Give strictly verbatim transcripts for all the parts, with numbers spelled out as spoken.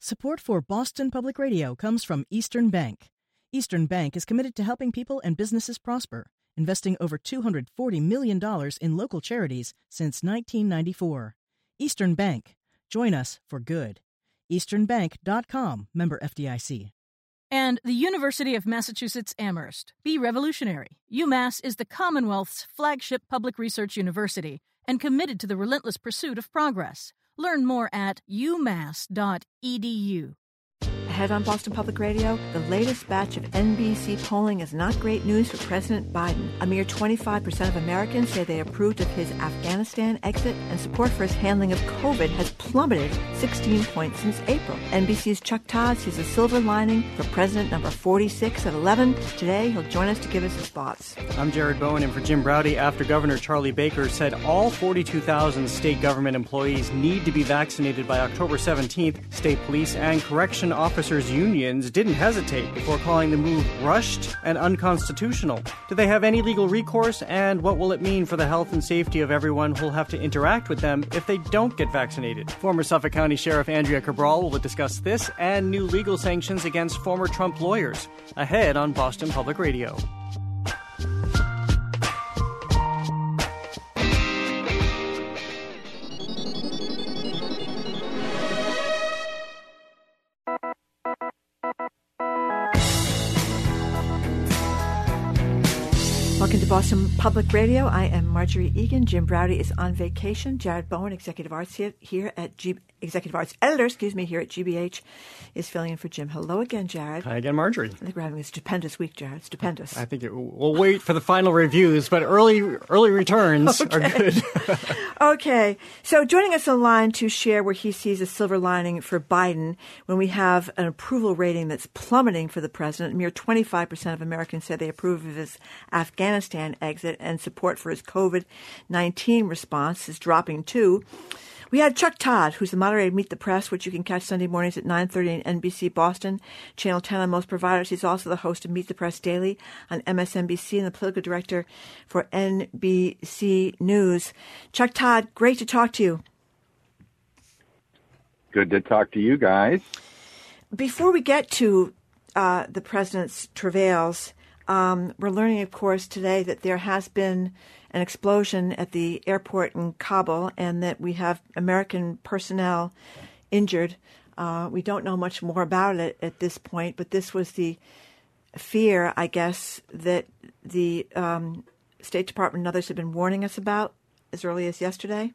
Support for Boston Public Radio comes from Eastern Bank. Eastern Bank is committed to helping people and businesses prosper, investing over two hundred forty million dollars in local charities since nineteen ninety-four. Eastern Bank. Join us for good. eastern bank dot com, member F D I C. And the University of Massachusetts Amherst. Be revolutionary. UMass is the Commonwealth's flagship public research university and committed to the relentless pursuit of progress. Learn more at u mass dot e d u. Ahead on Boston Public Radio, the latest batch of N B C polling is not great news for President Biden. A mere twenty-five percent of Americans say they approved of his Afghanistan exit, and support for his handling of COVID has plummeted sixteen points since April. N B C's Chuck Todd sees a silver lining for President number forty-six at eleven. Today, he'll join us to give us his thoughts. I'm Jared Bowen, and for Jim Braude, after Governor Charlie Baker said all forty-two thousand state government employees need to be vaccinated by October seventeenth, state police and correction officers unions didn't hesitate before calling the move rushed and unconstitutional. Do they have any legal recourse, and what will it mean for the health and safety of everyone who'll have to interact with them if they don't get vaccinated? Former Suffolk County Sheriff Andrea Cabral will discuss this and new legal sanctions against former Trump lawyers. Ahead on Boston Public Radio. Welcome to Boston Public Radio. I am Marjorie Egan. Jim Braude is on vacation. Jared Bowen, Executive Arts here, here at G, Executive Arts Editor, excuse me, here at G B H, is filling in for Jim. Hello again, Jared. Hi again, Marjorie. I think we're having a stupendous week, Jared. Stupendous. I think it, we'll wait for the final reviews, but early early returns okay. are good. Okay. So joining us online to share where he sees a silver lining for Biden when we have an approval rating that's plummeting for the president. A mere twenty-five percent of Americans said they approve of his Afghanistan exit, and support for his COVID nineteen response is dropping too. We had Chuck Todd, who's the moderator of Meet the Press, which you can catch Sunday mornings at nine thirty on N B C Boston, Channel ten on most providers. He's also the host of Meet the Press Daily on M S N B C and the political director for N B C News. Chuck Todd, great to talk to you. Good to talk to you guys. Before we get to uh, the president's travails, um, we're learning, of course, today that there has been an explosion at the airport in Kabul and that we have American personnel injured. Uh, we don't know much more about it at this point, but this was the fear, I guess, that the um, State Department and others have been warning us about as early as yesterday.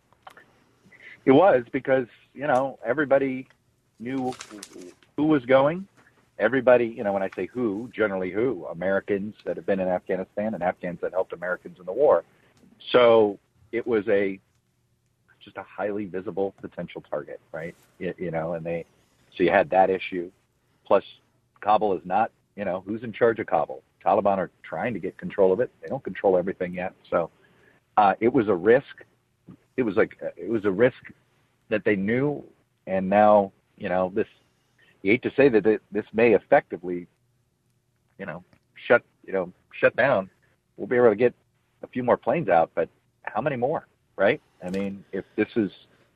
It was because, you know, everybody knew who was going. Everybody, you know, when I say who, generally who, Americans that have been in Afghanistan and Afghans that helped Americans in the war. So it was a just a highly visible potential target, right? You, you know, and they, so you had that issue. Plus, Kabul is not, you know, who's in charge of Kabul? Taliban are trying to get control of it. They don't control everything yet. So uh, it was a risk. It was like, it was a risk that they knew. And now, you know, this, you hate to say that it, this may effectively, you know, shut, you know, shut down. We'll be able to get a few more planes out, but how many more, right? I mean, if this is,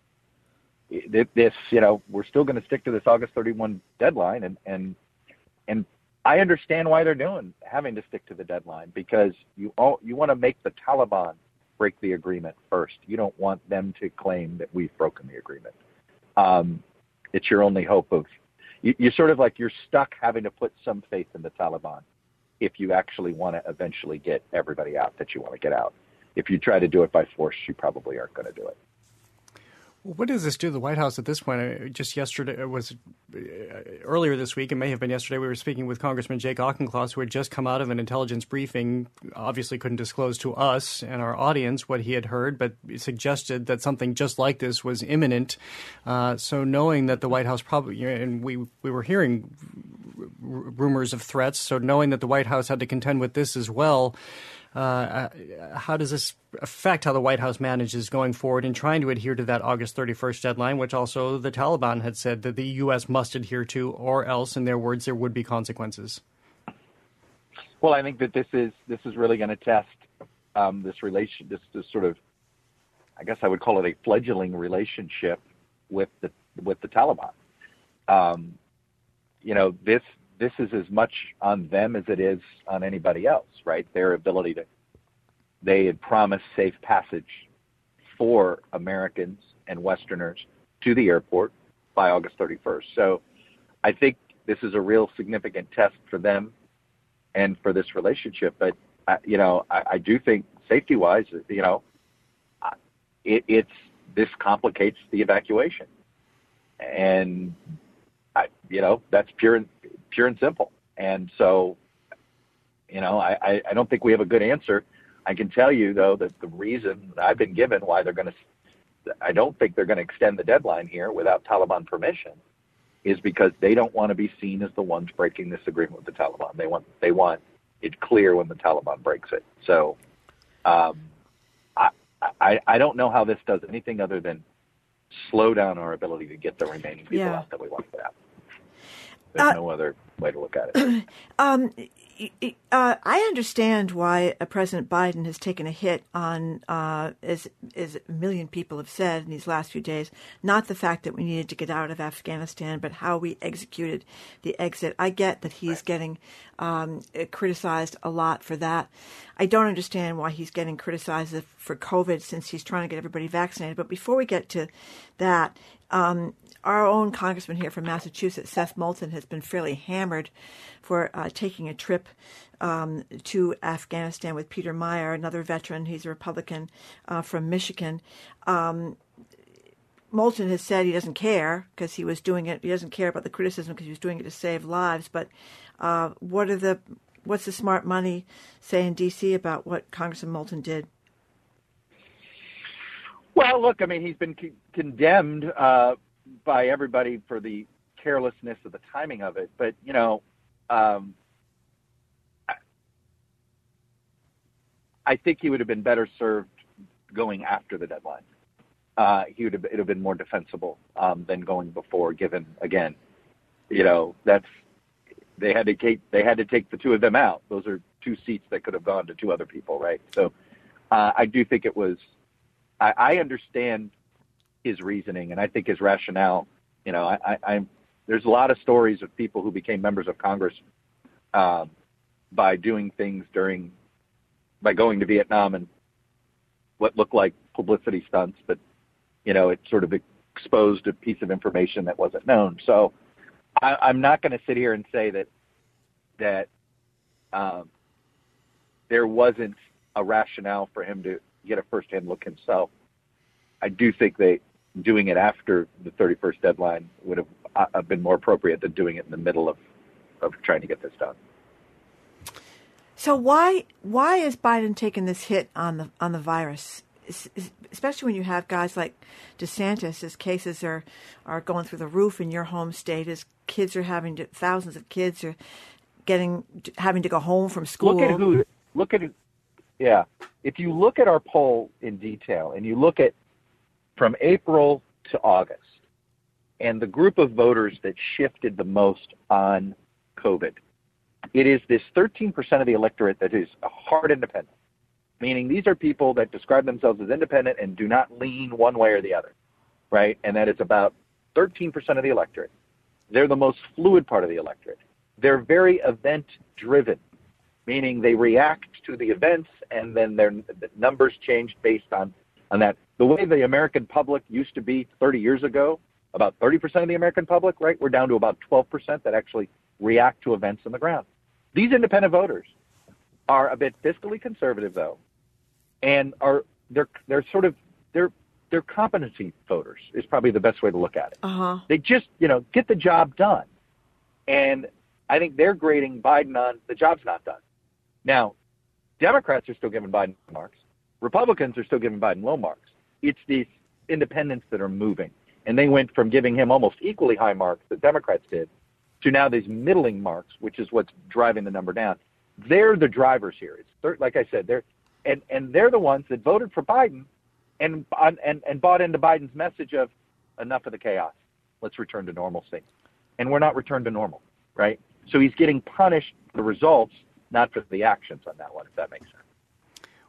if this, you know, we're still going to stick to this August thirty-first deadline, and and and I understand why they're doing having to stick to the deadline, because you all you want to make the Taliban break the agreement first. You don't want them to claim that we've broken the agreement. Um, it's your only hope of. You, you're sort of like you're stuck having to put some faith in the Taliban if you actually want to eventually get everybody out that you want to get out. If you try to do it by force, you probably aren't going to do it. Well, what does this do to the White House at this point? Just yesterday, it was uh, earlier this week, it may have been yesterday, we were speaking with Congressman Jake Auchincloss, who had just come out of an intelligence briefing, obviously couldn't disclose to us and our audience what he had heard, but suggested that something just like this was imminent. Uh, so knowing that the White House probably, and we, we were hearing r- rumors of threats, so knowing that the White House had to contend with this as well, Uh, how does this affect how the White House manages going forward in trying to adhere to that August thirty-first deadline, which also the Taliban had said that the U S must adhere to, or else, in their words, there would be consequences? Well, I think that this is this is really going to test um, this relation, this, this sort of, I guess I would call it a fledgling relationship with the with the Taliban. um, you know, this this is as much on them as it is on anybody else, right? Their ability to, they had promised safe passage for Americans and Westerners to the airport by August thirty-first. So I think this is a real significant test for them and for this relationship. But, uh, you know, I, I do think safety-wise, you know, it, it's this complicates the evacuation. And, I, you know, that's pure and, pure and simple. And so, you know, I, I don't think we have a good answer. I can tell you, though, that the reason I've been given why they're going to, I don't think they're going to extend the deadline here without Taliban permission, is because they don't want to be seen as the ones breaking this agreement with the Taliban. They want they want it clear when the Taliban breaks it. So um, I, I I don't know how this does anything other than slow down our ability to get the remaining people yeah. out that we want to get out. There's uh, no other way to look at it. Um, uh, I understand why uh, President Biden has taken a hit on, uh, as, as a million people have said in these last few days, not the fact that we needed to get out of Afghanistan, but how we executed the exit. I get that he's right. getting um, criticized a lot for that. I don't understand why he's getting criticized for COVID since he's trying to get everybody vaccinated. But before we get to that, um, our own congressman here from Massachusetts, Seth Moulton, has been fairly hammered for uh, taking a trip um, to Afghanistan with Peter Meyer, another veteran. He's a Republican uh, from Michigan. Um, Moulton has said he doesn't care because he was doing it. He doesn't care about the criticism because he was doing it to save lives. But uh, what are the what's the smart money say in D C about what Congressman Moulton did? Well, look, I mean, he's been c- condemned uh, by everybody for the carelessness of the timing of it. But, you know, um, I, I think he would have been better served going after the deadline. Uh, he would have, it would have been more defensible um, than going before, given, again, you know, that's, they had to take, they had to take the two of them out. Those are two seats that could have gone to two other people, right? So uh, I do think it was, I, I understand his reasoning, and I think his rationale, you know, I, I, I'm, there's a lot of stories of people who became members of Congress um, by doing things during, by going to Vietnam and what looked like publicity stunts, but, you know, it sort of exposed a piece of information that wasn't known. So I, I'm not going to sit here and say that, that um, there wasn't a rationale for him to get a firsthand look himself. I do think they doing it after the thirty-first deadline would have uh, been more appropriate than doing it in the middle of, of trying to get this done. So why why is Biden taking this hit on the on the virus, especially when you have guys like DeSantis? His cases are, are going through the roof in your home state. His kids are having to, thousands of kids are getting having to go home from school. Look at who. Look at. Yeah, if you look at our poll in detail and you look at from April to August, and the group of voters that shifted the most on COVID, it is this thirteen percent of the electorate that is a hard independent, meaning these are people that describe themselves as independent and do not lean one way or the other, right? And that is about thirteen percent of the electorate. They're the most fluid part of the electorate. They're very event-driven, meaning they react to the events and then their the numbers change based on, on that. The way the American public used to be thirty years ago, about thirty percent of the American public, right? We're down to about twelve percent that actually react to events on the ground. These independent voters are a bit fiscally conservative, though, and are they're they're sort of they're they're competency voters is probably the best way to look at it. Uh-huh. They just you know get the job done, and I think they're grading Biden on the job's not done. Now, Democrats are still giving Biden marks. Republicans are still giving Biden low marks. It's these independents that are moving. And they went from giving him almost equally high marks that Democrats did to now these middling marks, which is what's driving the number down. They're the drivers here. It's like I said, they're and, and they're the ones that voted for Biden and and and bought into Biden's message of enough of the chaos. Let's return to normalcy. And we're not returned to normal, right? So he's getting punished for the results, not for the actions on that one, if that makes sense.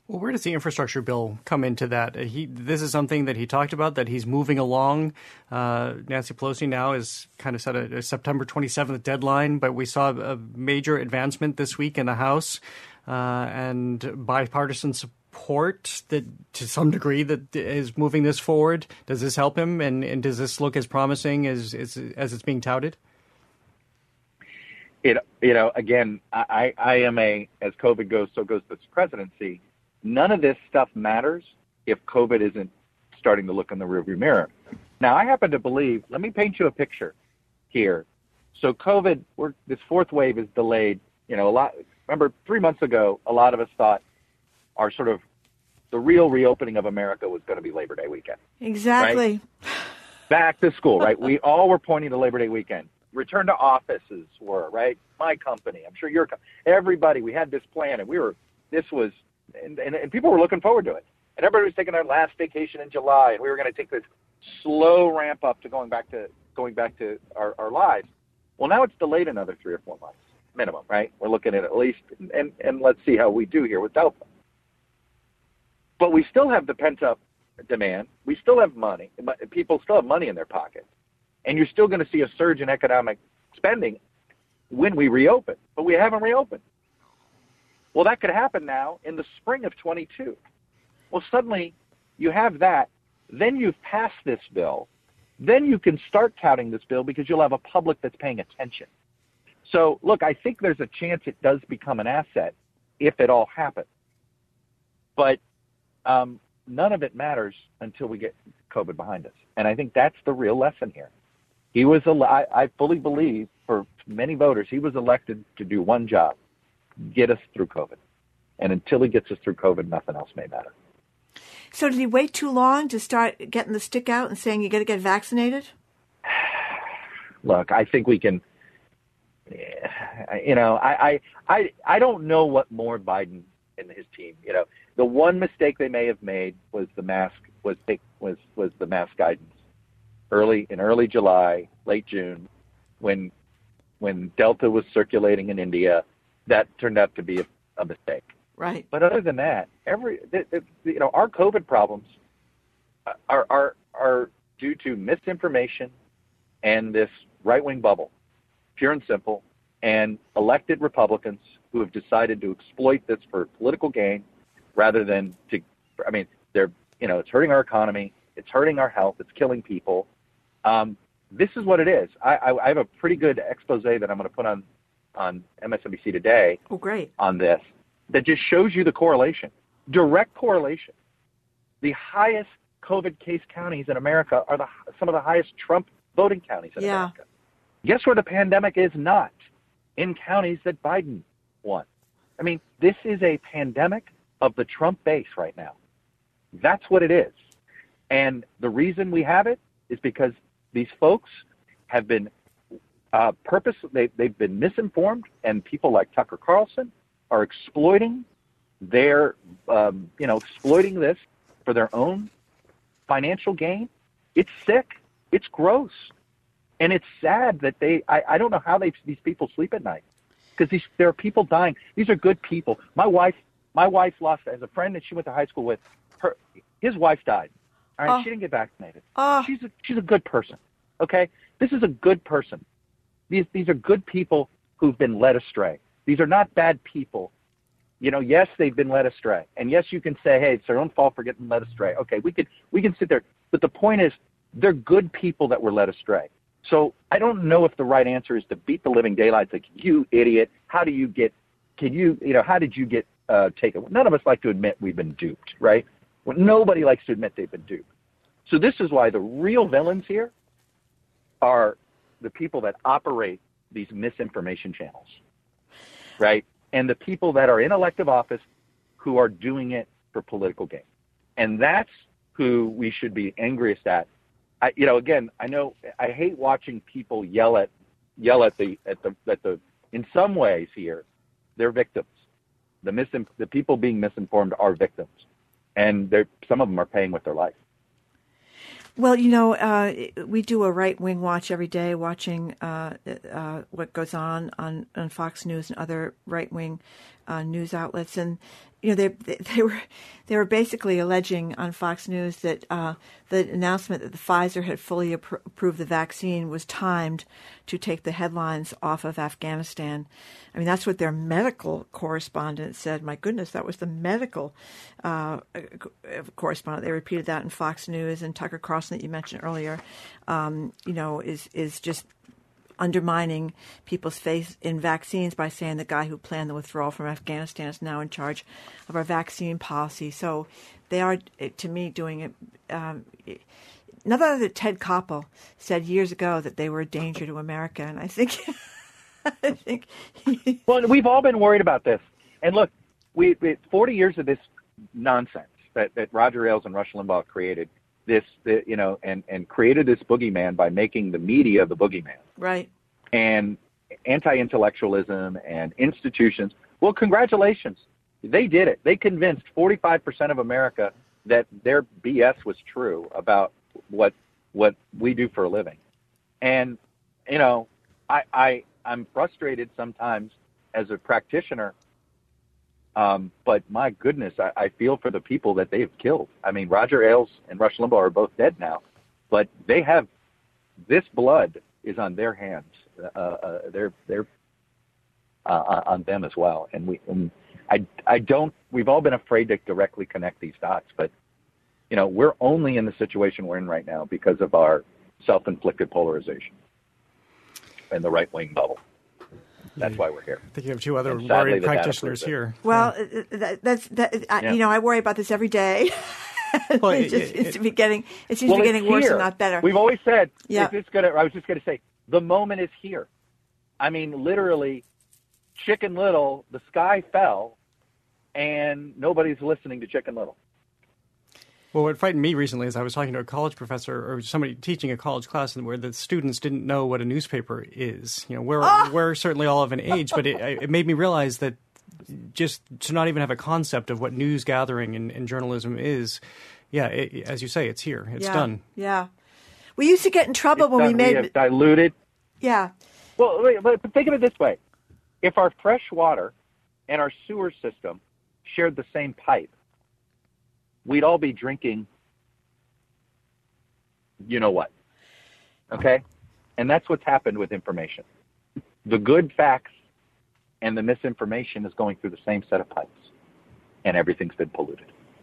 Well, where does the infrastructure bill come into that? He, this is something that he talked about, that he's moving along. Uh, Nancy Pelosi now has kind of set a, a September twenty-seventh deadline, but we saw a major advancement this week in the House uh, and bipartisan support that, to some degree, that is moving this forward. Does this help him, and, and does this look as promising as, as, as it's being touted? It, you know, again, I, I am a, as COVID goes, so goes this presidency. None of this stuff matters if COVID isn't starting to look in the rearview mirror. Now, I happen to believe, let me paint you a picture here. So COVID, we're, this fourth wave is delayed. You know, a lot, remember three months ago, a lot of us thought our sort of, the real reopening of America was going to be Labor Day weekend. Exactly. Right? Back to school, right? We all were pointing to Labor Day weekend. Return to offices were, right? My company, I'm sure your company, everybody, we had this plan, and we were, this was, And, and, and people were looking forward to it. And everybody was taking their last vacation in July, and we were going to take this slow ramp up to going back to going back to our, our lives. Well, now it's delayed another three or four months minimum, right? We're looking at at least, and, and let's see how we do here with Delta. But we still have the pent-up demand. We still have money. People still have money in their pockets. And you're still going to see a surge in economic spending when we reopen. But we haven't reopened. Well, that could happen now in the spring of twenty-two. Well, suddenly you have that. Then you've passed this bill. Then you can start touting this bill because you'll have a public that's paying attention. So, look, I think there's a chance it does become an asset if it all happens. But um, none of it matters until we get COVID behind us. And I think that's the real lesson here. He was, ele- I, I fully believe, for many voters, he was elected to do one job: get us through COVID. And until he gets us through COVID, nothing else may matter. So did he wait too long to start getting the stick out and saying you got to get vaccinated? Look, I think we can, you know, I, I, I, I don't know what more Biden and his team, you know, the one mistake they may have made was the mask, was, was, was the mask guidance early in early July, late June, when, when Delta was circulating in India. That turned out to be a, a mistake. Right. But other than that, every the, the, you know, our COVID problems are are are due to misinformation and this right-wing bubble, pure and simple, and elected Republicans who have decided to exploit this for political gain rather than to. I mean, they're you know, it's hurting our economy, it's hurting our health, it's killing people. Um, this is what it is. I, I, I have a pretty good expose that I'm going to put on. on M S N B C today. Oh, great. On this, that just shows you the correlation, direct correlation. The highest COVID case counties in America are the some of the highest Trump voting counties in yeah. America. Guess where the pandemic is not? In counties that Biden won. I mean, this is a pandemic of the Trump base right now. That's what it is. And the reason we have it is because these folks have been Uh, purpose, they, they've been misinformed, and people like Tucker Carlson are exploiting their, um, you know, exploiting this for their own financial gain. It's sick. It's gross. And it's sad that they, I, I don't know how they, these people sleep at night, because these, there are people dying. These are good people. My wife, my wife lost, as a friend that she went to high school with, her, his wife died. All right. Oh. She didn't get vaccinated. Oh. She's a, she's a good person. Okay. This is a good person. These these are good people who've been led astray. These are not bad people. You know, yes, they've been led astray. And yes, you can say, hey, it's their own fault for getting led astray. Okay, we could we can sit there. But the point is, they're good people that were led astray. So I don't know if the right answer is to beat the living daylights like, you idiot, how do you get, can you, you know, how did you get uh, taken? None of us like to admit we've been duped, right? Well, nobody likes to admit they've been duped. So this is why the real villains here are the people that operate these misinformation channels, right? And the people that are in elective office who are doing it for political gain. And that's who we should be angriest at. I, you know, again, I know I hate watching people yell at, yell at the, at the, at the, in some ways here, they're victims. The misin, the people being misinformed are victims, and they're, some of them are paying with their life. Well, you know, uh, we do a right-wing watch every day, watching uh, uh, what goes on, on on Fox News and other right-wing uh, news outlets, and you know they, they they were they were basically alleging on Fox News that uh, the announcement that the Pfizer had fully appro- approved the vaccine was timed to take the headlines off of Afghanistan. I mean, that's what their medical correspondent said. My goodness, that was the medical uh, correspondent. They repeated that in Fox News, and Tucker Carlson that you mentioned earlier, um, you know, is is just undermining people's faith in vaccines by saying the guy who planned the withdrawal from Afghanistan is now in charge of our vaccine policy. So they are, to me, doing it. Um, none other than Ted Koppel said years ago that they were a danger to America, and I think, I think. He, well, we've all been worried about this. And look, we, we forty years of this nonsense that, that Roger Ailes and Rush Limbaugh created. This, the, you know, and, and created this boogeyman by making the media the boogeyman. Right. And anti-intellectualism and institutions. Well, congratulations. They did it. They convinced forty-five percent of America that their B S was true about what what we do for a living. And, you know, I, I, I'm frustrated sometimes as a practitioner. Um, but my goodness, I, I feel for the people that they've killed. I mean, Roger Ailes and Rush Limbaugh are both dead now, but they have, this blood is on their hands. Uh, uh, they're they're uh, on them as well. And we, and I, I don't. We've all been afraid to directly connect these dots, but you know, we're only in the situation we're in right now because of our self-inflicted polarization and the right-wing bubble. That's why we're here. I think you have two other And sadly, worried the data practitioners proves it. here. well, uh, that, that's that. I, Yeah. You know, I worry about this every day. Well, it it- just seems it- to be getting. It seems Well, to be it's getting worse here. and not better. We've always said, Yeah. it's just gonna, I was just going to say, the moment is here. I mean, literally, Chicken Little, the sky fell, and nobody's listening to Chicken Little. Well, what frightened me recently is I was talking to a college professor or somebody teaching a college class where the students didn't know what a newspaper is. You know, we're Ah! we're certainly all of an age, but it, it made me realize that just to not even have a concept of what news gathering and, and journalism is, yeah, it, as you say, it's here, it's yeah. done. Yeah. We used to get in trouble It's when we done. made. have diluted. Yeah. Well, wait, but think of it this way. If our fresh water and our sewer system shared the same pipe, we'd all be drinking, you know what, okay? And that's what's happened with information. The good facts and the misinformation is going through the same set of pipes, and everything's been polluted.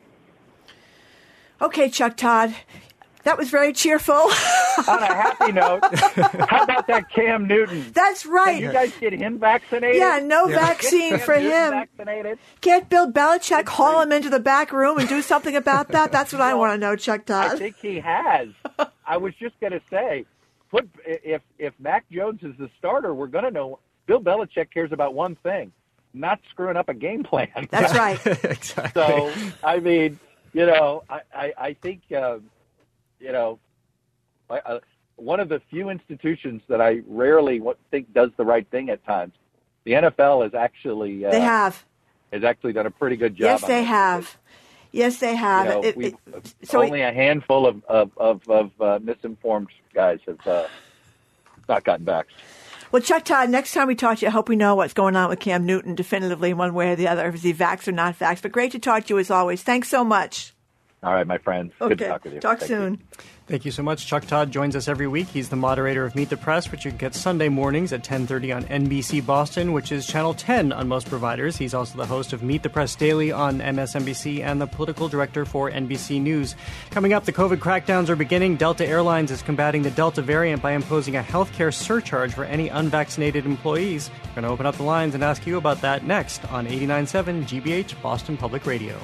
Okay, Chuck Todd. That was very cheerful. On a happy note, how about that Cam Newton? That's Can right. you guys get him vaccinated? Yeah, no Yeah. vaccine Get for Cam Newton him. Vaccinated? Can't Bill Belichick haul him into the back room and do something about that? That's what I want to know, Chuck I Todd. think he has. I was just going to say, put if if Mac Jones is the starter, we're going to know. Bill Belichick cares about one thing: not screwing up a game plan. That's right. Exactly. So, I mean, you know, I I, I think uh, you know, I, uh, one of the few institutions that I rarely think does the right thing at times. The N F L has actually uh, They have. has actually done a pretty good job. Yes, on they this. have. Yes, they have. You know, It- we've- it- so only a handful of of of, of uh, misinformed guys have uh, not gotten back. Well, Chuck Todd, next time we talk to you, I hope we know what's going on with Cam Newton definitively one way or the other, if he's vax or not vax. But great to talk to you as always. Thanks so much. All right, my friends. Okay. Good to talk with you. Talk Thank you. soon. Thank you so much. Chuck Todd joins us every week. He's the moderator of Meet the Press, which you can get Sunday mornings at ten thirty on N B C Boston, which is Channel ten on most providers. He's also the host of Meet the Press Daily on M S N B C and the political director for N B C News. Coming up, the COVID crackdowns are beginning. Delta Airlines is combating the Delta variant by imposing a healthcare surcharge for any unvaccinated employees. We're going to open up the lines and ask you about that next on eighty-nine point seven G B H Boston Public Radio.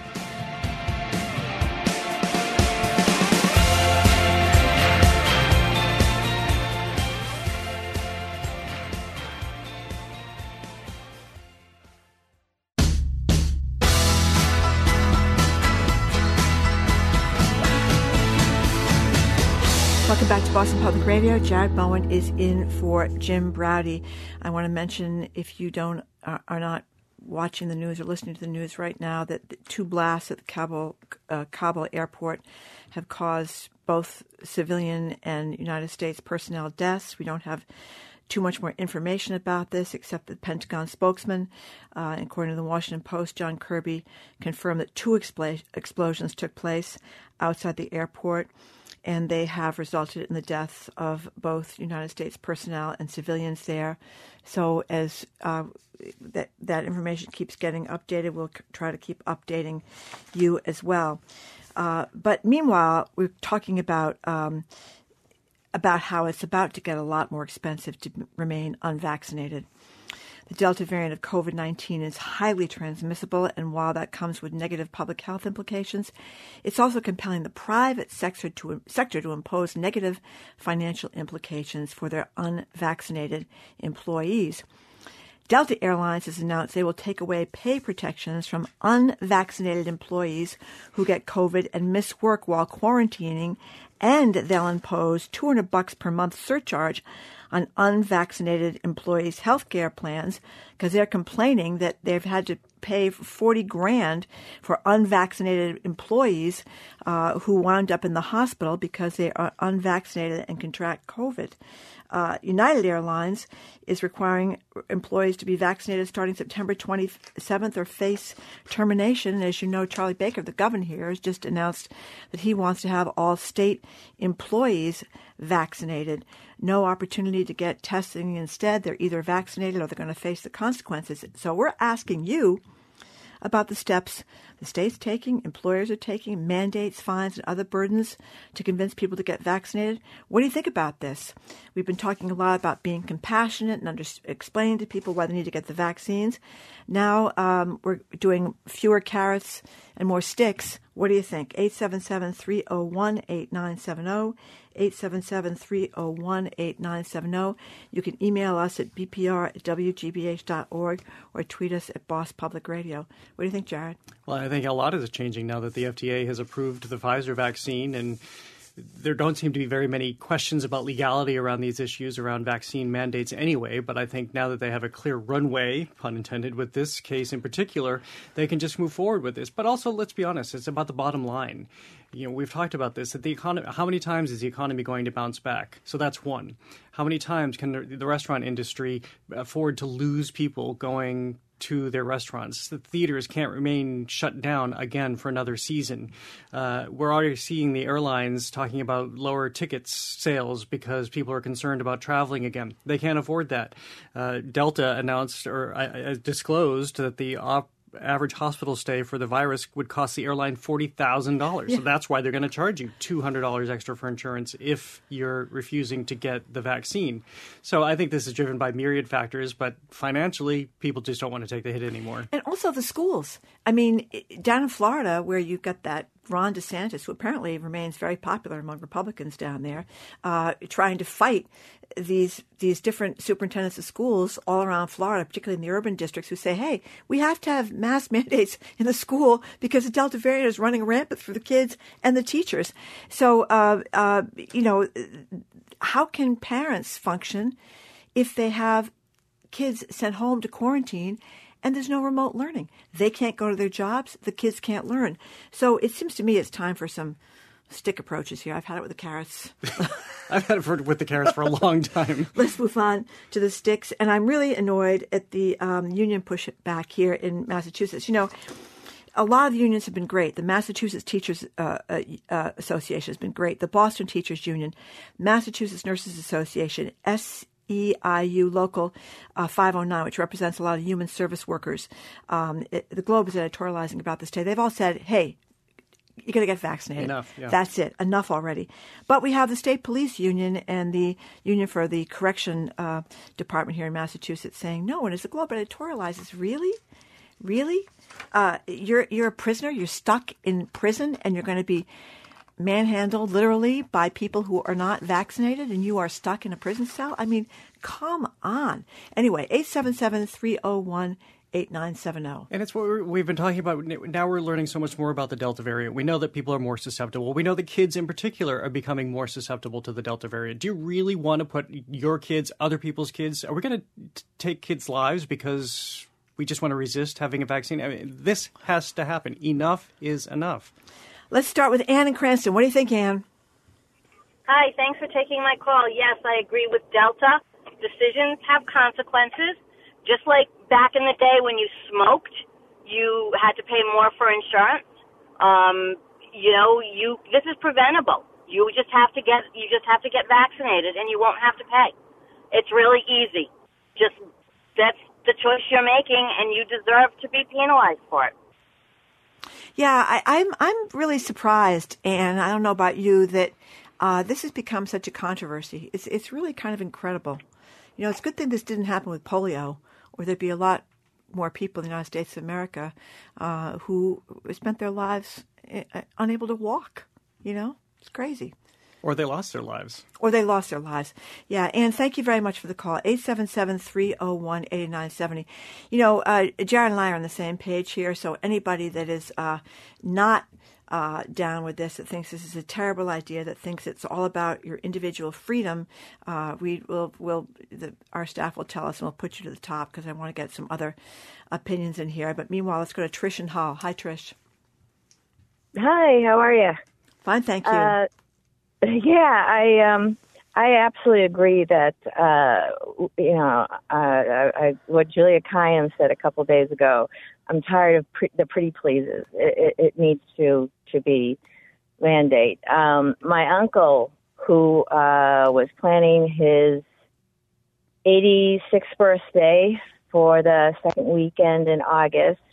Welcome back to Boston Public Radio. Jared Bowen is in for Jim Browdy. I want to mention, if you don't are, are not watching the news or listening to the news right now, that the two blasts at the Kabul, uh, Kabul airport have caused both civilian and United States personnel deaths. We don't have too much more information about this, except the Pentagon spokesman, uh, according to the Washington Post, John Kirby, confirmed that two expl- explosions took place outside the airport, and they have resulted in the deaths of both United States personnel and civilians there. So as uh, that that information keeps getting updated, we'll c- try to keep updating you as well. Uh, but meanwhile, we're talking about um, about how it's about to get a lot more expensive to remain unvaccinated. The Delta variant of COVID nineteen is highly transmissible, and while that comes with negative public health implications, it's also compelling the private sector to, sector to impose negative financial implications for their unvaccinated employees. Delta Airlines has announced they will take away pay protections from unvaccinated employees who get COVID and miss work while quarantining, and they'll impose two hundred bucks per month surcharge on unvaccinated employees' health care plans because they're complaining that they've had to pay forty grand for unvaccinated employees uh, who wound up in the hospital because they are unvaccinated and contract COVID. Uh, United Airlines is requiring employees to be vaccinated starting September twenty-seventh or face termination. And as you know, Charlie Baker, the governor here, has just announced that he wants to have all state employees vaccinated. No opportunity to get testing instead. They're either vaccinated or they're going to face the consequences. So we're asking you about the steps the state's taking, employers are taking, mandates, fines, and other burdens to convince people to get vaccinated. What do you think about this? We've been talking a lot about being compassionate and under, explaining to people why they need to get the vaccines. Now um, we're doing fewer carrots and more sticks. What do you think? eight seven seven, three oh one, eight nine seven oh, eight seven seven, three oh one, eight nine seven oh. You can email us at b p r at w g b h dot org or tweet us at Boss Public Radio. What do you think, Jared? Well, I think a lot is changing now that the F D A has approved the Pfizer vaccine, and there don't seem to be very many questions about legality around these issues, around vaccine mandates anyway. But I think now that they have a clear runway, pun intended, with this case in particular, they can just move forward with this. But also, let's be honest, it's about the bottom line. You know, we've talked about this, that the economy, how many times is the economy going to bounce back? So that's one. How many times can the, the restaurant industry afford to lose people going to their restaurants? The theaters can't remain shut down again for another season. Uh, we're already seeing the airlines talking about lower tickets sales because people are concerned about traveling again. They can't afford that. Uh, Delta announced or uh, disclosed that the op- average hospital stay for the virus would cost the airline forty thousand dollars. Yeah. So that's why they're going to charge you two hundred dollars extra for insurance if you're refusing to get the vaccine. So I think this is driven by myriad factors, but financially, people just don't want to take the hit anymore. And also the schools. I mean, down in Florida, where you've got that Ron DeSantis, who apparently remains very popular among Republicans down there, uh, trying to fight these these different superintendents of schools all around Florida, particularly in the urban districts, who say, hey, we have to have mask mandates in the school because the Delta variant is running rampant for the kids and the teachers. So, uh, uh, you know, how can parents function if they have kids sent home to quarantine and there's no remote learning? They can't go to their jobs. The kids can't learn. So it seems to me it's time for some stick approaches here. I've had it with the carrots. I've had it for, with the carrots for a long time. Let's move on to the sticks. And I'm really annoyed at the um, union pushback here in Massachusetts. You know, a lot of the unions have been great. The Massachusetts Teachers uh, uh, Association has been great. The Boston Teachers Union, Massachusetts Nurses Association, S. E I U Local uh, five oh nine, which represents a lot of human service workers. Um, it, the Globe is editorializing about this today. They've all said, hey, you're going to get vaccinated. Enough, yeah. That's it. Enough already. But we have the State Police Union and the Union for the Correction uh, Department here in Massachusetts saying, no. And as the Globe editorializes, really? Really? Uh, you're you're a prisoner. You're stuck in prison, and you're going to be manhandled literally by people who are not vaccinated, and you are stuck in a prison cell? I mean, come on. Anyway, eight seven seven, three oh one, eight nine seven oh. And it's what we're, we've been talking about. Now we're learning so much more about the Delta variant. We know that people are more susceptible. We know that kids in particular are becoming more susceptible to the Delta variant. Do you really want to put your kids, other people's kids, are we going to take kids' lives because we just want to resist having a vaccine? I mean, this has to happen. Enough is enough. Let's start with Ann in Cranston. What do you think, Ann? Hi, thanks for taking my call. Yes, I agree with Delta. decisions have consequences. Just like back in the day when you smoked, you had to pay more for insurance. Um, you know, you this is preventable. You just have to get you just have to get vaccinated, and you won't have to pay. It's really easy. Just that's the choice you're making, and you deserve to be penalized for it. Yeah, I, I'm I'm really surprised, and I don't know about you, that uh, this has become such a controversy. It's it's really kind of incredible. You know, it's a good thing this didn't happen with polio, or there'd be a lot more people in the United States of America uh, who spent their lives uh, unable to walk. You know, it's crazy. Or they lost their lives. Or they lost their lives. Yeah, and thank you very much for the call. eight seven seven, three oh one, eight nine seven oh. You know, uh, Jared and I are on the same page here, so anybody that is uh, not uh, down with this, that thinks this is a terrible idea, that thinks it's all about your individual freedom, uh, we will, will the, our staff will tell us, and we'll put you to the top, because I want to get some other opinions in here. But meanwhile, let's go to Trish in Hull. Hi, Trish. Hi, how are you? Fine, thank you. Uh, Yeah, I um, I absolutely agree that uh, you know uh, I, I, what Julia Kayam said a couple days ago. I'm tired of pre- the pretty pleases. It, it, it needs to to be mandate. Um, my uncle, who uh, was planning his eighty-sixth birthday for the second weekend in August,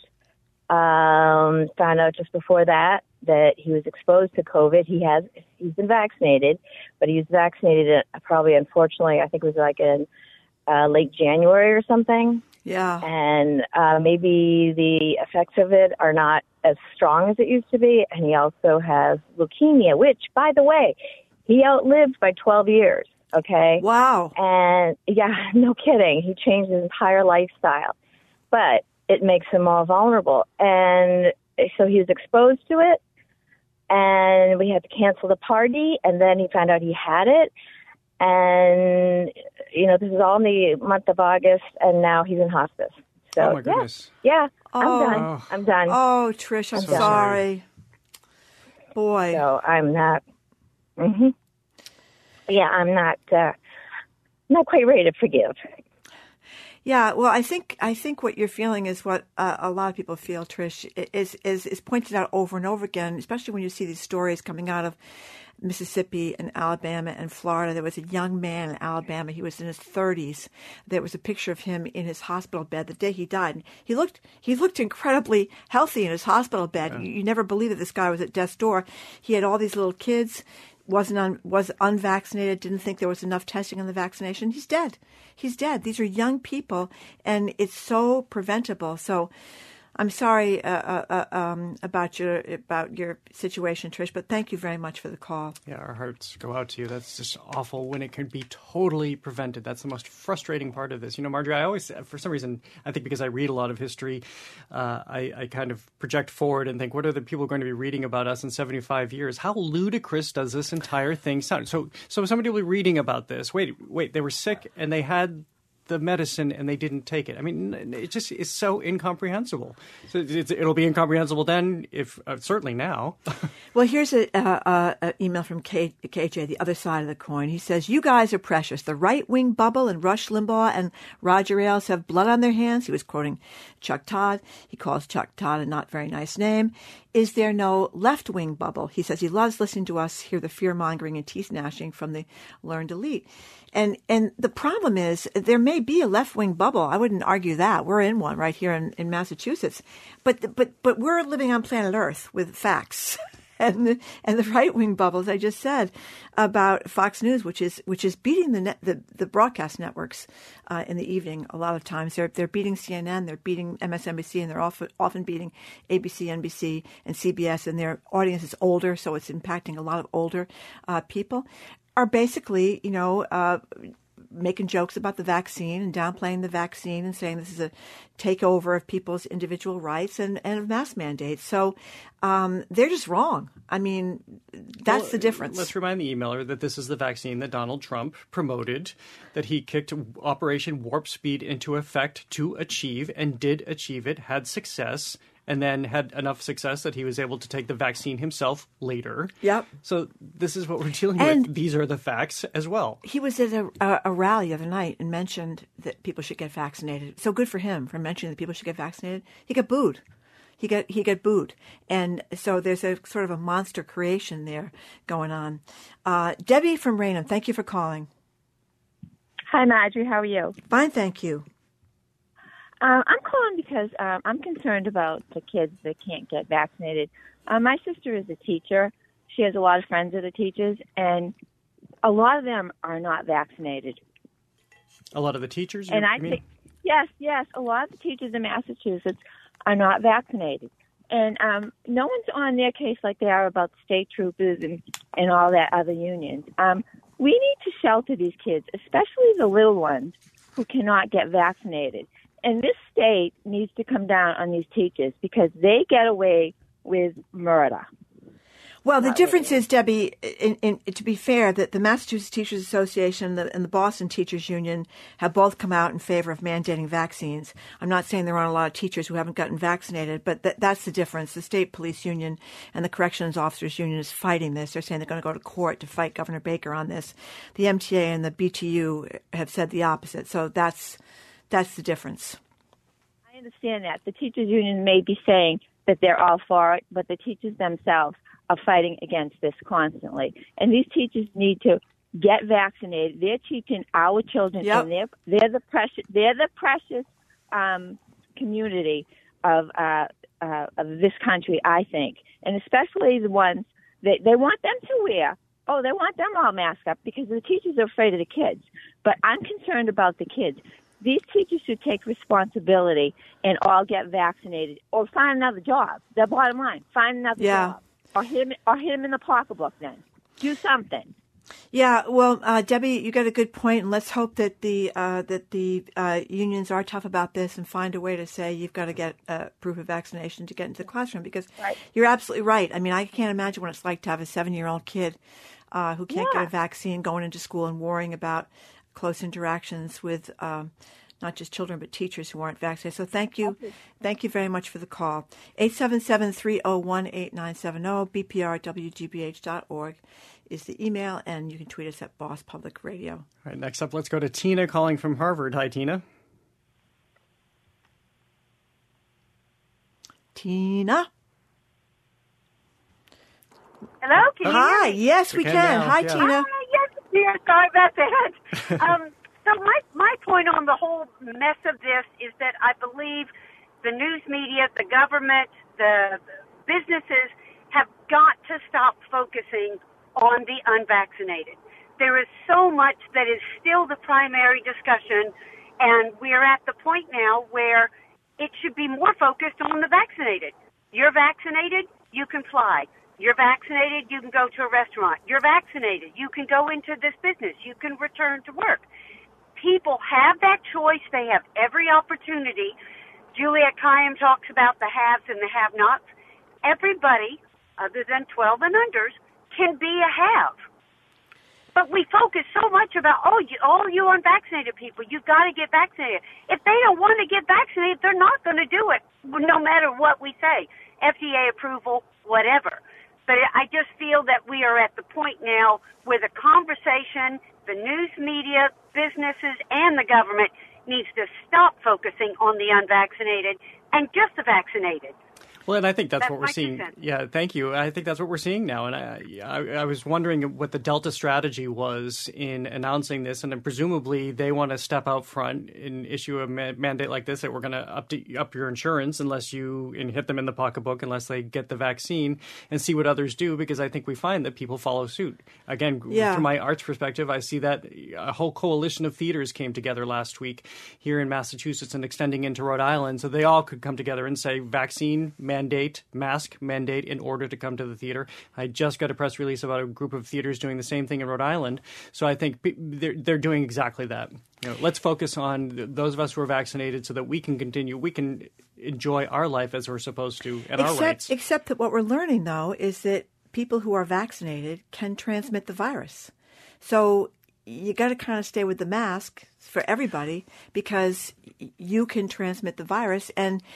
um, found out just before that that he was exposed to COVID. He has, he's been vaccinated, but he was vaccinated probably, unfortunately, I think it was like in uh, late January or something. Yeah. And uh, maybe the effects of it are not as strong as it used to be. And he also has leukemia, which, by the way, he outlived by twelve years. Okay. Wow. And yeah, no kidding. He changed his entire lifestyle, but it makes him more vulnerable. And so he was exposed to it, and we had to cancel the party, and then he found out he had it. And, you know, this is all in the month of August, and now he's in hospice. So, oh, my goodness. Yeah, yeah oh. I'm done. I'm done. Oh, Trish, I'm, I'm sorry. sorry. Boy. So I'm not, mm-hmm. yeah, I'm not, uh, not quite ready to forgive. Yeah, well, I think I think what you're feeling is what uh, a lot of people feel, Trish, is, is is pointed out over and over again, especially when you see these stories coming out of Mississippi and Alabama and Florida. There was a young man in Alabama. He was in his thirties. There was a picture of him in his hospital bed the day he died. And he looked he looked incredibly healthy in his hospital bed. Yeah. You, you never believe that this guy was at death's door. He had all these little kids. Wasn't un, was unvaccinated, didn't think there was enough testing on the vaccination. He's dead. He's dead. These are young people, and it's so preventable. So I'm sorry uh, uh, um, about your about your situation, Trish, but thank you very much for the call. Yeah, our hearts go out to you. That's just awful when it can be totally prevented. That's the most frustrating part of this. You know, Marjorie, I always, for some reason, I think because I read a lot of history, uh, I, I kind of project forward and think, what are the people going to be reading about us in seventy-five years? How ludicrous does this entire thing sound? So, so somebody will be reading about this. Wait, wait, they were sick and they had the medicine and they didn't take it. I mean, it just is so incomprehensible. So it's, it'll be incomprehensible then, if uh, certainly now. Well, here's an uh, uh, email from K- KJ, the other side of the coin. He says, you guys are precious. The right-wing bubble and Rush Limbaugh and Roger Ailes have blood on their hands. He was quoting Chuck Todd. He calls Chuck Todd a not very nice name. Is there no left-wing bubble? He says he loves listening to us hear the fear-mongering and teeth-gnashing from the learned elite. And and the problem is there may be a left-wing bubble. I wouldn't argue that. We're in one right here in, in Massachusetts. But but but we're living on planet Earth with facts. And the, and the right-wing bubbles, I just said, about Fox News, which is which is beating the net, the, the broadcast networks uh, in the evening a lot of times. They're they're beating C N N, they're beating M S N B C, and they're often, often beating A B C, N B C, and C B S. And their audience is older, so it's impacting a lot of older uh, people. Are basically, you know, uh, making jokes about the vaccine and downplaying the vaccine and saying this is a takeover of people's individual rights and, and of mask mandates. So um, they're just wrong. I mean, that's well, the difference. Let's remind the emailer that this is the vaccine that Donald Trump promoted, that he kicked Operation Warp Speed into effect to achieve and did achieve it, had success. and then had enough success that he was able to take the vaccine himself later. Yep. So this is what we're dealing And with. These are the facts as well. He was at a, a, a rally the other night and mentioned that people should get vaccinated. So good for him for mentioning that people should get vaccinated. He got booed. He got he got booed. And so there's a sort of a monster creation there going on. Uh, Debbie from Raynham, thank you for calling. Hi, Marjorie. How are you? Fine, thank you. Um, I'm calling because um, I'm concerned about the kids that can't get vaccinated. Uh, my sister is a teacher. She has a lot of friends that are teachers, and a lot of them are not vaccinated. A lot of the teachers? You, and I you mean? think, yes, yes, a lot of the teachers in Massachusetts are not vaccinated. And um, no one's on their case like they are about state troopers and, and all that other unions. Um, we need to shelter these kids, especially the little ones who cannot get vaccinated. And this state needs to come down on these teachers because they get away with murder. Well, the Not difference really. is, Debbie, in, in, to be fair, that the Massachusetts Teachers Association and the, and the Boston Teachers Union have both come out in favor of mandating vaccines. I'm not saying there aren't a lot of teachers who haven't gotten vaccinated, but th- that's the difference. The State Police Union and the Corrections Officers Union is fighting this. They're saying they're going to go to court to fight Governor Baker on this. The M T A and the B T U have said the opposite. So that's that's the difference. I understand that. The teachers union may be saying that they're all for it, but the teachers themselves are fighting against this constantly. And these teachers need to get vaccinated. They're teaching our children, Yep. and they're, they're the precious, they're the precious um, community of, uh, uh, of this country, I think. And especially the ones that they want them to wear. Oh, they want them all masked up because the teachers are afraid of the kids. But I'm concerned about the kids. These teachers should take responsibility and all get vaccinated or find another job. The bottom line, find another Yeah. job. Or hit, him, or hit him in the pocketbook then. Do something. Yeah, well, uh, Debbie, you got a good point, and let's hope that the uh, that the uh, unions are tough about this and find a way to say you've got to get uh, proof of vaccination to get into the classroom. Because Right. you're absolutely right. I mean, I can't imagine what it's like to have a seven-year-old kid uh, who can't Yeah. get a vaccine going into school and worrying about close interactions with um, not just children but teachers who aren't vaccinated. So thank you, thank you very much for the call. eight seven seven, three oh one, eight nine seven oh, b p r at w g b h dot org is the email, and you can tweet us at Boss Public Radio. All right, next up, let's go to Tina calling from Harvard. Hi, Tina. Tina? Hello, can you Hi, hear me? yes, we We can. can now, Hi, yeah. Tina. Ah, yes, dear, sorry about that. um, so my, my point on the whole mess of this is that I believe the news media, the government, the businesses have got to stop focusing on the unvaccinated. There is so much that is still the primary discussion, and we're at the point now where it should be more focused on the vaccinated. You're vaccinated, you can fly. You're vaccinated, you can go to a restaurant. You're vaccinated, you can go into this business. You can return to work. People have that choice. They have every opportunity. Juliet Kayyem talks about the haves and the have-nots. Everybody, other than twelve and unders, can be a have. But we focus so much about, oh, you, all you unvaccinated people, you've got to get vaccinated. If they don't want to get vaccinated, they're not going to do it, no matter what we say. F D A approval, whatever. But I just feel that we are at the point now where the conversation, the news media, businesses, and the government needs to stop focusing on the unvaccinated and just the vaccinated. Well, and I think that's, That's what we're my seeing. two cents. Yeah, thank you. I think that's what we're seeing now. And I, I, I was wondering what the Delta strategy was in announcing this. And then presumably they want to step out front and issue a ma- mandate like this that we're going to up, to up your insurance unless you and hit them in the pocketbook, unless they get the vaccine, and see what others do. Because I think we find that people follow suit. Again, Yeah. from my arts perspective, I see that a whole coalition of theaters came together last week here in Massachusetts and extending into Rhode Island. So they all could come together and say vaccine mandate. Mandate, mask mandate in order to come to the theater. I just got a press release about a group of theaters doing the same thing in Rhode Island. So I think they're, they're doing exactly that. You know, let's focus on those of us who are vaccinated so that we can continue, we can enjoy our life as we're supposed to and Except, our rights. except that what we're learning, though, is that people who are vaccinated can transmit the virus. So you got to kind of stay with the mask for everybody because you can transmit the virus. And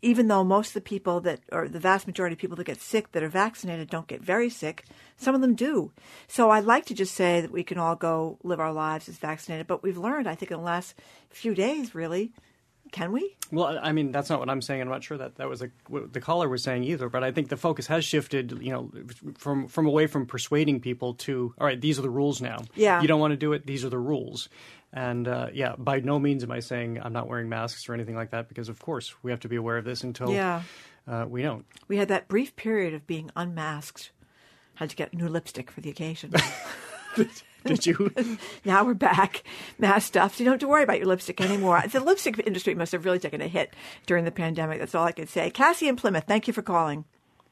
even though most of the people that, or the vast majority of people that get sick that are vaccinated don't get very sick, some of them do. So I'd like to just say that we can all go live our lives as vaccinated. But we've learned, I think, in the last few days, really, can we? Well, I mean, that's not what I'm saying. I'm not sure that that was a, what the caller was saying either. But I think the focus has shifted, you know, from from away from persuading people to, all right, these are the rules now. Yeah. You don't want to do it. These are the rules. And, uh, yeah, by no means am I saying I'm not wearing masks or anything like that, because, of course, we have to be aware of this until yeah. uh, we don't. We had that brief period of being unmasked. Had to get new lipstick for the occasion. Did you? Now we're back, masked up. So you don't have to worry about your lipstick anymore. The lipstick industry must have really taken a hit during the pandemic. That's all I could say. Cassie in Plymouth, thank you for calling.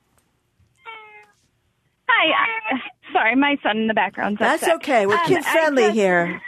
Hi. Uh, sorry, my son in the background. That's upset. okay. We're um, kid-friendly just, here.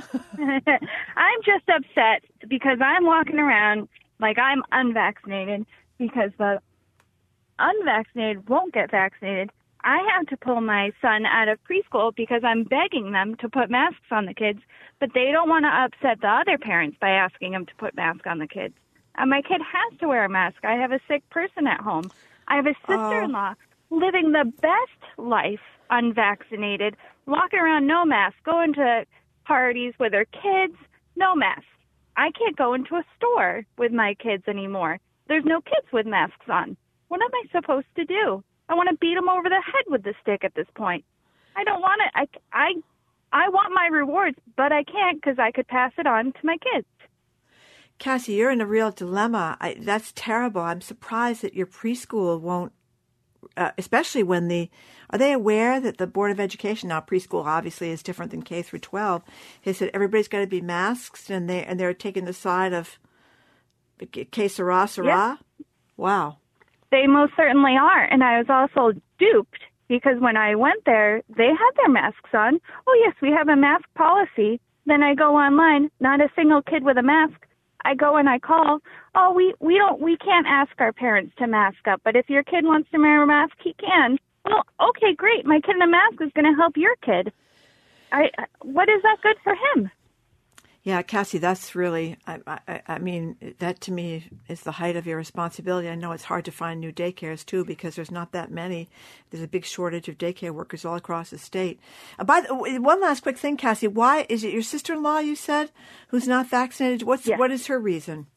I'm just upset because I'm walking around like I'm unvaccinated because the unvaccinated won't get vaccinated. I have to pull my son out of preschool because I'm begging them to put masks on the kids, but they don't want to upset the other parents by asking them to put masks on the kids. And my kid has to wear a mask. I have a sick person at home. I have a sister-in-law oh. living the best life unvaccinated, walking around no mask, going to parties with her kids, no mask. I can't go into a store with my kids anymore. There's no kids with masks on. What am I supposed to do? I want to beat them over the head with the stick at this point. I don't want it. I, I, I want my rewards, but I can't because I could pass it on to my kids. Cassie, you're in a real dilemma. I, that's terrible. I'm surprised that your preschool won't, uh, especially when the, are they aware that the Board of Education, now preschool obviously is different than K through twelve, has said everybody's got to be masked and, they, and they're taking the side of que sera, sera? Yep. Wow. They most certainly are. And I was also duped because when I went there, they had their masks on. Oh, yes, we have a mask policy. Then I go online, not a single kid with a mask. I go and I call. Oh, we, we don't, we can't ask our parents to mask up, but if your kid wants to wear a mask, he can. Well, okay, great. My kid in a mask is going to help your kid. I, what is that good for him? Yeah, Cassie, that's really, I, I, I mean, that to me is the height of irresponsibility. I know it's hard to find new daycares, too, because there's not that many. There's a big shortage of daycare workers all across the state. Uh, by the, one last quick thing, Cassie, why is it your sister-in-law, you said, who's not vaccinated? What's yes. What is her reason?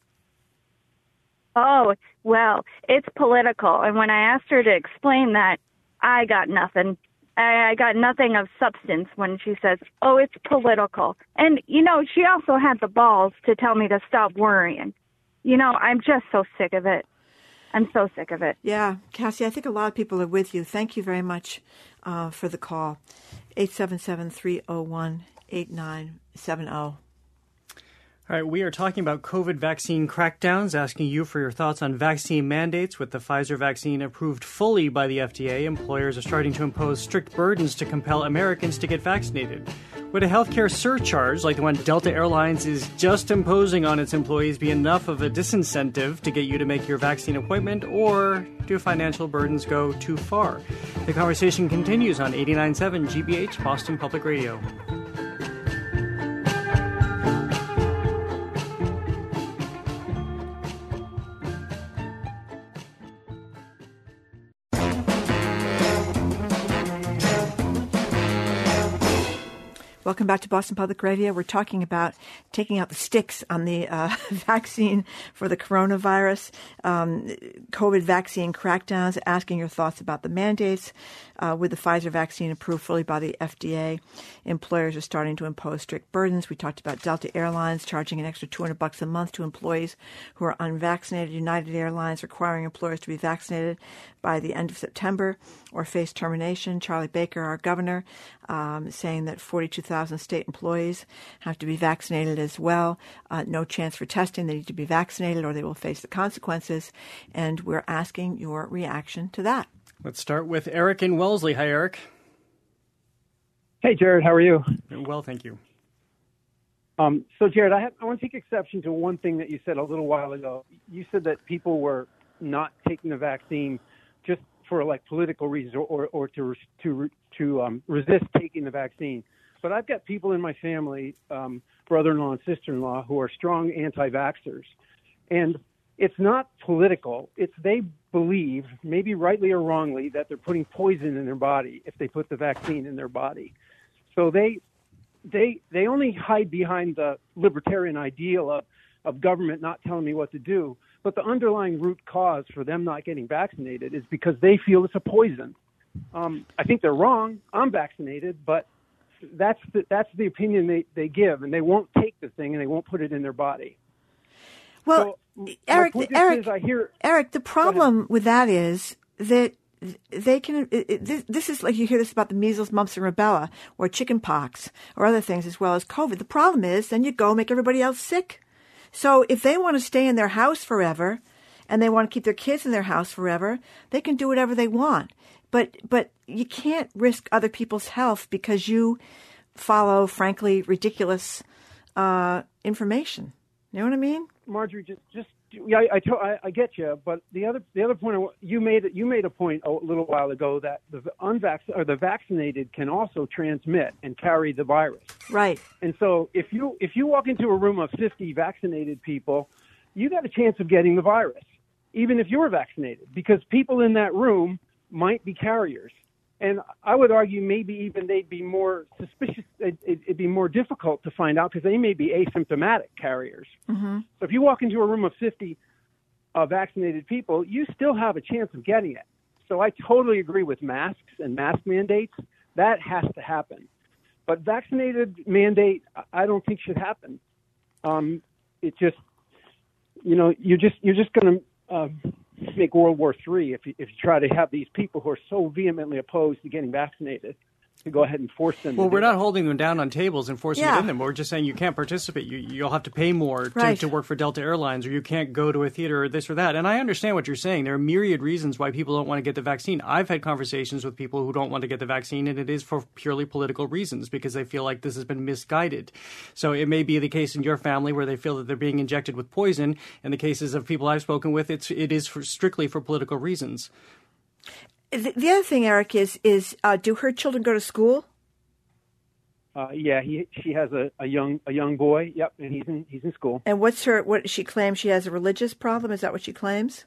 Oh, well, it's political. And when I asked her to explain that, I got nothing. I got nothing of substance when she says, oh, it's political. And, you know, she also had the balls to tell me to stop worrying. You know, I'm just so sick of it. I'm so sick of it. Yeah, Cassie, I think a lot of people are with you. Thank you very much uh, for the call. eight seven seven, three oh one, eight nine seven oh. All right, we are talking about COVID vaccine crackdowns, asking you for your thoughts on vaccine mandates. With the Pfizer vaccine approved fully by the F D A, employers are starting to impose strict burdens to compel Americans to get vaccinated. Would a healthcare surcharge, like the one Delta Airlines is just imposing on its employees, be enough of a disincentive to get you to make your vaccine appointment, or do financial burdens go too far? The conversation continues on eighty-nine point seven G B H, Boston Public Radio. Welcome back to Boston Public Radio. We're talking about taking out the sticks on the uh, vaccine for the coronavirus, um, COVID vaccine crackdowns, asking your thoughts about the mandates. Uh, with the Pfizer vaccine approved fully by the F D A, employers are starting to impose strict burdens. We talked about Delta Airlines charging an extra two hundred bucks a month to employees who are unvaccinated. United Airlines requiring employers to be vaccinated by the end of September or face termination. Charlie Baker, our governor, um, saying that forty-two thousand state employees have to be vaccinated as well. Uh, no chance for testing. They need to be vaccinated or they will face the consequences. And we're asking your reaction to that. Let's start with Eric in Wellesley. Hi, Eric. Hey, Jared. How are you? Well, thank you. Um, so, Jared, I, have, I want to take exception to one thing that you said a little while ago. You said that people were not taking the vaccine just for like political reasons or, or, or to to to um, resist taking the vaccine. But I've got people in my family, um, brother-in-law and sister-in-law, who are strong anti-vaxxers. And it's not political. It's they believe, maybe rightly or wrongly, that they're putting poison in their body if they put the vaccine in their body. So they they they only hide behind the libertarian ideal of, of government not telling me what to do. But the underlying root cause for them not getting vaccinated is because they feel it's a poison. Um, I think they're wrong. I'm vaccinated, but that's the, that's the opinion they, they give, and they won't take the thing and they won't put it in their body. Well, so, Eric, Eric, is I hear, Eric, the problem with that is that they can. It, it, this, this is like you hear this about the measles, mumps, and rubella, or chicken pox, or other things as well as COVID. The problem is then you go make everybody else sick. So if they want to stay in their house forever, and they want to keep their kids in their house forever, they can do whatever they want. But but you can't risk other people's health because you follow, frankly, ridiculous uh, information. You know what I mean? Marjorie, just, just yeah, I, I, I, I get you. But the other the other point you made you made a point a little while ago that the unvac or the vaccinated can also transmit and carry the virus. Right. And so if you if you walk into a room of fifty vaccinated people, you got a chance of getting the virus, even if you're vaccinated, because people in that room might be carriers. And I would argue maybe even they'd be more suspicious. It, it, it'd be more difficult to find out because they may be asymptomatic carriers. Mm-hmm. So if you walk into a room of fifty uh, vaccinated people, you still have a chance of getting it. So I totally agree with masks and mask mandates. That has to happen. But vaccinated mandate, I don't think should happen. Um, it just, you know, you're just you're just going to uh, make World War Three if you, if you try to have these people who are so vehemently opposed to getting vaccinated to go ahead and force them. Well, to we're do not it. holding them down on tables and forcing Yeah. it in them. We're just saying you can't participate. You, you'll have to pay more to, Right. to work for Delta Airlines, or you can't go to a theater or this or that. And I understand what you're saying. There are myriad reasons why people don't want to get the vaccine. I've had conversations with people who don't want to get the vaccine, and it is for purely political reasons because they feel like this has been misguided. So it may be the case in your family where they feel that they're being injected with poison. In the cases of people I've spoken with, it's, it is for, strictly for political reasons. The, the other thing, Eric, is is uh, do her children go to school? Uh, yeah, he she has a, a young a young boy. Yep, and he's in he's in school. And what's her? What she claims she has a religious problem? Is that what she claims?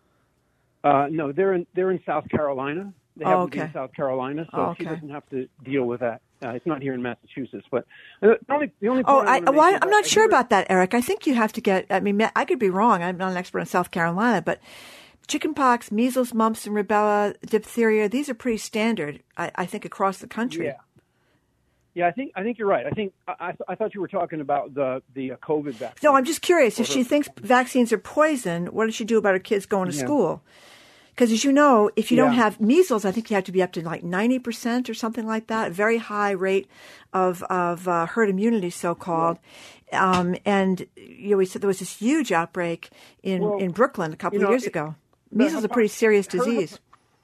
Uh, no, they're in they're in South Carolina. They Oh, happen okay. to be in South Carolina, so Oh, she okay. doesn't have to deal with that. Uh, it's not here in Massachusetts, but uh, the only the only Oh, point I, I, wanna well, make is I'm that not I sure hear- about that, Eric. I think you have to get. I mean, I could be wrong. I'm not an expert in South Carolina, but chickenpox, measles, mumps, and rubella, diphtheria. These are pretty standard, I, I think, across the country. Yeah. Yeah, I think I think you're right. I think I, I, I thought you were talking about the the uh, COVID vaccine. No, I'm just curious. If For she her- thinks vaccines are poison, what does she do about her kids going to Yeah. school? Because as you know, if you don't Yeah. have measles, I think you have to be up to like ninety percent or something like that, a very high rate of, of uh, herd immunity, so-called. Um, and you know, we said there was this huge outbreak in, Well, in Brooklyn a couple you of know, years it- ago. the Measles is a pretty hypo- serious her- disease.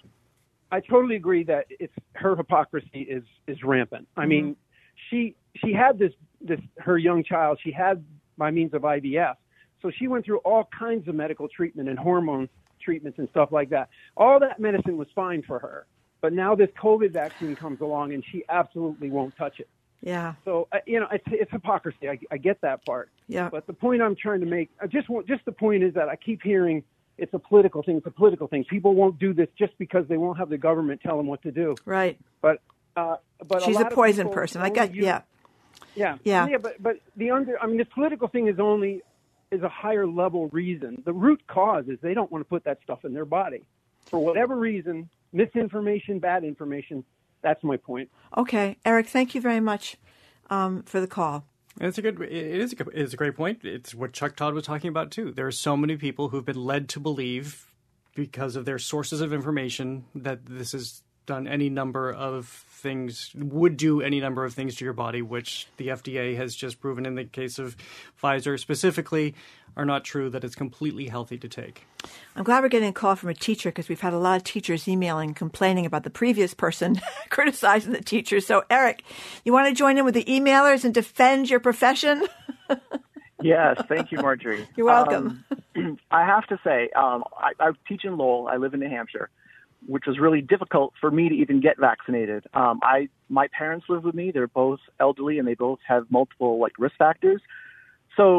I totally agree that it's her hypocrisy is is rampant. I mean, she she had this this her young child. She had by means of I V F, so she went through all kinds of medical treatment and hormone treatments and stuff like that. All that medicine was fine for her, but now this COVID vaccine comes along and she absolutely won't touch it. Yeah. So uh, you know, it's it's hypocrisy. I, I get that part. Yeah. But the point I'm trying to make, I just want, just the point is that I keep hearing it's a political thing. It's a political thing. People won't do this just because they won't have the government tell them what to do. Right. But uh, but She's a, a lot of poison people person. I only got, use- yeah. Yeah. Yeah. Yeah. But but the under, I mean, the political thing is only is a higher level reason. The root cause is they don't want to put that stuff in their body for whatever reason. Misinformation, bad information. That's my point. Okay. Eric, thank you very much um, for the call. It's a good. It is a, good- it's a great point. It's what Chuck Todd was talking about too. There are so many people who've been led to believe, because of their sources of information, that this has done any number of things, would do any number of things to your body, which the F D A has just proven in the case of Pfizer specifically are not true, that it's completely healthy to take. I'm glad we're getting a call from a teacher because we've had a lot of teachers emailing, complaining about the previous person criticizing the teacher. So, Eric, you want to join in with the emailers and defend your profession? Yes, thank you, Marjorie. You're welcome. Um, I have to say, um, I, I teach in Lowell. I live in New Hampshire, which was really difficult for me to even get vaccinated. Um, I my parents live with me. They're both elderly, and they both have multiple like risk factors. So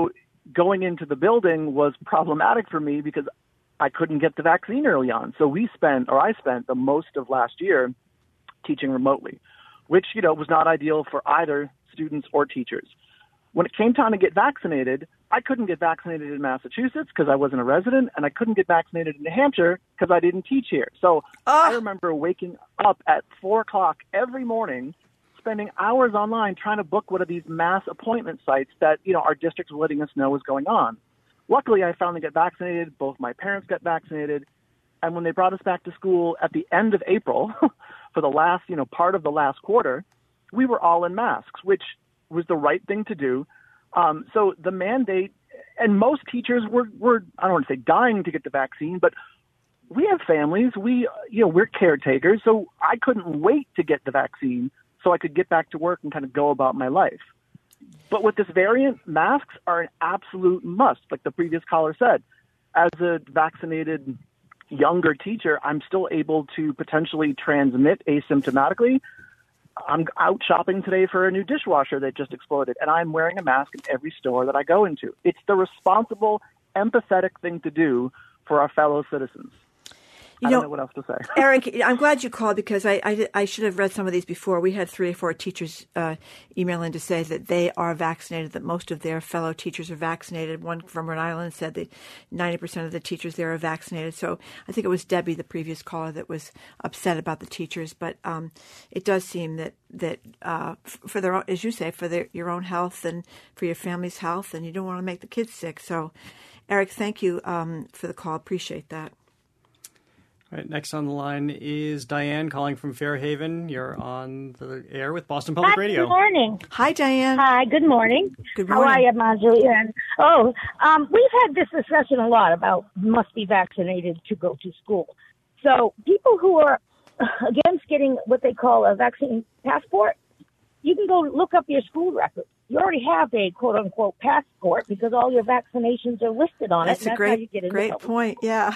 going into the building was problematic for me because I couldn't get the vaccine early on. So we spent, or I spent the most of last year teaching remotely, which, you know, was not ideal for either students or teachers. When it came time to get vaccinated, I couldn't get vaccinated in Massachusetts because I wasn't a resident, and I couldn't get vaccinated in New Hampshire because I didn't teach here. So oh. I remember waking up at four o'clock every morning, spending hours online trying to book one of these mass appointment sites that, you know, our district was letting us know was going on. Luckily, I finally got vaccinated. Both my parents got vaccinated. And when they brought us back to school at the end of April for the last, you know, part of the last quarter, we were all in masks, which was the right thing to do. Um, so the mandate, and most teachers were, were, I don't want to say dying to get the vaccine, but we have families. We, you know, we're caretakers. So I couldn't wait to get the vaccine so I could get back to work and kind of go about my life. But with this variant, masks are an absolute must, like the previous caller said. As a vaccinated younger teacher, I'm still able to potentially transmit asymptomatically. I'm out shopping today for a new dishwasher that just exploded, and I'm wearing a mask in every store that I go into. It's the responsible, empathetic thing to do for our fellow citizens. You I know, don't know what else to say. Eric, I'm glad you called because I, I, I should have read some of these before. We had three or four teachers uh, email in to say that they are vaccinated, that most of their fellow teachers are vaccinated. One from Rhode Island said that ninety percent of the teachers there are vaccinated. So I think it was Debbie, the previous caller, that was upset about the teachers. But um, it does seem that, that uh, for their own, as you say, for their, your own health and for your family's health, and you don't want to make the kids sick. So, Eric, thank you um, for the call. Appreciate that. All right, next on the line is Diane calling from Fairhaven. You're on the air with Boston Public Hi, Radio. Good morning. Hi, Diane. Hi, good morning. Good morning. How are you, Marjorie? And, oh, um, we've had this discussion a lot about must be vaccinated to go to school. So people who are against getting what they call a vaccine passport, you can go look up your school record. You already have a quote-unquote passport because all your vaccinations are listed on that's it. And a that's great, how you get into great public point, yeah.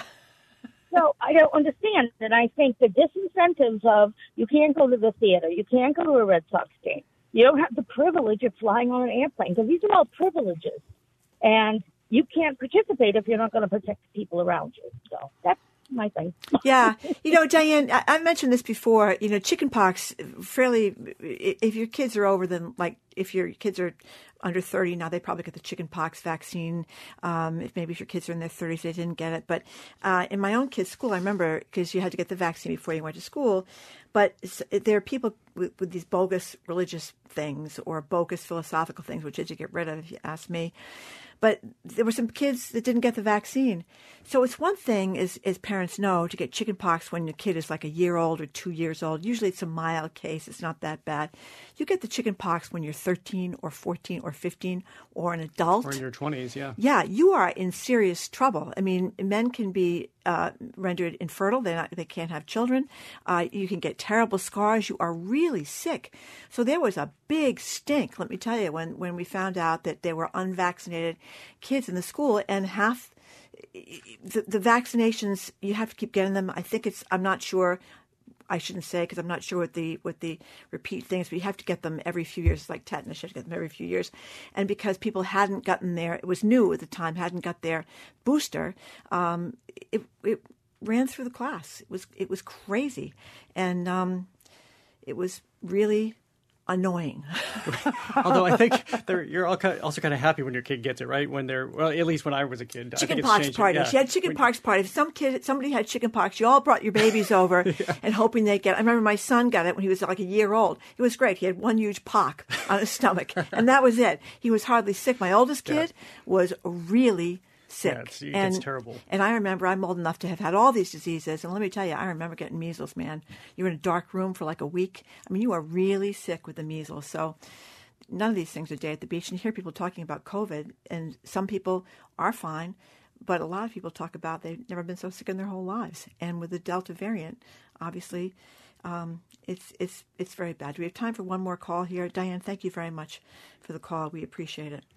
So I don't understand. And I think the disincentives of you can't go to the theater, you can't go to a Red Sox game, you don't have the privilege of flying on an airplane, because these are all privileges. And you can't participate if you're not going to protect the people around you. So that's my thing. Yeah. You know, Diane, I, I mentioned this before, you know, chickenpox, fairly, if your kids are over them, like if your kids are under thirty now, they probably get the chickenpox vaccine. Um, if maybe if your kids are in their thirties, they didn't get it. But uh, in my own kids' school, I remember, because you had to get the vaccine before you went to school. But there are people with, with these bogus religious things or bogus philosophical things, which is to get rid of, if you ask me. But there were some kids that didn't get the vaccine. So it's one thing, as, as parents know, to get chickenpox when your kid is like a year old or two years old. Usually it's a mild case. It's not that bad. You get the chickenpox when you're thirteen or fourteen or fifteen or an adult. Or in your twenties, yeah. Yeah, you are in serious trouble. I mean, men can be uh, rendered infertile. They're not, they can't have children. Uh, you can get terrible scars. You are really sick. So there was a big stink, let me tell you, when, when we found out that there were unvaccinated kids in the school, and half the, the vaccinations, you have to keep getting them. I think it's, I'm not sure, I shouldn't say because I'm not sure what the what the repeat things, but you have to get them every few years, like tetanus, you have to get them every few years. And because people hadn't gotten their, it was new at the time, hadn't got their booster, um, it, it ran through the class. It was, it was crazy. And um, it was really annoying. Although I think you're also kind of happy when your kid gets it, right? When they're, well, at least when I was a kid. Chickenpox parties. Yeah. You had chickenpox parties. Some kid, somebody had chickenpox. You all brought your babies over yeah. and hoping they'd get it. I remember my son got it when he was like a year old. It was great. He had one huge pock on his stomach, and that was it. He was hardly sick. My oldest kid yeah. was really sick. Yeah, it's, it and, gets terrible. And I remember, I'm old enough to have had all these diseases. And let me tell you, I remember getting measles, man. You're in a dark room for like a week. I mean, you are really sick with the measles. So none of these things are day at the beach. And you hear people talking about COVID, and some people are fine, but a lot of people talk about they've never been so sick in their whole lives. And with the Delta variant, obviously, um, it's it's it's very bad. Do we have time for one more call here? Diane, thank you very much for the call. We appreciate it.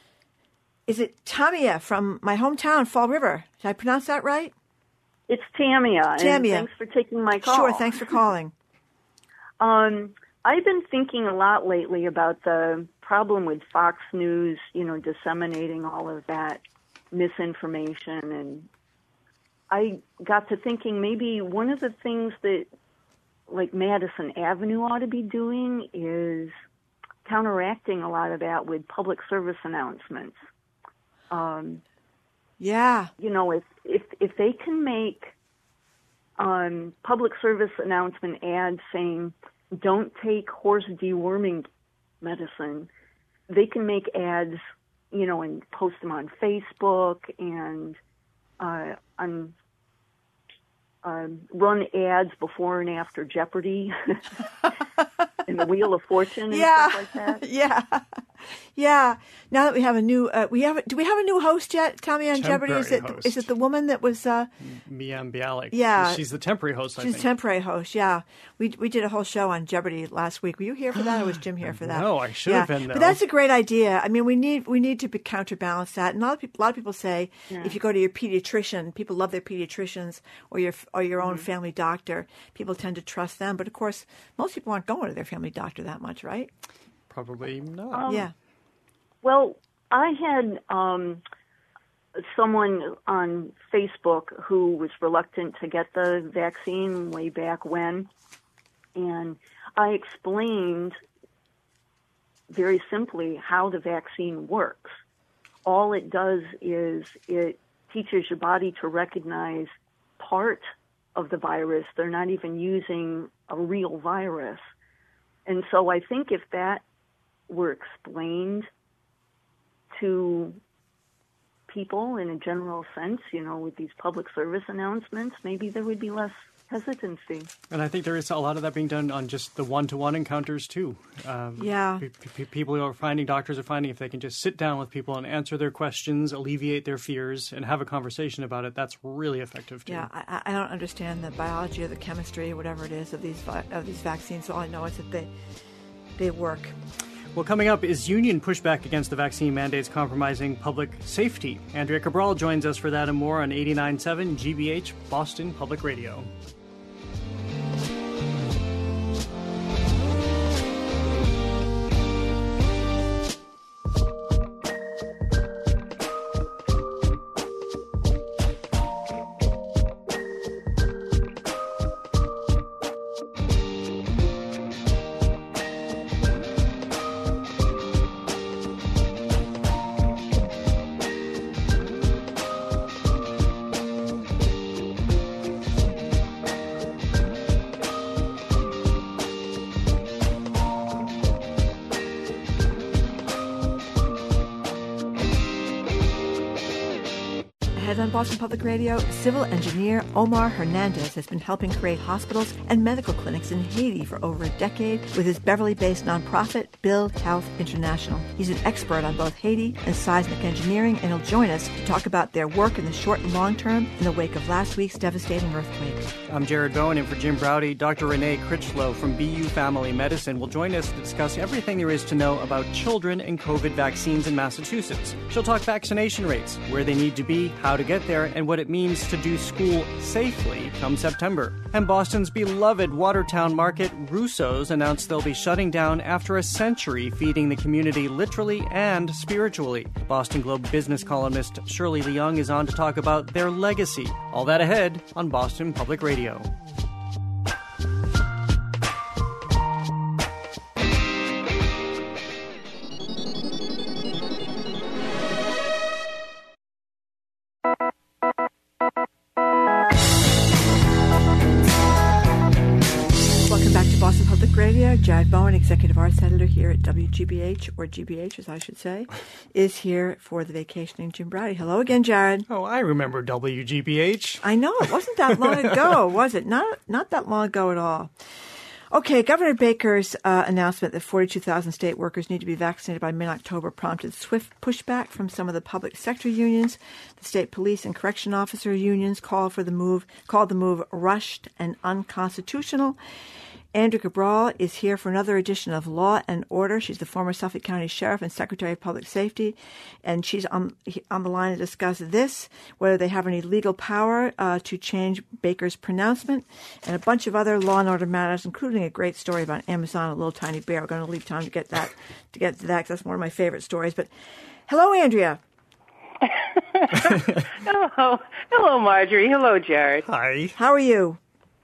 Is it Tamia from my hometown, Fall River? Did I pronounce that right? It's Tamia. Tamia. And thanks for taking my call. Sure, thanks for calling. um, I've been thinking a lot lately about the problem with Fox News, you know, disseminating all of that misinformation. And I got to thinking maybe one of the things that, like, Madison Avenue ought to be doing is counteracting a lot of that with public service announcements. Um, yeah. You know, if, if, if they can make um, public service announcement ads saying, don't take horse deworming medicine, they can make ads, you know, and post them on Facebook and uh, on uh, run ads before and after Jeopardy and the Wheel of Fortune and yeah. stuff like that. Yeah. Yeah. Now that we have a new, uh, we have, do we have a new host yet? Tell me on Jeopardy. Is it, host. is it the woman that was, uh, Miam Bialik? Yeah. She's the temporary host, I She's think. temporary host, yeah. We we did a whole show on Jeopardy last week. Were you here for that, or was Jim here for that? No, I should yeah. have been, though. But that's a great idea. I mean, we need we need to be counterbalance that. And a lot of people, a lot of people say, Yeah. if you go to your pediatrician, people love their pediatricians, or your or your own Mhm. family doctor. People tend to trust them. But of course, most people aren't going to their family doctor that much, right? Probably not. Um, yeah. Well, I had um, someone on Facebook who was reluctant to get the vaccine way back when, and I explained very simply how the vaccine works. All it does is it teaches your body to recognize part of the virus. They're not even using a real virus. And so I think if that were explained to people in a general sense, you know, with these public service announcements, maybe there would be less hesitancy. And I think there is a lot of that being done on just the one-to-one encounters, too. Um, Yeah. P- p- people are finding, doctors are finding, if they can just sit down with people and answer their questions, alleviate their fears, and have a conversation about it, that's really effective, too. Yeah, I, I don't understand the biology or the chemistry or whatever it is of these vi- of these vaccines. All I know is that they they work. Well, coming up is union pushback against the vaccine mandates compromising public safety. Andrea Cabral joins us for that and more on eighty-nine point seven G B H, Boston Public Radio. Ahead on Boston Public Radio, civil engineer Omar Hernandez has been helping create hospitals and medical clinics in Haiti for over a decade with his Beverly-based nonprofit, Build Health International. He's an expert on both Haiti and seismic engineering, and he'll join us to talk about their work in the short and long term in the wake of last week's devastating earthquake. I'm Jared Bowen, and for Jim Browdy, Doctor Renee Critchlow from B U Family Medicine will join us to discuss everything there is to know about children and COVID vaccines in Massachusetts. She'll talk vaccination rates, where they need to be, how to get there, and what it means to do school safely come September. And Boston's beloved Watertown Market, Russo's, announced they'll be shutting down after a century feeding the community literally and spiritually. Boston Globe business columnist Shirley Leung is on to talk about their legacy. All that ahead on Boston Public Radio. Welcome back to Boston Public Radio. Jared Bowen, Executive Arts Editor here at W G B H, or G B H as I should say, is here for the vacationing Jim Browdy. Hello again, Jared. Oh, I remember W G B H. I know. It wasn't that long ago, was it? Not not that long ago at all. Okay, Governor Baker's uh, announcement that forty-two thousand state workers need to be vaccinated by mid-October prompted swift pushback from some of the public sector unions. The state police and correction officer unions called for the move, called the move rushed and unconstitutional. Andrea Cabral is here for another edition of Law and Order. She's the former Suffolk County Sheriff and Secretary of Public Safety, and she's on, on the line to discuss this, whether they have any legal power uh, to change Baker's pronouncement, and a bunch of other law and order matters, including a great story about Amazon, a little tiny bear. We're going to leave time to get that to get to that because that's one of my favorite stories. But hello, Andrea. Hello. Hello, Marjorie. Hello, Jared. Hi. How are you?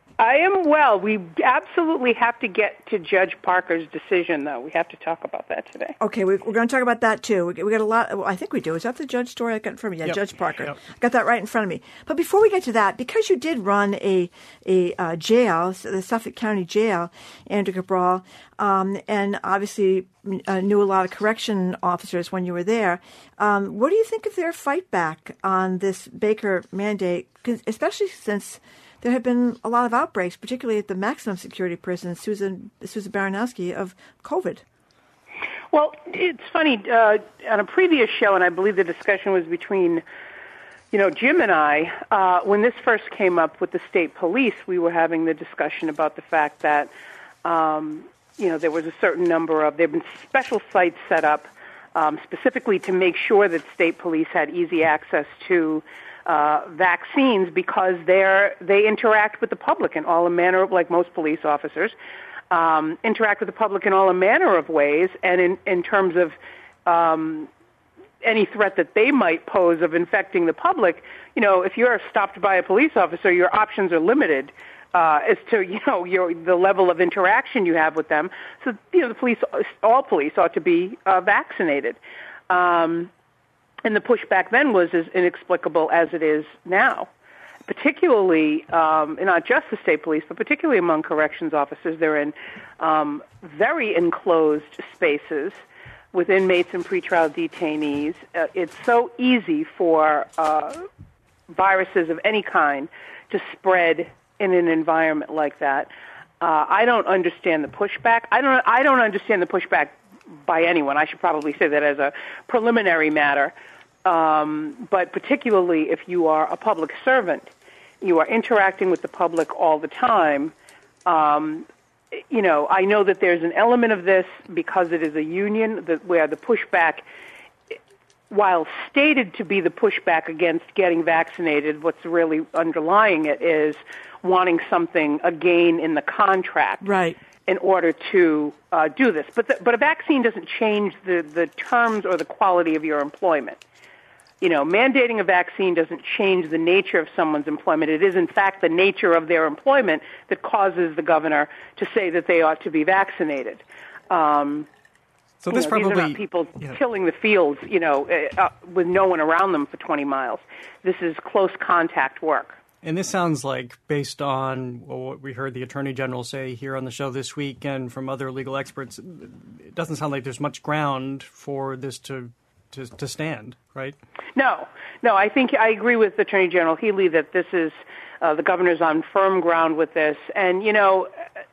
I am well. We absolutely have to get to Judge Parker's decision, though. We have to talk about that today. Okay, we, we're going to talk about that, too. We, we got a lot. Well, I think we do. Is that the judge story I got in front of me? Yeah, yep. Judge Parker. Yep. I got that right in front of me. But before we get to that, because you did run a a uh, jail, the Suffolk County Jail, Andrea Cabral, um, and obviously uh, knew a lot of correction officers when you were there, um, what do you think of their fight back on this Baker mandate, especially since there have been a lot of outbreaks, particularly at the maximum security prison, Susan Susan Baranowski, of COVID? Well, it's funny. Uh, on a previous show, and I believe the discussion was between, you know, Jim and I, uh, when this first came up with the state police, we were having the discussion about the fact that, um, you know, there was a certain number of, there have been special sites set up um, specifically to make sure that state police had easy access to Uh, vaccines because they're they interact with the public in all a manner of, like most police officers, um, interact with the public in all a manner of ways, and in, in terms of um, any threat that they might pose of infecting the public, you know, if you're stopped by a police officer, your options are limited uh, as to, you know, your the level of interaction you have with them. So, you know, the police, all police ought to be uh, vaccinated. Um, And the pushback then was as inexplicable as it is now, particularly, um, not just the state police, but particularly among corrections officers. They're in um, very enclosed spaces with inmates and pretrial detainees. Uh, it's so easy for uh, viruses of any kind to spread in an environment like that. Uh, I don't understand the pushback. I don't. I don't understand the pushback by anyone. I should probably say that as a preliminary matter. Um, but particularly if you are a public servant, you are interacting with the public all the time. Um, you know, I know that there's an element of this because it is a union that, where the pushback, while stated to be the pushback against getting vaccinated, what's really underlying it is wanting something, a gain in the contract. Right. In order to uh, do this. But the, but a vaccine doesn't change the, the terms or the quality of your employment. You know, mandating a vaccine doesn't change the nature of someone's employment. It is, in fact, the nature of their employment that causes the governor to say that they ought to be vaccinated. Um, so this you know, probably these are not people yeah. tilling the fields, you know, uh, with no one around them for twenty miles. This is close contact work. And this sounds like, based on what we heard the Attorney General say here on the show this week and from other legal experts, it doesn't sound like there's much ground for this to to, to stand, right? No, no. I think I agree with Attorney General Healy that this is uh, the governor's on firm ground with this. And, you know,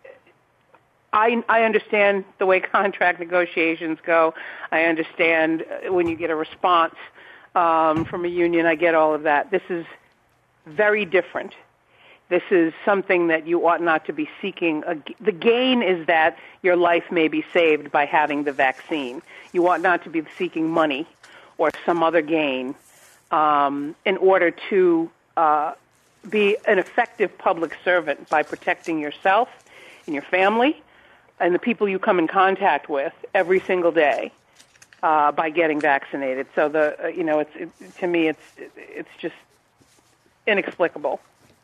I, I understand the way contract negotiations go. I understand when you get a response um, from a union. I get all of that. This is very different. This is something that you ought not to be seeking. The gain is that your life may be saved by having the vaccine. You ought not to be seeking money or some other gain um, in order to uh, be an effective public servant by protecting yourself and your family and the people you come in contact with every single day uh, by getting vaccinated. So the uh, you know, it's it, to me, it's it's just inexplicable.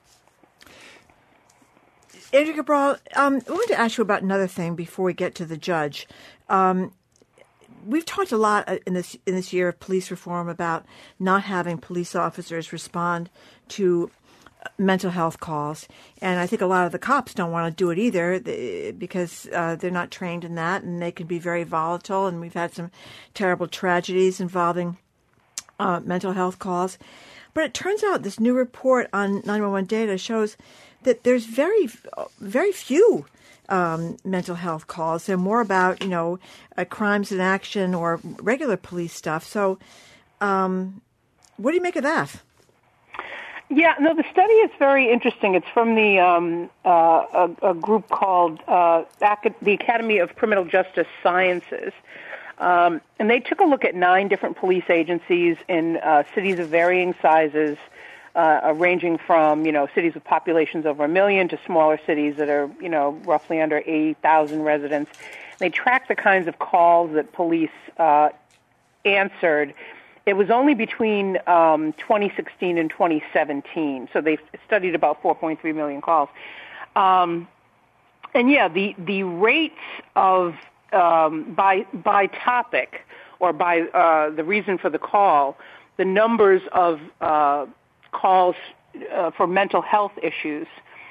Andrea Cabral, um, I wanted to ask you about another thing before we get to the judge. Um, we've talked a lot in this in this year of police reform about not having police officers respond to mental health calls, and I think a lot of the cops don't want to do it either because uh, they're not trained in that, and they can be very volatile. And we've had some terrible tragedies involving uh, mental health calls. But it turns out this new report on nine one one data shows that there's very, very few um, mental health calls. They're more about, you know, uh, crimes in action or regular police stuff. So um, what do you make of that? Yeah, no, the study is very interesting. It's from the um, uh, a, a group called uh, Ac- the Academy of Criminal Justice Sciences. Um, and they took a look at nine different police agencies in uh, cities of varying sizes, uh, ranging from, you know, cities with populations over a million to smaller cities that are, you know, roughly under eighty thousand residents. They tracked the kinds of calls that police uh, answered. It was only between um, twenty sixteen and twenty seventeen, so they studied about four point three million calls. Um, and yeah, the the rates of um, by by topic or by uh, the reason for the call, the numbers of uh, calls uh, for mental health issues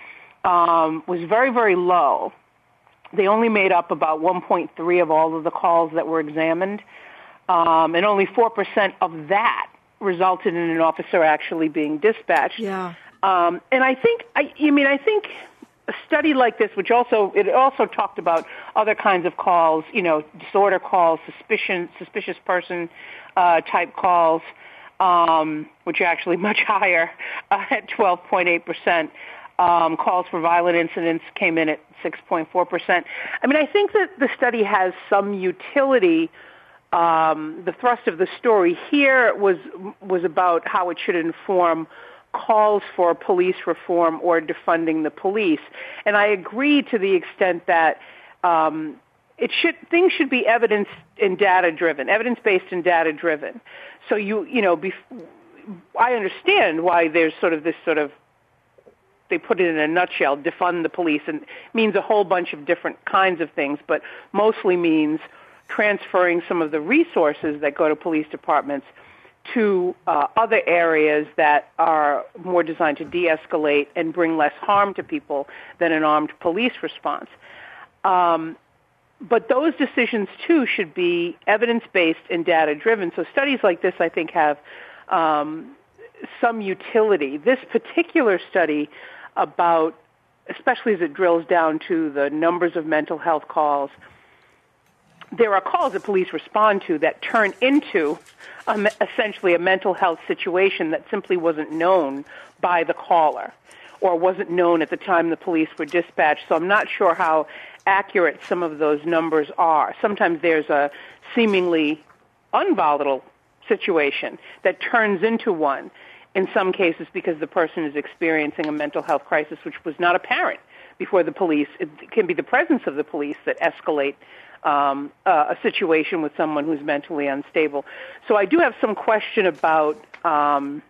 um, was very very low. They only made up about one point three of all of the calls that were examined. Um, and only four percent of that resulted in an officer actually being dispatched. Yeah. Um, and I think, I, I mean, I think a study like this, which also, it also talked about other kinds of calls, you know, disorder calls, suspicion, suspicious person uh, type calls, um, which are actually much higher uh, at twelve point eight percent. Um, calls for violent incidents came in at six point four percent. I mean, I think that the study has some utility. Um, the thrust of the story here was was about how it should inform calls for police reform or defunding the police, and I agree to the extent that um, it should things should be evidence and data driven, evidence based and data driven. So you you know, bef- I understand why there's sort of this sort of they put it in a nutshell, defund the police, and means a whole bunch of different kinds of things, but mostly means transferring some of the resources that go to police departments to uh, other areas that are more designed to de-escalate and bring less harm to people than an armed police response. Um, but those decisions, too, should be evidence-based and data-driven. So studies like this, I think, have um, some utility. This particular study about, especially as it drills down to the numbers of mental health calls, there are calls that police respond to that turn into um, essentially a mental health situation that simply wasn't known by the caller or wasn't known at the time the police were dispatched. So I'm not sure how accurate some of those numbers are. Sometimes there's a seemingly unvolatile situation that turns into one, in some cases because the person is experiencing a mental health crisis which was not apparent before the police. It can be the presence of the police that escalate Um, uh, a situation with someone who's mentally unstable. So I do have some question about um,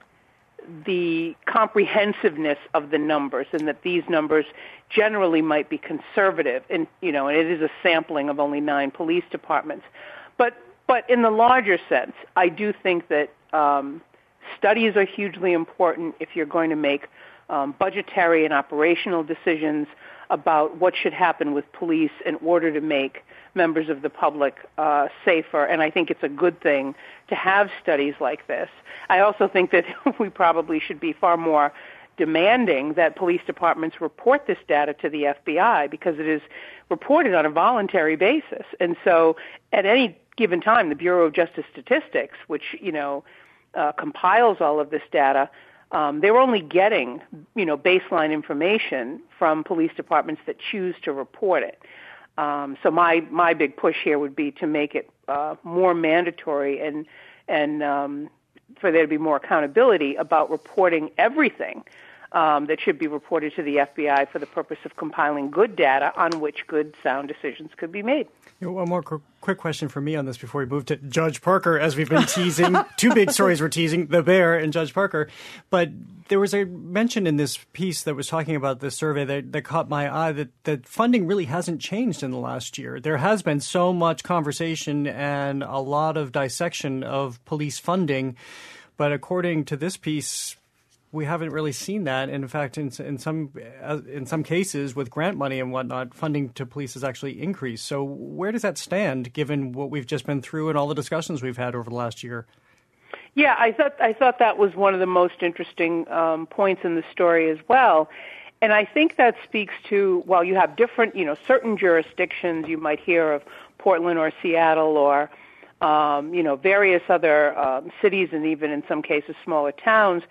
the comprehensiveness of the numbers, and that these numbers generally might be conservative. And you know, and it is a sampling of only nine police departments. But but in the larger sense, I do think that um, studies are hugely important if you're going to make um, budgetary and operational decisions about what should happen with police in order to make members of the public uh, safer. And I think it's a good thing to have studies like this. I also think that we probably should be far more demanding that police departments report this data to the F B I, because it is reported on a voluntary basis. And so at any given time, the Bureau of Justice Statistics, which, you know, uh, compiles all of this data, Um, they're only getting, you know, baseline information from police departments that choose to report it. Um, so my, my big push here would be to make it uh, more mandatory and and um, for there to be more accountability about reporting everything um, that should be reported to the F B I for the purpose of compiling good data on which good, sound decisions could be made. You know, one more qu- quick question for me on this before we move to Judge Parker, as we've been teasing. Two big stories we're teasing, the bear and Judge Parker. But there was a mention in this piece that was talking about this survey that, that caught my eye that, that funding really hasn't changed in the last year. There has been so much conversation and a lot of dissection of police funding. But according to this piece, we haven't really seen that. And in fact, in, in some in some cases, with grant money and whatnot, funding to police has actually increased. So where does that stand, given what we've just been through and all the discussions we've had over the last year? Yeah, I thought I thought that was one of the most interesting um, points in the story as well. And I think that speaks to, while you have different, you know, certain jurisdictions, you might hear of Portland or Seattle or, um, you know, various other um, cities and even in some cases smaller towns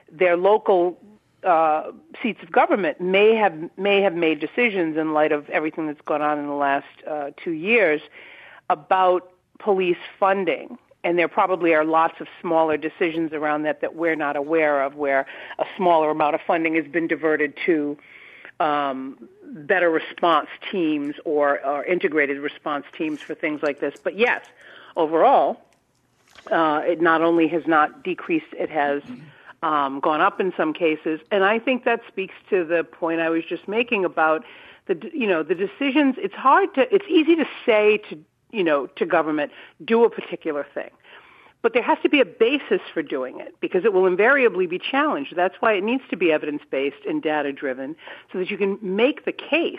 their local uh, seats of government may have may have made decisions in light of everything that's gone on in the last uh, two years about police funding. And there probably are lots of smaller decisions around that that we're not aware of, where a smaller amount of funding has been diverted to um, better response teams or, or integrated response teams for things like this. But yes, overall, uh, it not only has not decreased, it has um, gone up in some cases. And I think that speaks to the point I was just making about the, you know, the decisions. It's hard to, it's easy to say to, you know, to government, do a particular thing. But there has to be a basis for doing it because it will invariably be challenged. That's why it needs to be evidence-based and data-driven so that you can make the case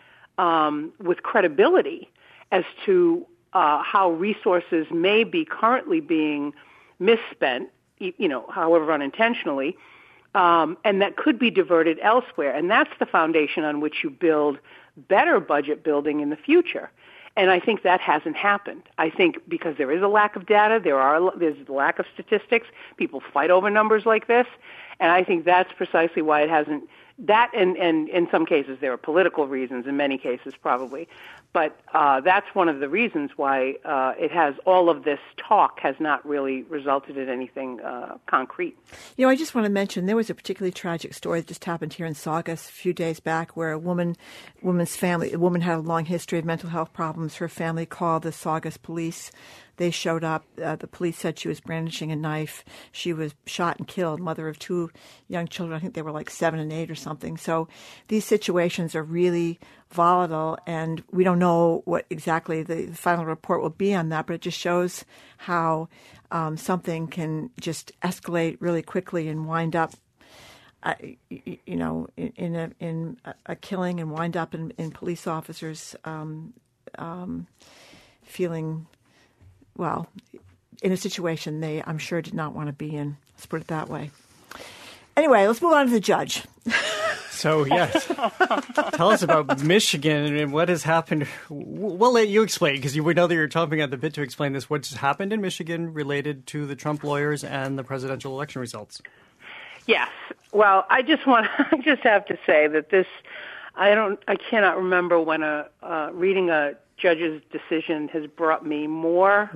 um, with credibility as to uh, how resources may be currently being misspent, you know, however unintentionally, um, and that could be diverted elsewhere. And that's the foundation on which you build better budget building in the future. And I think that hasn't happened. I think because there is a lack of data, there are there's a lack of statistics. People fight over numbers like this, and I think that's precisely why it hasn't. That and, and in some cases there are political reasons. In many cases, probably, but uh, that's one of the reasons why uh, it has all of this talk has not really resulted in anything uh, concrete. You know, I just want to mention there was a particularly tragic story that just happened here in Saugus a few days back, where a woman, woman's family, a woman had a long history of mental health problems. Her family called the Saugus police. They showed up. Uh, the police said she was brandishing a knife. She was shot and killed, mother of two young children. I think they were like seven and eight or something. So these situations are really volatile, and we don't know what exactly the final report will be on that, but it just shows how um, something can just escalate really quickly and wind up Uh, you know, in, in a in a killing and wind up in, in police officers um, um, feeling, well, in a situation they, I'm sure, did not want to be in. Let's put it that way. Anyway, let's move on to the judge. So, yes, tell us about Michigan and what has happened. We'll let you explain, because we know that you're chomping at the bit to explain this. What's happened in Michigan related to the Trump lawyers and the presidential election results? Yes. Well, I just want I just have to say that this, I don't, I cannot remember when a uh, reading a judge's decision has brought me more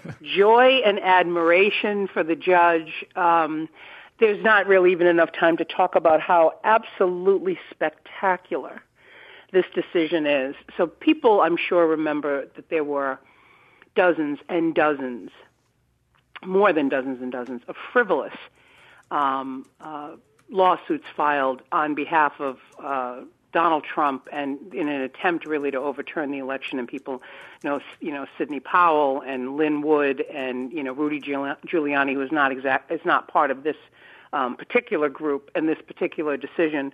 joy and admiration for the judge. Um, there's not really even enough time to talk about how absolutely spectacular this decision is. So people, I'm sure, remember that there were dozens and dozens, more than dozens and dozens, of frivolous um, uh, lawsuits filed on behalf of uh, Donald Trump, and in an attempt really to overturn the election. And people, you know, you know, Sidney Powell and Lynn Wood and you know Rudy Giuliani, who is not exact, is not part of this um, particular group and this particular decision,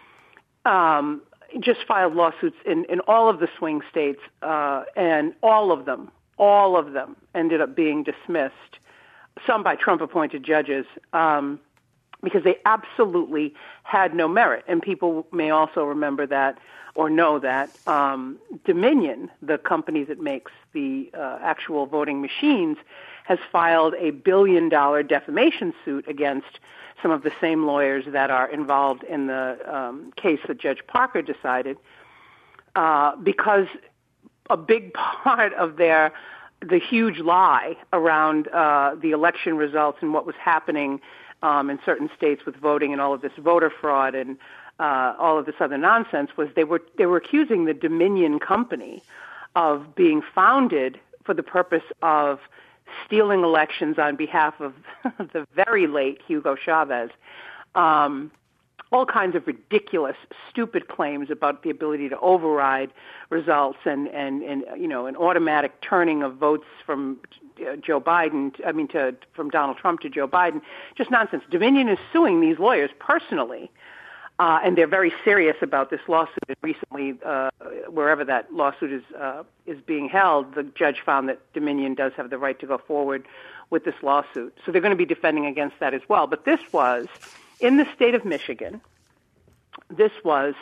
um, just filed lawsuits in, in all of the swing states, uh, and all of them, all of them ended up being dismissed. Some by Trump-appointed judges. Um, because they absolutely had no merit. And people may also remember that or know that um, Dominion, the company that makes the uh, actual voting machines, has filed a billion-dollar defamation suit against some of the same lawyers that are involved in the um, case that Judge Parker decided, uh, because a big part of their the huge lie around uh, the election results and what was happening Um, in certain states with voting and all of this voter fraud and uh, all of this other nonsense was they were they were accusing the Dominion company of being founded for the purpose of stealing elections on behalf of the very late Hugo Chavez. Um, all kinds of ridiculous, stupid claims about the ability to override results and, and, and you know, an automatic turning of votes from uh, Joe Biden, I mean, to from Donald Trump to Joe Biden. Just nonsense. Dominion is suing these lawyers personally, uh, and they're very serious about this lawsuit. And recently, uh, wherever that lawsuit is uh, is being held, the judge found that Dominion does have the right to go forward with this lawsuit. So they're going to be defending against that as well. But this was in the state of Michigan. This was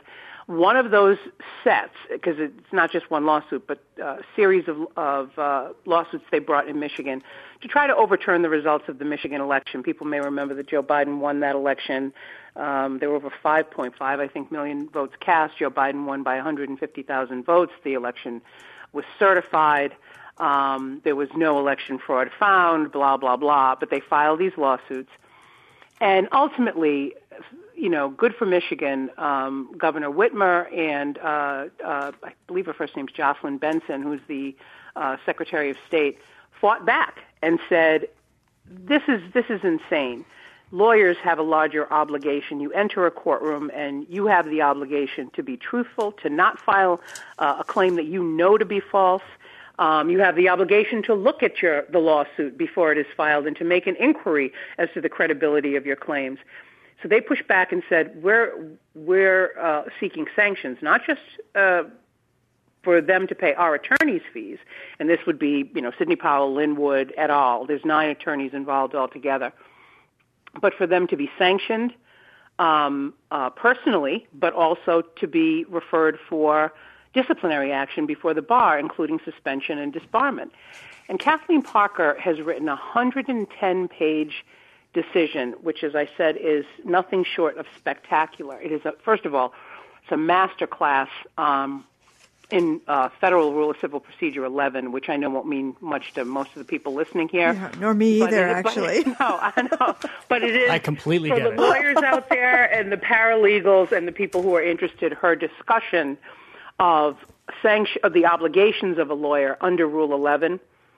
one of those sets, because it's not just one lawsuit, but a series of, of uh, lawsuits they brought in Michigan to try to overturn the results of the Michigan election. People may remember that Joe Biden won that election. Um, there were over five point five, I think, million votes cast. Joe Biden won by one hundred fifty thousand votes. The election was certified. Um, there was no election fraud found, blah, blah, blah. But they filed these lawsuits. And ultimately, you know, good for Michigan, um, Governor Whitmer and uh, uh, I believe her first name's Jocelyn Benson, who's the uh, Secretary of State, fought back and said, this is this is insane. Lawyers have a larger obligation. You enter a courtroom and you have the obligation to be truthful, to not file uh, a claim that you know to be false. Um, you have the obligation to look at your the lawsuit before it is filed and to make an inquiry as to the credibility of your claims. So they pushed back and said, we're, we're uh, seeking sanctions, not just uh, for them to pay our attorneys' fees, and this would be, you know, Sidney Powell, Lynn Wood, et al. There's nine attorneys involved altogether, but for them to be sanctioned um, uh, personally, but also to be referred for disciplinary action before the bar, including suspension and disbarment. And Kathleen Parker has written a one hundred ten page decision, which, as I said, is nothing short of spectacular. It is, a, first of all, it's a master class um, in uh, Federal Rule of Civil Procedure eleven, which I know won't mean much to most of the people listening here. Yeah, nor me but either, it, actually. But, no, I know. But it is I completely for get the it. lawyers out there and the paralegals and the people who are interested. Her discussion of sanction of the obligations of a lawyer under Rule eleven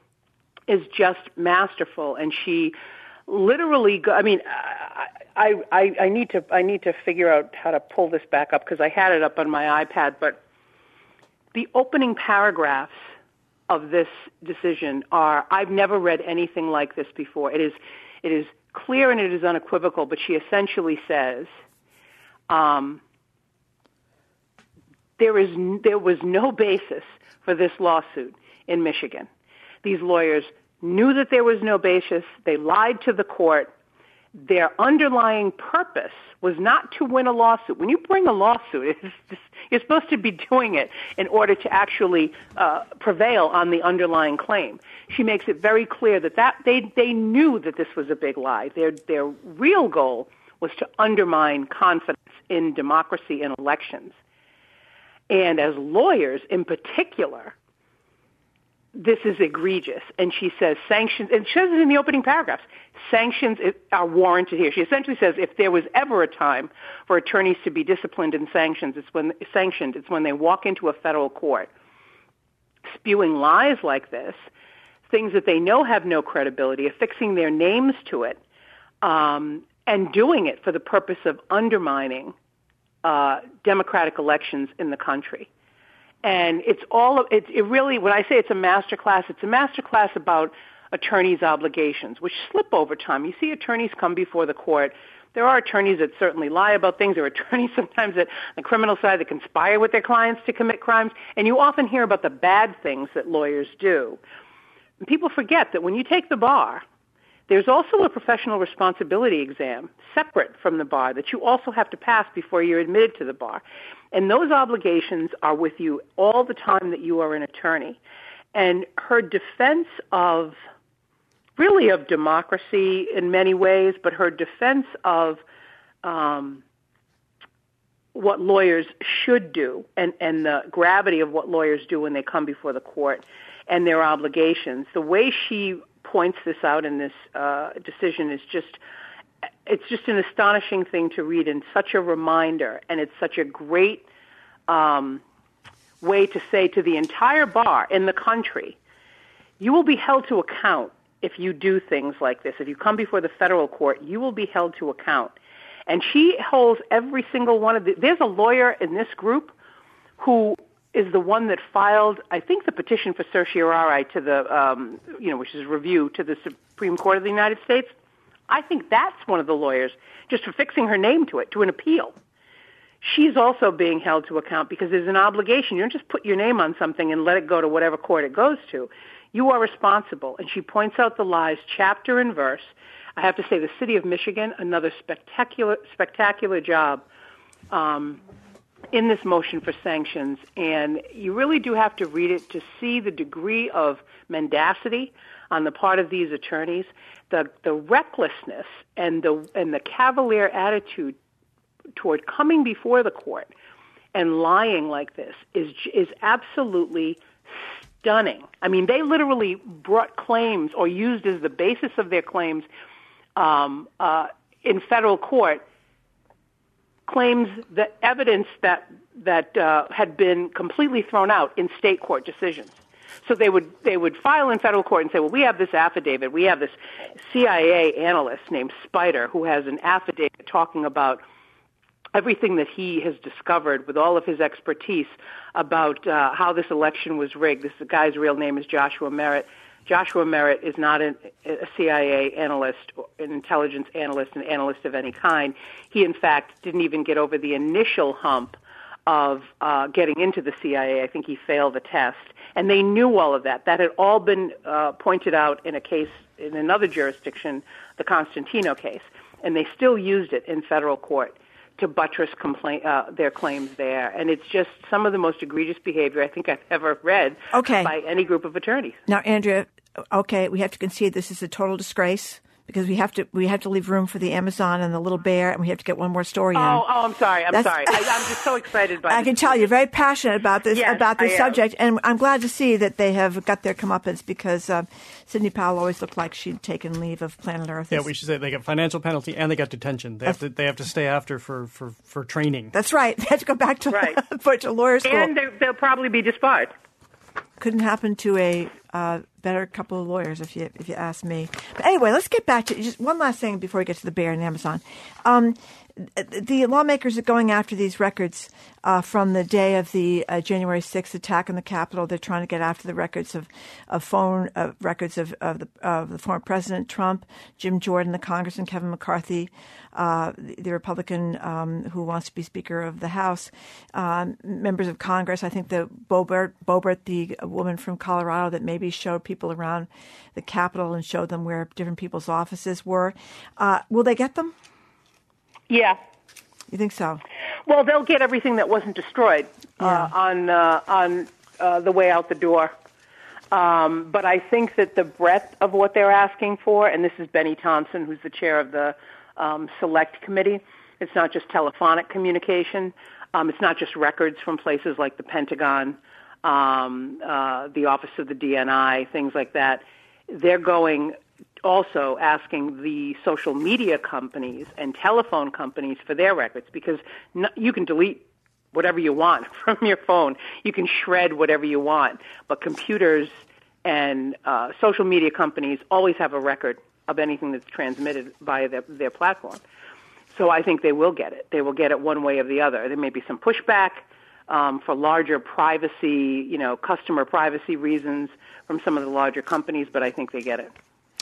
is just masterful, and she literally go, I mean, I, I I need to I need to figure out how to pull this back up because I had it up on my iPad, but the opening paragraphs of this decision are, I've never read anything like this before. It is it is clear and it is unequivocal, but she essentially says, um, There is there was no basis for this lawsuit in Michigan. These lawyers knew that there was no basis. They lied to the court. Their underlying purpose was not to win a lawsuit. When you bring a lawsuit, it's just, you're supposed to be doing it in order to actually uh, prevail on the underlying claim. She makes it very clear that, that they, they knew that this was a big lie. Their, their real goal was to undermine confidence in democracy and elections. And as lawyers in particular, this is egregious. And she says sanctions, and she says it in the opening paragraphs, sanctions are warranted here. She essentially says if there was ever a time for attorneys to be disciplined and sanctions, it's when, sanctioned, it's when they walk into a federal court spewing lies like this, things that they know have no credibility, affixing their names to it, um, and doing it for the purpose of undermining Uh, democratic elections in the country. And it's all, it, it really, when I say it's a master class, it's a master class about attorneys' obligations, which slip over time. You see attorneys come before the court. There are attorneys that certainly lie about things. There are attorneys sometimes at the criminal side that conspire with their clients to commit crimes. And you often hear about the bad things that lawyers do. And people forget that when you take the bar, there's also a professional responsibility exam separate from the bar that you also have to pass before you're admitted to the bar. And those obligations are with you all the time that you are an attorney. And her defense of, really of democracy in many ways, but her defense of um, what lawyers should do and, and the gravity of what lawyers do when they come before the court and their obligations, the way she points this out in this uh, decision is just, it's just an astonishing thing to read and such a reminder, and it's such a great um, way to say to the entire bar in the country, you will be held to account if you do things like this. If you come before the federal court, you will be held to account. And she holds every single one of the, there's a lawyer in this group who is the one that filed, I think, the petition for certiorari to the, um, you know, which is review to the Supreme Court of the United States. I think that's one of the lawyers, just for fixing her name to it, to an appeal. She's also being held to account because there's an obligation. You don't just put your name on something and let it go to whatever court it goes to. You are responsible. And she points out the lies chapter and verse. I have to say the city of Michigan, another spectacular, spectacular job um, in this motion for sanctions, and you really do have to read it to see the degree of mendacity on the part of these attorneys, the the recklessness and the and the cavalier attitude toward coming before the court and lying like this is is absolutely stunning. I mean, they literally brought claims or used as the basis of their claims um, uh, in federal court claims the evidence that that uh, had been completely thrown out in state court decisions. So they would they would file in federal court and say, well, we have this affidavit. We have this C I A analyst named Spider who has an affidavit talking about everything that he has discovered with all of his expertise about uh, how this election was rigged. This guy's real name is Joshua Merritt. Joshua Merritt is not an, a C I A analyst, an intelligence analyst, an analyst of any kind. He, in fact, didn't even get over the initial hump of uh, getting into the C I A. I think he failed the test. And they knew all of that. That had all been uh, pointed out in a case in another jurisdiction, the Constantino case. And they still used it in federal court to buttress complain, uh, their claims there. And it's just some of the most egregious behavior I think I've ever read okay. by any group of attorneys. Now, Andrea, okay, we have to concede this is a total disgrace because we have to we have to leave room for the Amazon and the little bear, and we have to get one more story in. Oh, oh I'm sorry. I'm That's, sorry. I, I'm just so excited by I this. can tell you're very passionate about this yes, about this I subject, am. and I'm glad to see that they have got their comeuppance because uh, Sidney Powell always looked like she'd taken leave of planet Earth. Yeah, we should say they got financial penalty and they got detention. They have to they have to stay after for, for, for training. That's right. They had to go back to right. to lawyer school. And they'll probably be disbarred. Couldn't happen to a uh, better couple of lawyers, if you if you ask me. But anyway, let's get back to just one last thing before we get to the bear and Amazon. Um, the lawmakers are going after these records uh, from the day of the uh, January sixth attack on the Capitol. They're trying to get after the records of, of phone uh, records of, of, the, of the former President Trump, Jim Jordan, the Congressman Kevin McCarthy, uh, the, the Republican um, who wants to be Speaker of the House, um, members of Congress. I think the Boebert, Boebert, the woman from Colorado that maybe showed people around the Capitol and showed them where different people's offices were. Uh, will they get them? Yeah. You think so? Well, they'll get everything that wasn't destroyed uh, Yeah. on uh, on uh, the way out the door. Um, but I think that the breadth of what they're asking for, and this is Benny Thompson, who's the chair of the um, Select Committee, it's not just telephonic communication. Um, it's not just records from places like the Pentagon, um, uh, the Office of the D N I, things like that. They're going also asking the social media companies and telephone companies for their records because no, you can delete whatever you want from your phone. You can shred whatever you want. But computers and uh, social media companies always have a record of anything that's transmitted via their, their platform. So I think they will get it. They will get it one way or the other. There may be some pushback um, for larger privacy, you know, customer privacy reasons from some of the larger companies, but I think they get it.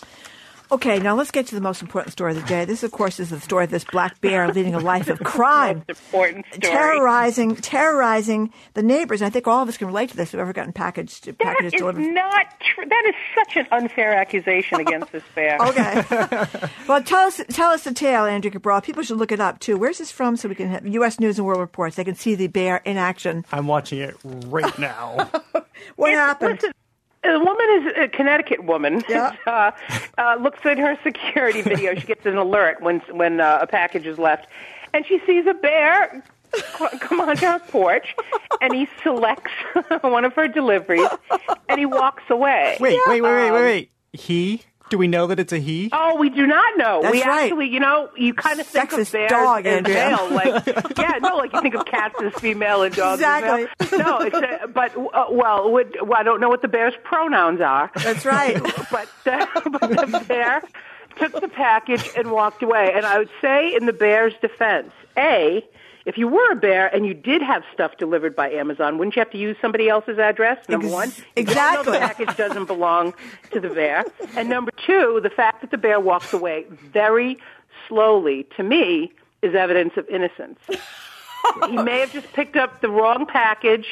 Okay, now let's get to the most important story of the day. This, of course, is the story of this black bear leading a life of crime, most important story. terrorizing, terrorizing the neighbors. I think all of us can relate to this. If we've ever gotten packaged, That packages is delivered. not true. That is such an unfair accusation against this bear. Okay. Well, tell us, tell us the tale, Andrew Cabral. People should look it up too. Where's this from? So we can have U S News and World Reports. They can see the bear in action. I'm watching it right now. What It's- happened? listen, a woman is a Connecticut woman. Yeah. uh, uh, looks at her security video. She gets an alert when when uh, a package is left, and she sees a bear come onto her porch, and he selects one of her deliveries, and he walks away. Wait, wait, wait, wait, Um, wait, wait. He? Do we know that it's a he? Oh, we do not know. That's we right. actually, you know, you kind of think Sexist of bears dog, as Andrea. male, like yeah, no, like you think of cats as female and dogs Exactly. as male. No, it's a, but uh, well, would, well, I don't know what the bear's pronouns are. That's right. but uh, but the bear took the package and walked away. And I would say, in the bear's defense, a if you were a bear and you did have stuff delivered by Amazon, wouldn't you have to use somebody else's address? Number Ex- one, you exactly. don't know the package doesn't belong to the bear. And number two, the fact that the bear walks away very slowly, to me, is evidence of innocence. He may have just picked up the wrong package.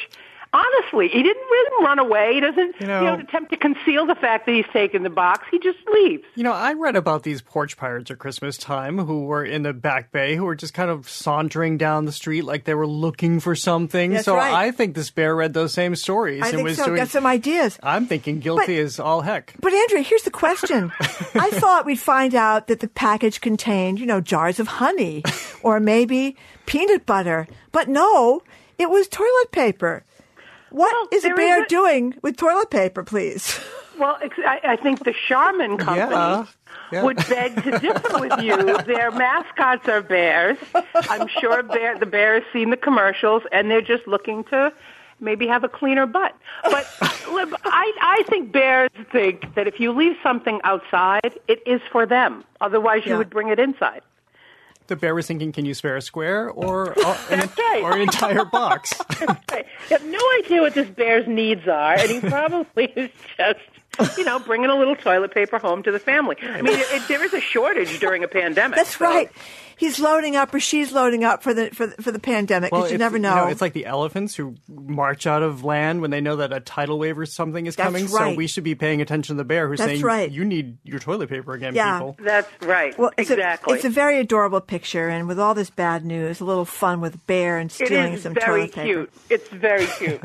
Honestly, he didn't really run away. He doesn't You know- you know, attempt to conceal the fact that he's taken the box. He just leaves. You know, I read about these porch pirates at Christmas time who were in the Back Bay, who were just kind of sauntering down the street like they were looking for something. That's so right. I think this bear read those same stories. I and think was so. doing, Got some ideas. I'm thinking guilty But- as all heck. But Andrea, here's the question. I thought we'd find out that the package contained, you know, jars of honey or maybe peanut butter. But no, it was toilet paper. What Well, is a there bear is a- doing with toilet paper, please? Well, ex- I, I think the Charmin company Yeah, yeah. would beg to differ with you. Their mascots are bears. I'm sure bear, the bear has seen the commercials, and they're just looking to maybe have a cleaner butt. But Lib, I, I think bears think that if you leave something outside, it is for them. Otherwise, you Yeah. would bring it inside. The bear was thinking, can you spare a square or, or, an, That's right. or an entire box? Right. You have no idea what this bear's needs are, and he probably is just, you know, bringing a little toilet paper home to the family. I mean, it, it, there is a shortage during a pandemic. That's so- right. He's loading up or she's loading up for the for the, for the pandemic because you it's- never know. It's like the elephants who march out of land when they know that a tidal wave or something is That's coming. right. So we should be paying attention to the bear who's That's saying, right. you need your toilet paper again, Yeah. people. That's right. Well, it's exactly. A, it's a very adorable picture, and with all this bad news, a little fun with bear and It stealing is some very toilet paper. cute. It's very cute.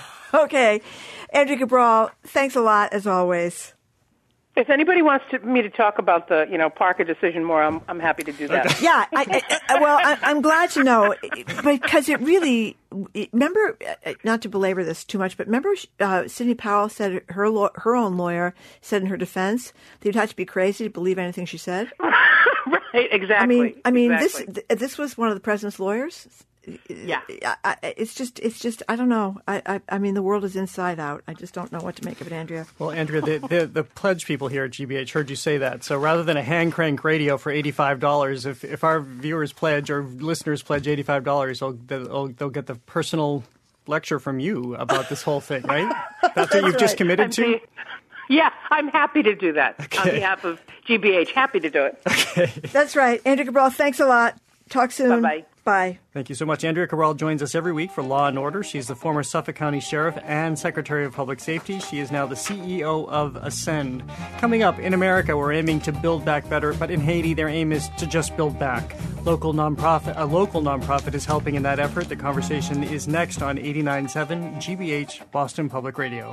Okay, Andrea Cabral, thanks a lot as always. If anybody wants to, me to talk about the, you know, Parker decision more, I'm I'm happy to do that. Yeah, I, I, well, I, I'm glad to know because it really. Remember, not to belabor this too much, but remember, uh, Sidney Powell said her law, her own lawyer said in her defense that you'd have to be crazy to believe anything she said. Right, exactly. I mean, I mean, exactly. this this was one of the president's lawyers. Yeah. I, I, it's just, it's just, I don't know. I, I, I mean, the world is inside out. I just don't know what to make of it, Andrea. Well, Andrea, the, the, the pledge people here at G B H heard you say that. So rather than a hand crank radio for eighty-five dollars, if, if our viewers pledge or listeners pledge eighty-five dollars, they'll, they'll, they'll get the personal lecture from you about this whole thing, right? That's what you've just right. committed I'm to? be- yeah, I'm happy to do that on Okay. behalf of G B H. Happy to do it. That's right. Andrea Cabral, thanks a lot. Talk soon. Bye-bye. Bye. Thank you so much. Andrea Cabral joins us every week for Law and Order. She's the former Suffolk County Sheriff and Secretary of Public Safety. She is now the C E O of Ascend. Coming up, in America, we're aiming to build back better, but in Haiti, their aim is to just build back. Local nonprofit, a local nonprofit is helping in that effort. The conversation is next on eighty-nine point seven G B H, Boston Public Radio.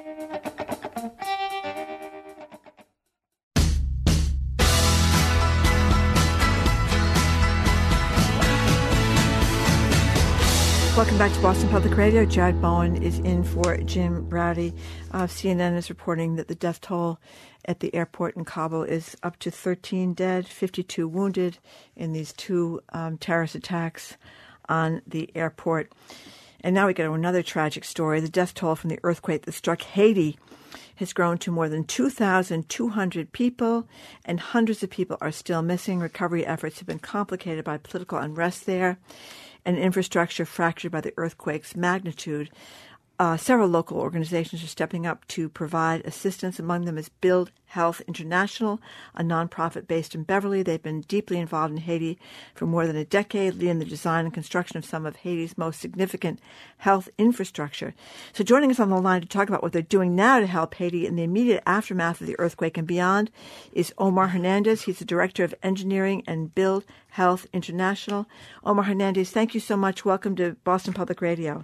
Welcome back to Boston Public Radio. Jared Bowen is in for Jim Braude. Uh, C N N is reporting that the death toll at the airport in Kabul is up to thirteen dead, fifty-two wounded in these two um, terrorist attacks on the airport. And now we get to another tragic story. The death toll from the earthquake that struck Haiti has grown to more than two thousand two hundred people, and hundreds of people are still missing. Recovery efforts have been complicated by political unrest there and infrastructure fractured by the earthquake's magnitude. Uh, several local organizations are stepping up to provide assistance. Among them is Build Health International, a nonprofit based in Beverly. They've been deeply involved in Haiti for more than a decade, leading the design and construction of some of Haiti's most significant health infrastructure. So joining us on the line to talk about what they're doing now to help Haiti in the immediate aftermath of the earthquake and beyond is Omar Hernandez. He's the Director of Engineering and Build Health International. Omar Hernandez, thank you so much. Welcome to Boston Public Radio.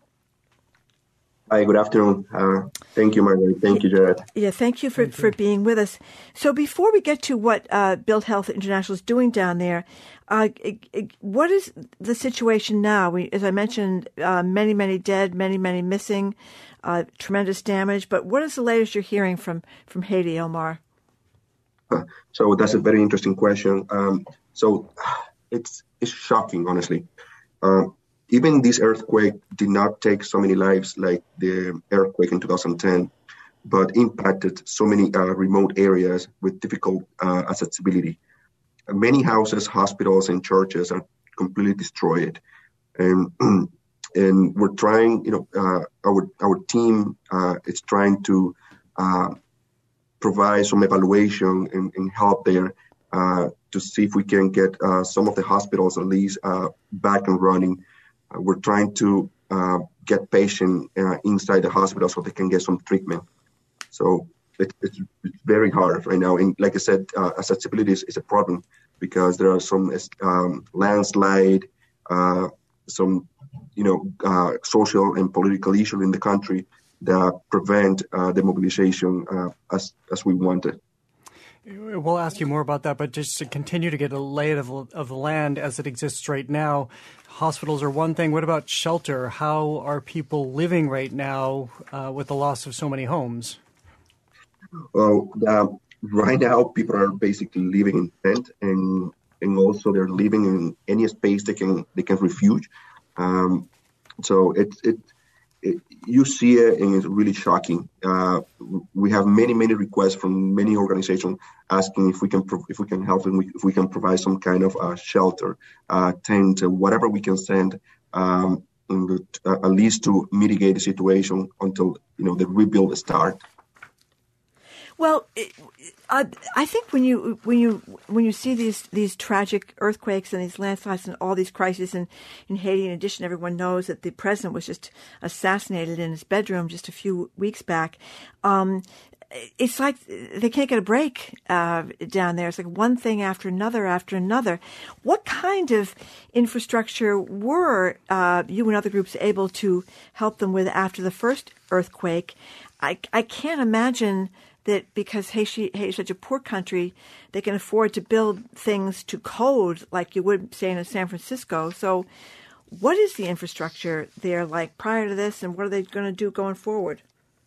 Hi, good afternoon. Uh, thank you, Margaret. Thank you, Jared. Yeah, thank you for, thank you. for being with us. So before we get to what uh, Build Health International is doing down there, uh, what is the situation now? We, as I mentioned, uh, many, many dead, many, many missing, uh, tremendous damage. But what is the latest you're hearing from, from Haiti, Omar? Uh, so that's a very interesting question. Um, so it's it's shocking, honestly. Um, Even this earthquake did not take so many lives like the earthquake in two thousand ten, but impacted so many uh, remote areas with difficult uh, accessibility. Many houses, hospitals, and churches are completely destroyed. And, and we're trying, you know, uh, our our team uh, is trying to uh, provide some evaluation and, and help there uh, to see if we can get uh, some of the hospitals at least uh, back and running. Uh, we're trying to uh, get patients uh, inside the hospital so they can get some treatment. So it, it's, it's very hard right now. And like I said, uh, accessibility is, is a problem because there are some um, landslide, uh, some you know uh, social and political issues in the country that prevent uh, the mobilization uh, as as we wanted. We'll ask you more about that, but just to continue to get a lay of, of the land as it exists right now, hospitals are one thing. What about shelter? How are people living right now uh, with the loss of so many homes? Well, uh, right now people are basically living in tent, and and also they're living in any space they can they can refuge. Um, so it's it, it you see it, and it's really shocking. Uh, we have many many requests from many organizations asking if we can pro- if we can help and we, if we can provide some kind of uh, shelter, uh, tent, whatever we can send, um, the, uh, at least to mitigate the situation until you know the rebuild start. Well, it, I, I think when you when you when you see these these tragic earthquakes and these landslides and all these crises in, in Haiti, in addition, everyone knows that the president was just assassinated in his bedroom just a few weeks back. Um, it's like they can't get a break uh, down there. It's like one thing after another after another. What kind of infrastructure were uh, you and other groups able to help them with after the first earthquake? I, I can't imagine that because Haiti, Haiti is such a poor country, they can afford to build things to code like you would, say, in San Francisco. So what is the infrastructure there like prior to this, and what are they going to do going forward?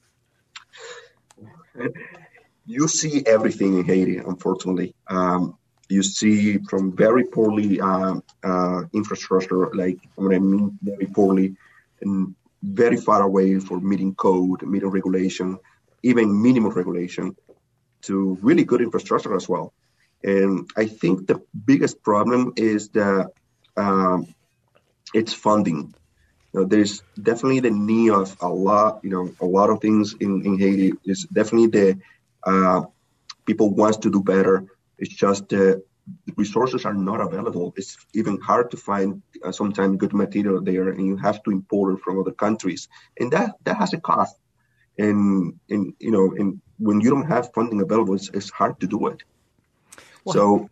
You see everything in Haiti, unfortunately. Um, you see from very poorly uh, uh, infrastructure, like when I mean very poorly, and very far away from meeting code, meeting regulation, even minimum regulation, to really good infrastructure as well. And I think the biggest problem is that um, it's funding. You know, there's definitely the need of a lot, you know, a lot of things in, in Haiti. It's definitely the uh, people wants to do better. It's just the resources are not available. It's even hard to find uh, sometimes good material there, and you have to import it from other countries, and that that has a cost. And and you know, and when you don't have funding available, it's, it's hard to do it. Well, so.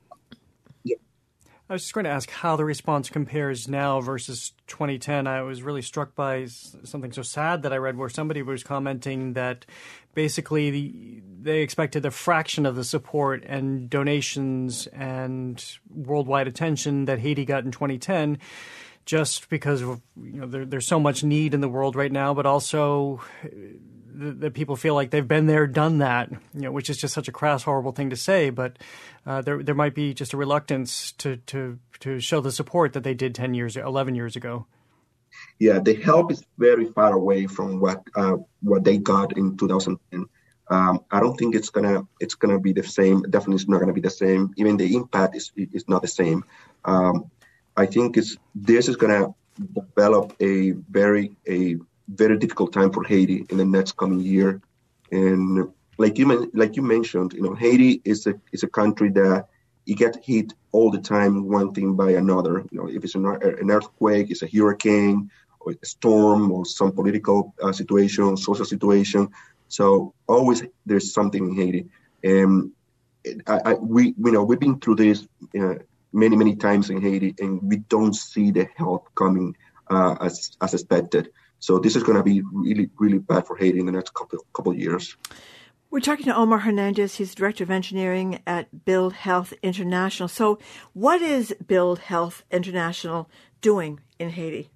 I was just going to ask how the response compares now versus twenty ten. I was really struck by something so sad that I read where somebody was commenting that basically the, they expected a fraction of the support and donations and worldwide attention that Haiti got in twenty ten, just because of, you know, there, there's so much need in the world right now, but also that people feel like they've been there, done that, you know, which is just such a crass, horrible thing to say. But uh, there there might be just a reluctance to, to, to show the support that they did ten years, eleven years ago. Yeah, the help is very far away from what uh, what they got in two thousand ten. Um, I don't think it's gonna it's gonna be the same. Definitely, it's not gonna be the same. Even the impact is is not the same. Um, I think it's this is gonna develop a very a very difficult time for Haiti in the next coming year. And like you like you mentioned, you know, Haiti is a is a country that it gets hit all the time, one thing by another. You know, if it's an, an earthquake, it's a hurricane, or a storm, or some political uh, situation, social situation. So always there's something in Haiti. And I, I, we, you know, we've been through this uh, many, many times in Haiti, and we don't see the help coming uh, as as expected. So this is going to be really, really bad for Haiti in the next couple couple of years. We're talking to Omar Hernandez. He's Director of Engineering at Build Health International. So what is Build Health International doing in Haiti?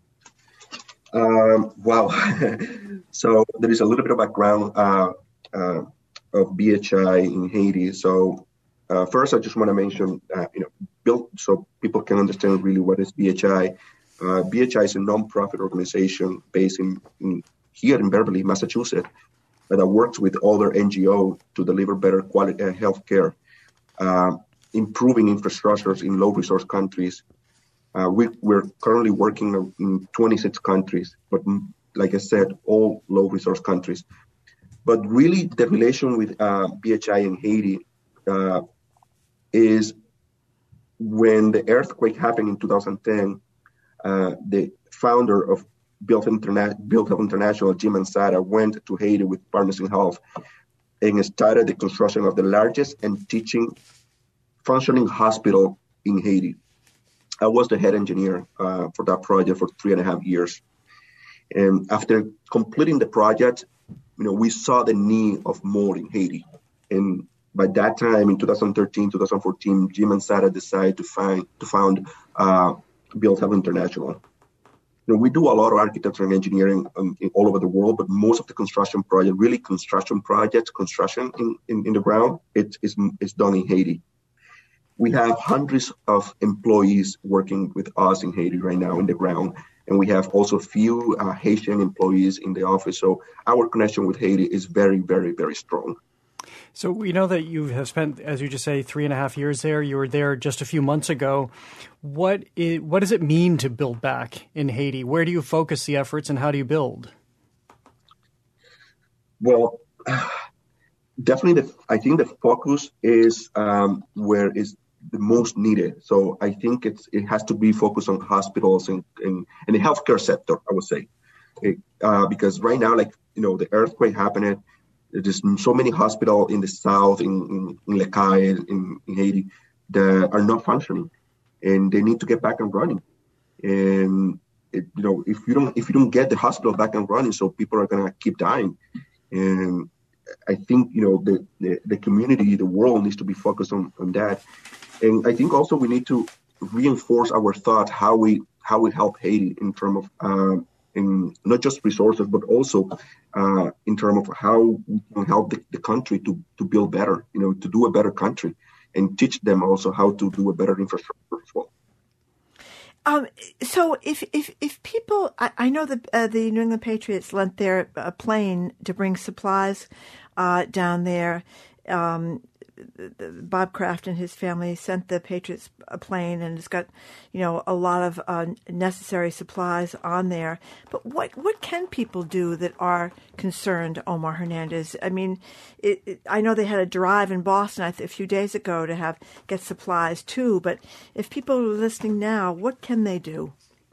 Um, wow. So there is a little bit of background uh, uh, of B H I in Haiti. So uh, first, I just want to mention, uh, you know, Build, so people can understand really what is B H I. Uh, B H I is a nonprofit organization based in, in here in Beverly, Massachusetts, that works with other N G Os to deliver better quality uh, health care, uh, improving infrastructures in low-resource countries. Uh, we, we're currently working in twenty-six countries, but like I said, all low-resource countries. But really, the relation with uh, B H I in Haiti uh, is when the earthquake happened in two thousand ten, Uh, the founder of Build Interna- Build Health International, Jim and Sarah, went to Haiti with Partners in Health and started the construction of the largest and teaching functioning hospital in Haiti. I was the head engineer uh, for that project for three and a half years. And after completing the project, you know, we saw the need of more in Haiti. And by that time, in twenty thirteen, twenty fourteen, Jim and Sarah decided to find to found uh, Build Health International. You know, we do a lot of architecture and engineering um, in, all over the world, but most of the construction project, really construction projects, construction in, in, in the ground, it is it's done in Haiti. We have hundreds of employees working with us in Haiti right now in the ground, and we have also few uh, Haitian employees in the office. So our connection with Haiti is very, very, very strong. So we know that you have spent, as you just say, three and a half years there. You were there just a few months ago. What is, what does it mean to build back in Haiti? Where do you focus the efforts and how do you build? Well, definitely, the, I think the focus is um, where is the most needed. So I think it's it has to be focused on hospitals and, and, and the healthcare sector, I would say. It, uh, because right now, like, you know, the earthquake happened. There's so many hospitals in the south, in, in, in Les Cayes, in, in Haiti, that are not functioning, and they need to get back and running. And it, you know, if you don't if you don't get the hospital back and running, so people are gonna keep dying. And I think, you know, the, the, the community, the world needs to be focused on, on that. And I think also we need to reinforce our thought how we how we help Haiti in terms of uh, in not just resources, but also uh, in terms of how we can help the, the country to, to build better, you know, to do a better country, and teach them also how to do a better infrastructure as well. Um, so if, if, if people, I, I know that uh, the New England Patriots lent their uh, plane to bring supplies uh, down there. Um, Bob Kraft and his family sent the Patriots a plane, and it's got, you know, a lot of uh, necessary supplies on there. But what what can people do that are concerned, Omar Hernandez? I mean, it, it, I know they had a drive in Boston a few days ago to have get supplies too. But if people are listening now, what can they do?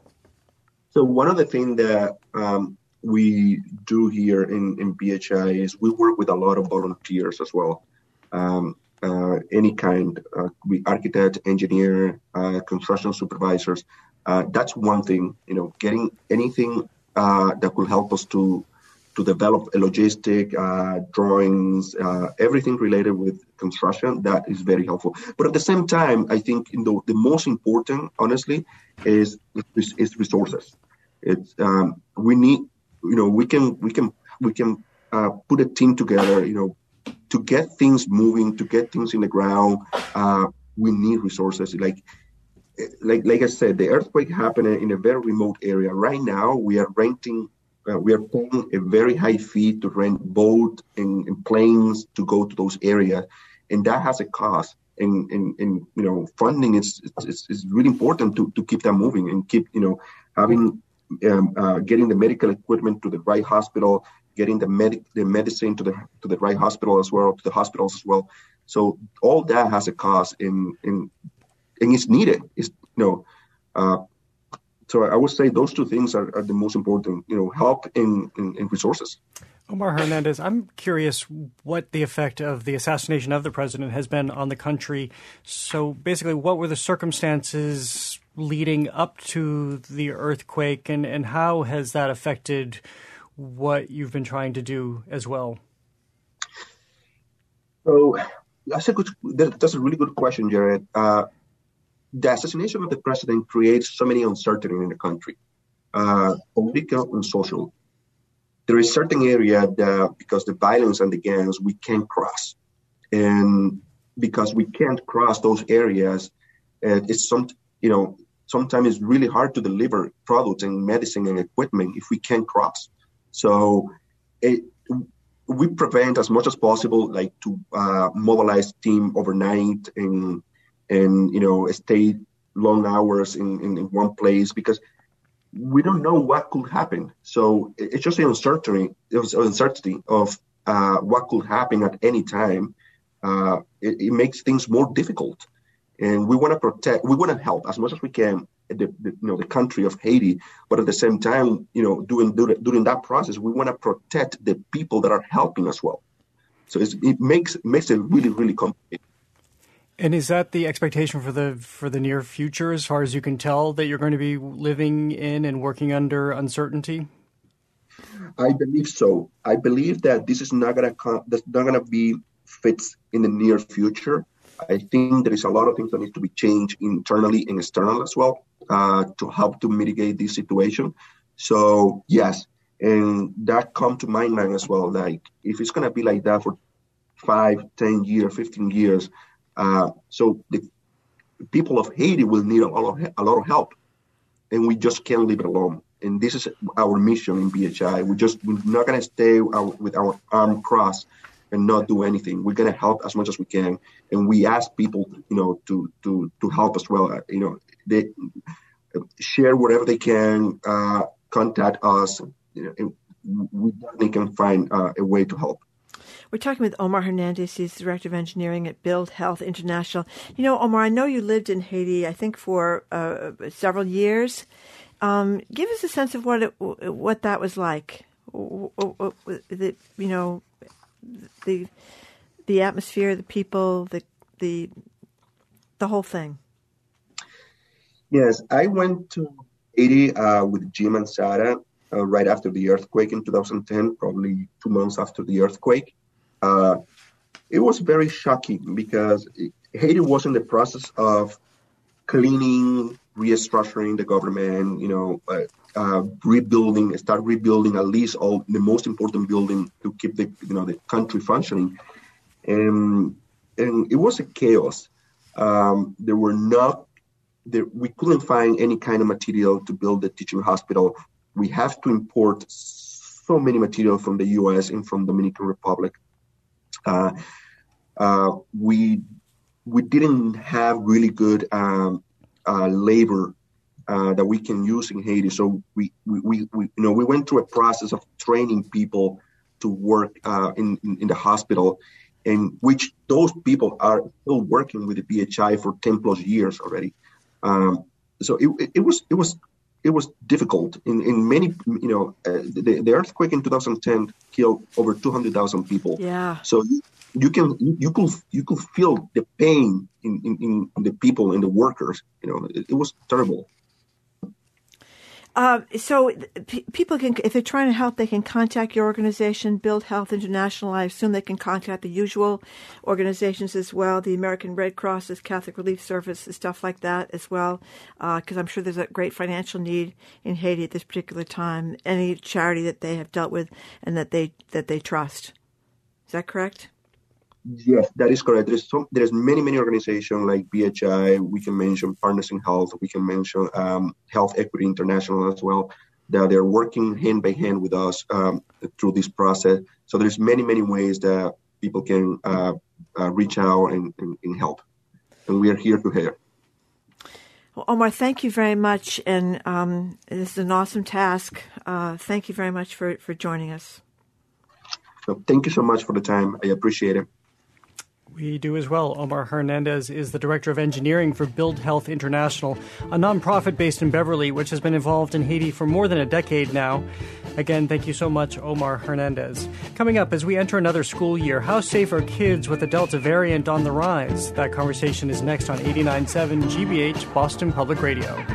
So one of the things that um, we do here in, in B H I is we work with a lot of volunteers as well. Um, uh, any kind, uh, we architect, engineer, uh, construction supervisors. Uh, that's one thing, you know, getting anything uh, that could help us to to develop a logistic, uh, drawings, uh, everything related with construction. That is very helpful. But at the same time, I think, you know, the most important, honestly, is is, is resources. It's um, we need, you know, we can we can we can uh, put a team together, you know. To get things moving, to get things in the ground, uh, we need resources. Like, like, like I said, the earthquake happened in a very remote area. Right now, we are renting, uh, we are paying a very high fee to rent boats and, and planes to go to those areas, and that has a cost. And, and, and you know, funding is is, is really important to, to keep that moving and keep, you know, having um, uh, getting the medical equipment to the right hospital, getting the medic the medicine to the to the right hospital as well, to the hospitals as well. So all that has a cost, in in and it's needed. It's you know, uh, so I would say those two things are, are the most important. You know, help in, in, in resources. Omar Hernandez, I'm curious what the effect of the assassination of the president has been on the country. So basically, what were the circumstances leading up to the earthquake, and, and how has that affected what you've been trying to do as well? So that's a good, that's a really good question, Jared. Uh, the assassination of the president creates so many uncertainty in the country, uh, political and social. There is certain area that, because the violence and the gangs, we can't cross, and because we can't cross those areas, uh, it's some, you know, sometimes it's really hard to deliver products and medicine and equipment if we can't cross. So it, we prevent as much as possible, like to uh, mobilize team overnight and, and, you know, stay long hours in, in, in one place, because we don't know what could happen. So it's just the uncertainty, uncertainty of uh, what could happen at any time. Uh, it, it makes things more difficult. And we want to protect, we want to help as much as we can, the, the you know the country of Haiti, but at the same time, you know, during during, during that process, we want to protect the people that are helping as well. So it's, it makes it makes it really really complicated. And is that the expectation for the for the near future, as far as you can tell, that you're going to be living in and working under uncertainty? I believe so. I believe that this is not going to that's not going to be fixed in the near future. I think there is a lot of things that need to be changed internally and external as well uh, to help to mitigate this situation. So yes, and that come to my mind as well. Like if it's going to be like that for five, ten years, fifteen years. Uh, so the people of Haiti will need a lot of, a lot of help, and we just can't leave it alone. And this is our mission in B H I. We just we're not going to stay our, with our arm crossed and not do anything. We're going to help as much as we can, and we ask people, you know, to to to help as well. You know, they share whatever they can, uh, contact us. You know, and we definitely can find uh, a way to help. We're talking with Omar Hernandez. He's Director of Engineering at Build Health International. You know, Omar, I know you lived in Haiti, I think, for uh, several years. Um, give us a sense of what it, what that was like. The, you know, the the atmosphere, the people, the the the whole thing. Yes, I went to Haiti uh, with Jim and Sarah uh, right after the earthquake in two thousand ten, probably two months after the earthquake. Uh, it was very shocking because Haiti was in the process of cleaning, restructuring the government, you know, uh, uh, rebuilding, start rebuilding at least all the most important building to keep the, you know, the country functioning. And, and it was a chaos. Um, there were not, there, we couldn't find any kind of material to build the teaching hospital. We have to import so many material from the U S and from Dominican Republic. Uh, uh, we we didn't have really good um, uh, labor uh, that we can use in Haiti. So we, we, we, we you know we went through a process of training people to work uh, in, in in the hospital, in which those people are still working with the B H I for ten plus years already. Um, so it, it, it was it was it was difficult in, in many you know uh, the, the earthquake in two thousand ten killed over two hundred thousand people. Yeah. So you, you can you, you could you could feel the pain in, in, in the people and the workers. You know, it, it was terrible. Uh, so p- people can, if they're trying to help, they can contact your organization, Build Health International. I assume they can contact the usual organizations as well, the American Red Cross, Catholic Relief Service, stuff like that as well, because uh, I'm sure there's a great financial need in Haiti at this particular time. Any charity that they have dealt with and that they that they trust. Is that correct? Yes, that is correct. There's some, there's many, many organizations like B H I. We can mention Partners in Health. We can mention um, Health Equity International as well. That they're working hand by hand with us um, through this process. So there's many, many ways that people can uh, uh, reach out and, and, and help. And we are here to help. Well, Omar, thank you very much. And um, this is an awesome task. Uh, thank you very much for, for joining us. So thank you so much for the time. I appreciate it. We do as well. Omar Hernandez is the Director of Engineering for Build Health International, a nonprofit based in Beverly, which has been involved in Haiti for more than a decade now. Again, thank you so much, Omar Hernandez. Coming up, as we enter another school year, how safe are kids with the Delta variant on the rise? That conversation is next on eighty-nine point seven G B H, Boston Public Radio.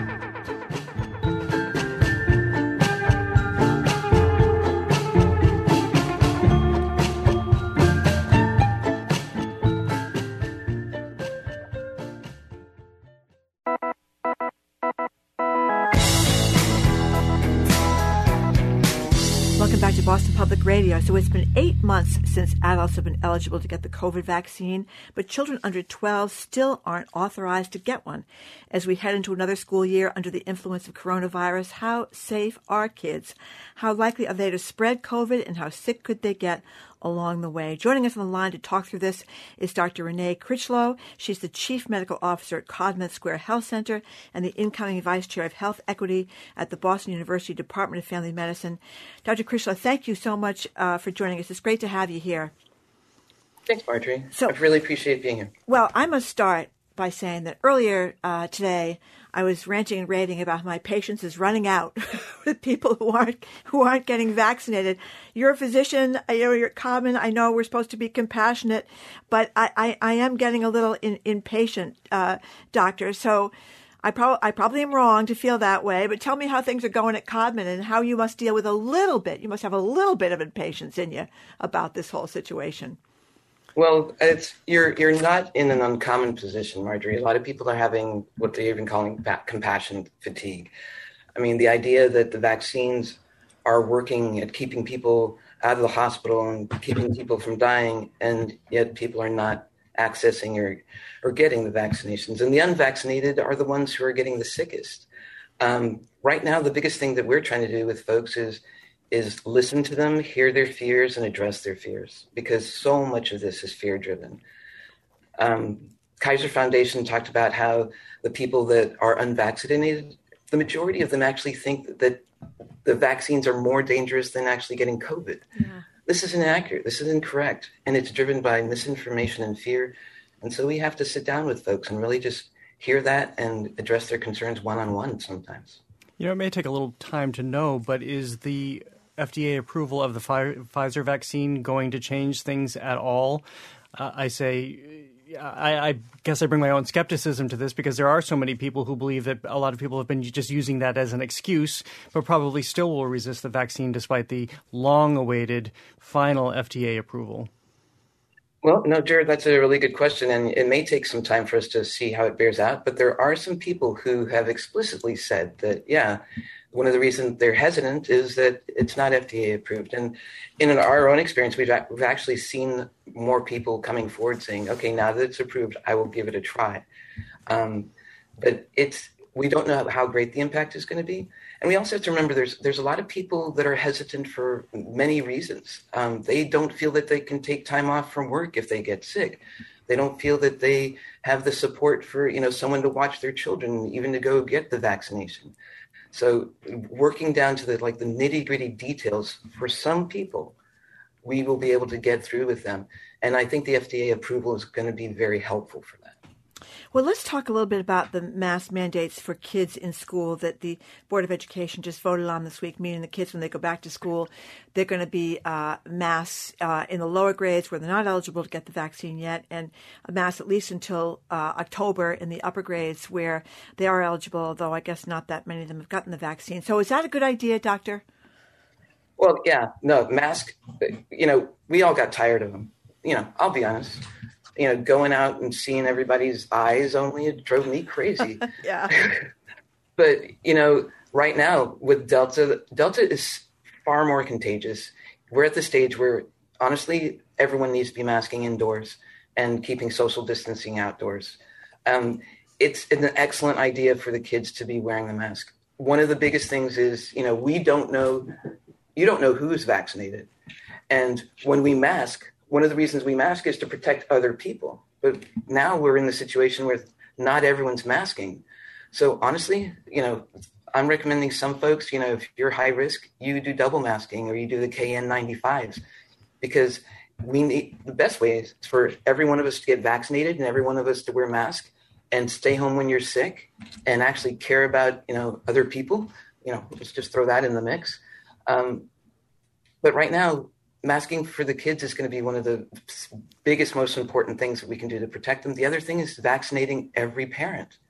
Welcome back to Boston Public Radio. So it's been eight months since adults have been eligible to get the COVID vaccine, but children under twelve still aren't authorized to get one. As we head into another school year under the influence of coronavirus, how safe are kids? How likely are they to spread COVID, and how sick could they get along the way? Joining us on the line to talk through this is Doctor Renee Critchlow. She's the Chief Medical Officer at Codman Square Health Center and the incoming Vice Chair of Health Equity at the Boston University Department of Family Medicine. Doctor Critchlow, thank you so much uh, for joining us. It's great to have you here. Thanks, Marjorie. So, I really appreciate being here. Well, I must start by saying that earlier uh, today I was ranting and raving about my patience is running out with people who aren't who aren't getting vaccinated. You're a physician, you know, you're common. I know we're supposed to be compassionate, but I, I, I am getting a little in, impatient, uh, doctor. So I, prob- I probably am wrong to feel that way, but tell me how things are going at Codman and how you must deal with a little bit. You must have a little bit of impatience in you about this whole situation. Well, it's you're you're not in an uncommon position, Marjorie. A lot of people are having what they're even calling compassion fatigue. I mean, the idea that the vaccines are working at keeping people out of the hospital and keeping people from dying, and yet people are not accessing or, or getting the vaccinations. And the unvaccinated are the ones who are getting the sickest. Um, right now, the biggest thing that we're trying to do with folks is is listen to them, hear their fears, and address their fears, because so much of this is fear-driven. Um, Kaiser Foundation talked about how the people that are unvaccinated, the majority of them actually think that the vaccines are more dangerous than actually getting COVID. Yeah. This is inaccurate. This is incorrect. And it's driven by misinformation and fear. And so we have to sit down with folks and really just hear that and address their concerns one-on-one sometimes. You know, it may take a little time to know, but is the F D A approval of the Pfizer vaccine going to change things at all? Uh, I say, I, I guess I bring my own skepticism to this because there are so many people who believe that a lot of people have been just using that as an excuse, but probably still will resist the vaccine despite the long-awaited final F D A approval. Well, no, Jared, that's a really good question, and it may take some time for us to see how it bears out, but there are some people who have explicitly said that, yeah, one of the reasons they're hesitant is that it's not F D A approved. And in our own experience, we've, we've actually seen more people coming forward saying, okay, now that it's approved, I will give it a try. Um, but it's we don't know how great the impact is going to be. And we also have to remember there's there's a lot of people that are hesitant for many reasons. Um, they don't feel that they can take time off from work if they get sick. They don't feel that they have the support for, you know, someone to watch their children, even to go get the vaccination. So working down to the like the nitty gritty details for some people, we will be able to get through with them. And I think the F D A approval is going to be very helpful for that. Well, let's talk a little bit about the mask mandates for kids in school that the Board of Education just voted on this week, meaning the kids, when they go back to school, they're going to be uh, masks uh, in the lower grades where they're not eligible to get the vaccine yet, and a mask at least until uh, October in the upper grades where they are eligible, although I guess not that many of them have gotten the vaccine. So is that a good idea, Doctor? Well, yeah, no, mask, you know, we all got tired of them. You know, I'll be honest. You know, going out and seeing everybody's eyes only, it drove me crazy. Yeah. But, you know, right now with Delta, Delta is far more contagious. We're at the stage where, honestly, everyone needs to be masking indoors and keeping social distancing outdoors. Um, it's an excellent idea for the kids to be wearing the mask. One of the biggest things is, you know, we don't know, you don't know who's vaccinated. And when we mask, one of the reasons we mask is to protect other people. But now we're in the situation where not everyone's masking. So honestly, you know, I'm recommending some folks, you know, if you're high risk, you do double masking or you do the K N ninety-fives, because we need the best way is for every one of us to get vaccinated and every one of us to wear masks and stay home when you're sick and actually care about, you know, other people. You know, let's just throw that in the mix. Um, but right now, masking for the kids is going to be one of the biggest, most important things that we can do to protect them. The other thing is vaccinating every parent.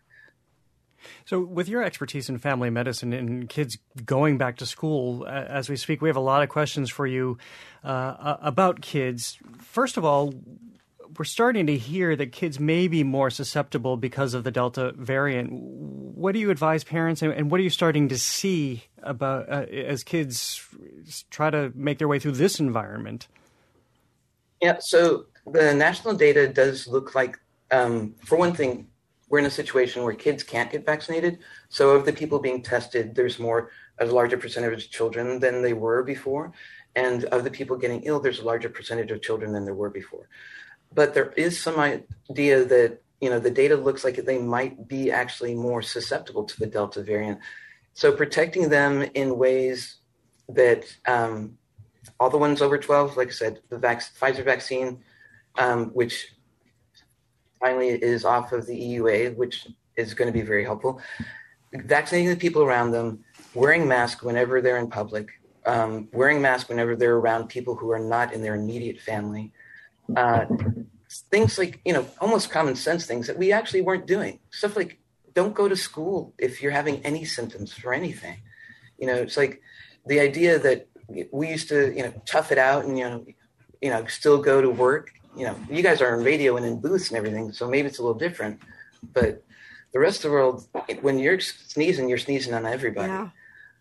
So with your expertise in family medicine and kids going back to school as we speak, we have a lot of questions for you uh, about kids. First of all, we're starting to hear that kids may be more susceptible because of the Delta variant. What do you advise parents, and what are you starting to see about uh, as kids try to make their way through this environment? Yeah, so the national data does look like, um, for one thing, we're in a situation where kids can't get vaccinated. So of the people being tested, there's more, a larger percentage of children than they were before. And of the people getting ill, there's a larger percentage of children than there were before. But there is some idea that, you know, the data looks like they might be actually more susceptible to the Delta variant. So protecting them in ways that um, all the ones over twelve, like I said, the vac- Pfizer vaccine, um, which finally is off of the E U A, which is going to be very helpful. Vaccinating the people around them, wearing masks whenever they're in public, um, wearing masks whenever they're around people who are not in their immediate family. Uh, things like, you know, almost common sense things that we actually weren't doing. Stuff like, don't go to school if you're having any symptoms for anything. You know, it's like the idea that we used to, you know, tough it out and, you know, you know, still go to work. You know, you guys are on radio and in booths and everything, so maybe it's a little different. But the rest of the world, when you're sneezing, you're sneezing on everybody. Yeah.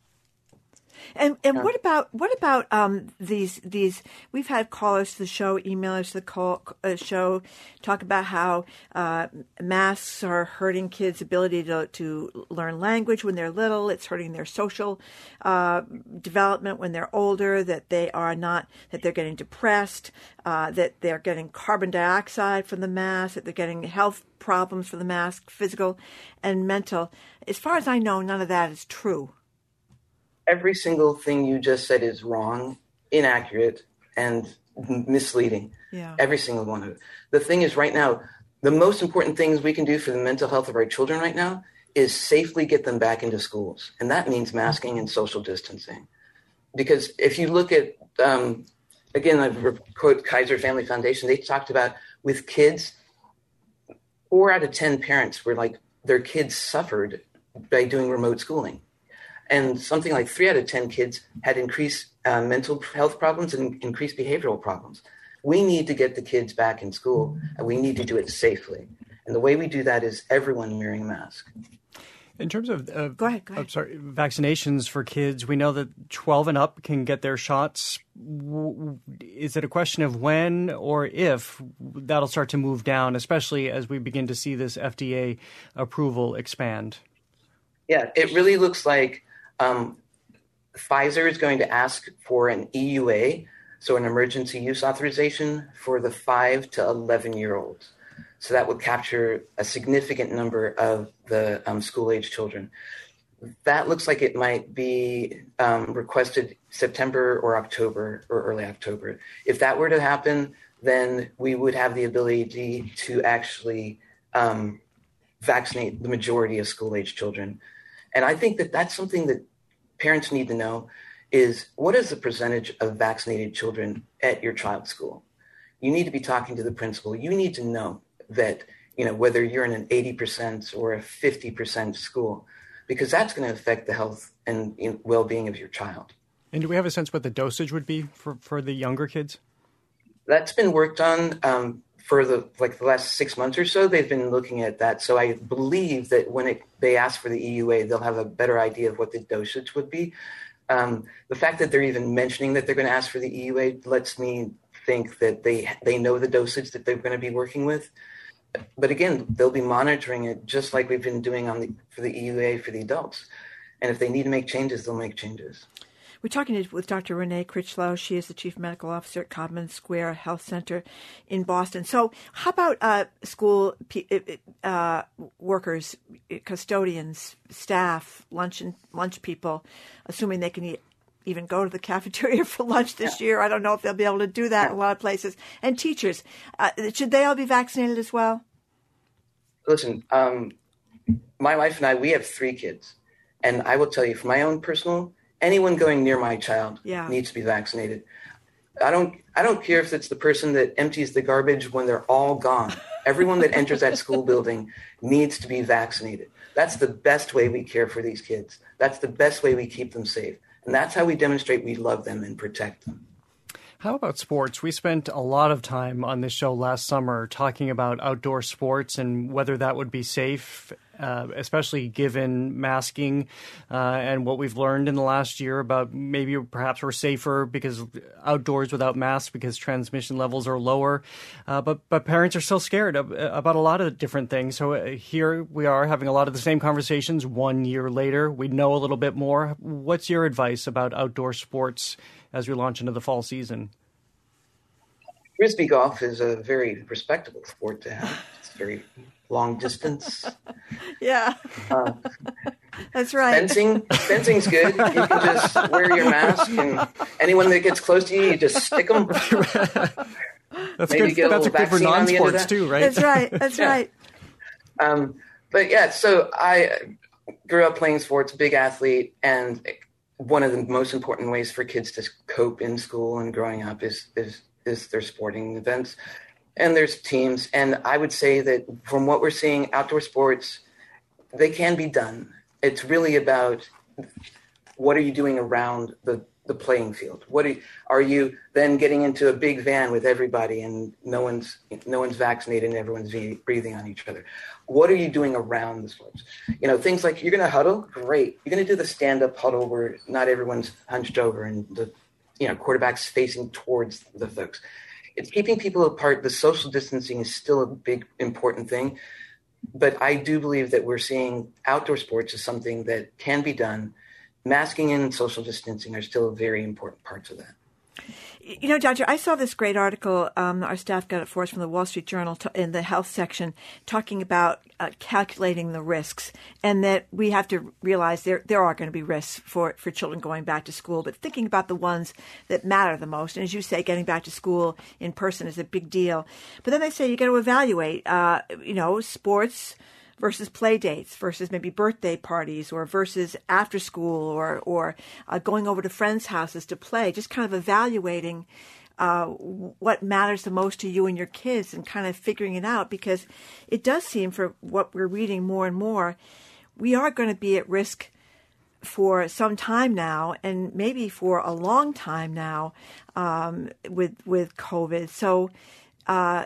And and what about what about um, these these? We've had callers to the show, emailers to the call, uh, show, talk about how uh, masks are hurting kids' ability to to learn language when they're little. It's hurting their social uh, development when they're older. That they are not that they're getting depressed. Uh, that they're getting carbon dioxide from the mask. That they're getting health problems from the mask, physical and mental. As far as I know, none of that is true. Every single thing you just said is wrong, inaccurate, and misleading. Yeah. Every single one of it. The thing is, right now, the most important things we can do for the mental health of our children right now is safely get them back into schools. And that means masking and social distancing. Because if you look at, um, again, I quote Kaiser Family Foundation, they talked about with kids, four out of ten parents were like, their kids suffered by doing remote schooling. And something like three out of ten kids had increased uh, mental health problems and increased behavioral problems. We need to get the kids back in school, and we need to do it safely. And the way we do that is everyone wearing a mask. In terms of, uh, go ahead, go ahead. I'm sorry, vaccinations for kids, we know that twelve and up can get their shots. Is it a question of when or if that'll start to move down, especially as we begin to see this F D A approval expand? Yeah, it really looks like Um, Pfizer is going to ask for an E U A, so an emergency use authorization for the five to eleven year olds. So that would capture a significant number of the um, school age children. That looks like it might be um, requested September or October or early October. If that were to happen, then we would have the ability to actually um, vaccinate the majority of school age children. And I think that that's something that parents need to know is what is the percentage of vaccinated children at your child's school? You need to be talking to the principal. You need to know that, you know, whether you're in an eighty percent or a fifty percent school, because that's going to affect the health and well-being of your child. And do we have a sense what the dosage would be for, for the younger kids? That's been worked on um, for the like the last six months or so. They've been looking at that. So I believe that when it, they ask for the E U A, they'll have a better idea of what the dosage would be. Um, the fact that they're even mentioning that they're going to ask for the E U A lets me think that they they know the dosage that they're going to be working with. But again, they'll be monitoring it just like we've been doing on the for the E U A for the adults. And if they need to make changes, they'll make changes. We're talking with Doctor Renee Critchlow. She is the Chief Medical Officer at Codman Square Health Center in Boston. So how about uh, school uh, workers, custodians, staff, lunch and lunch people, assuming they can eat, even go to the cafeteria for lunch this year? I don't know if they'll be able to do that in a lot of places. And teachers, uh, should they all be vaccinated as well? Listen, um, my wife and I, we have three kids. And I will tell you, from my own personal, anyone going near my child yeah. needs to be vaccinated. I don't I don't care if it's the person that empties the garbage when they're all gone. Everyone that enters that school building needs to be vaccinated. That's the best way we care for these kids. That's the best way we keep them safe. And that's how we demonstrate we love them and protect them. How about sports? We spent a lot of time on this show last summer talking about outdoor sports and whether that would be safe, uh, especially given masking uh, and what we've learned in the last year about maybe perhaps we're safer because outdoors without masks because transmission levels are lower. Uh, but but parents are still scared of, about a lot of different things. So uh, here we are having a lot of the same conversations one year later. We know a little bit more. What's your advice about outdoor sports as we launch into the fall season? Frisbee golf is a very respectable sport to have. It's very long distance. Yeah, uh, that's right. Fencing, fencing's good. You can just wear your mask, and anyone that gets close to you, you just stick them. That's maybe good. get a That's little good for vaccine on the end of non-sports that. too, right? That's right. That's Yeah. right. Um, but yeah, so I grew up playing sports, big athlete, and one of the most important ways for kids to cope in school and growing up is is is their sporting events, and there's teams. And I would say that from what we're seeing, outdoor sports, they can be done. It's really about what are you doing around the the playing field? What are you, are you then getting into a big van with everybody and no one's no one's vaccinated and everyone's breathing on each other? What are you doing around the sports? You know, things like you're going to huddle, great. You're going to do the stand-up huddle where not everyone's hunched over and the you know quarterback's facing towards the folks. It's keeping people apart. The social distancing is still a big important thing, but I do believe that we're seeing outdoor sports as something that can be done. Masking and social distancing are still very important parts of that. You know, Doctor, I saw this great article um, our staff got it for us from the Wall Street Journal t- in the health section talking about uh, calculating the risks, and that we have to realize there there are going to be risks for, for children going back to school, but thinking about the ones that matter the most. And as you say, getting back to school in person is a big deal. But then they say you got to evaluate, uh, you know, sports versus play dates versus maybe birthday parties or versus after school or, or uh, going over to friends' houses to play, just kind of evaluating uh, what matters the most to you and your kids and kind of figuring it out, because it does seem, for what we're reading more and more, we are going to be at risk for some time now, and maybe for a long time now, um, with with COVID. So uh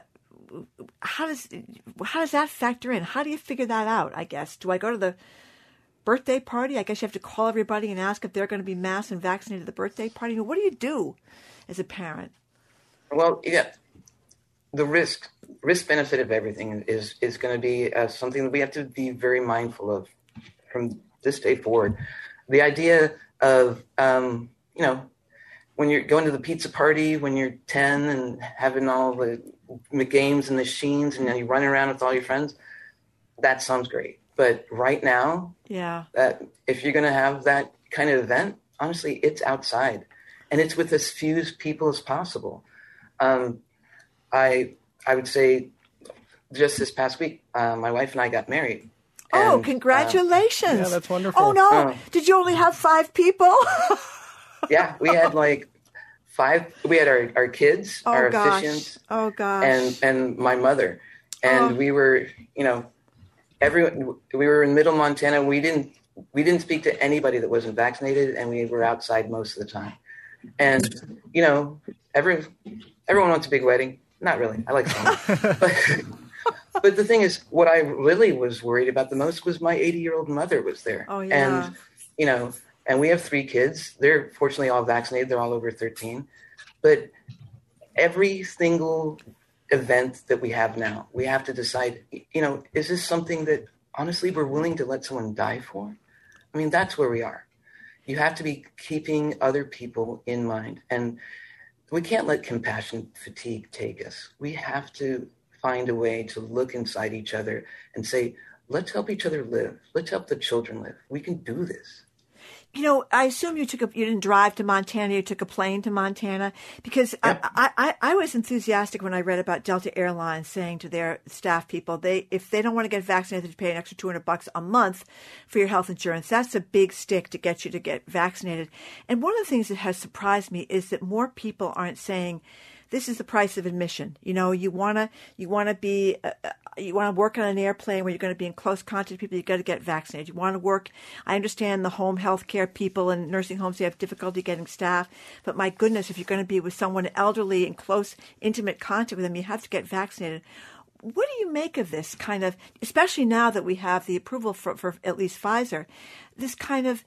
How does how does that factor in? How do you figure that out, I guess? Do I go to the birthday party? I guess you have to call everybody and ask if they're going to be masked and vaccinated at the birthday party. What do you do as a parent? Well, yeah, the risk risk benefit of everything is is going to be uh, something that we have to be very mindful of from this day forward. The idea of um, you know, when you're going to the pizza party when you're ten and having all the games and the machines and then you run around with all your friends, that sounds great. But right now, yeah, that if you're going to have that kind of event, honestly, it's outside and it's with as few people as possible. Um, I I would say just this past week, uh, my wife and I got married. Oh, And, congratulations. uh, Yeah, that's wonderful. Oh, no. Oh. Did you only have five people? Yeah, we had like five. We had our, our kids, Oh, our gosh. officiants, Oh, gosh. and and my mother, and Oh. we were, you know, everyone. We were in Middle Montana. We didn't we didn't speak to anybody that wasn't vaccinated, and we were outside most of the time. And you know, every everyone wants a big wedding. Not really. I like some. but, but the thing is, what I really was worried about the most was my eighty-year-old mother was there. Oh, yeah. And you know. And we have three kids. They're fortunately all vaccinated. They're all over thirteen. But every single event that we have now, we have to decide, you know, is this something that honestly we're willing to let someone die for? I mean, that's where we are. You have to be keeping other people in mind. And we can't let compassion fatigue take us. We have to find a way to look inside each other and say, let's help each other live. Let's help the children live. We can do this. You know, I assume you took a, you didn't drive to Montana, you took a plane to Montana, because I, I, I was enthusiastic when I read about Delta Airlines saying to their staff people, they if they don't want to get vaccinated, they pay an extra two hundred bucks a month for your health insurance. That's a big stick to get you to get vaccinated. And one of the things that has surprised me is that more people aren't saying, this is the price of admission. You know, you want to you want to be uh, you want to work on an airplane where you're going to be in close contact with people. You got to get vaccinated. You want to work. I understand the home health care people and nursing homes, they have difficulty getting staff. But my goodness, if you're going to be with someone elderly in close, intimate contact with them, you have to get vaccinated. What do you make of this kind of, especially now that we have the approval for, for at least Pfizer, this kind of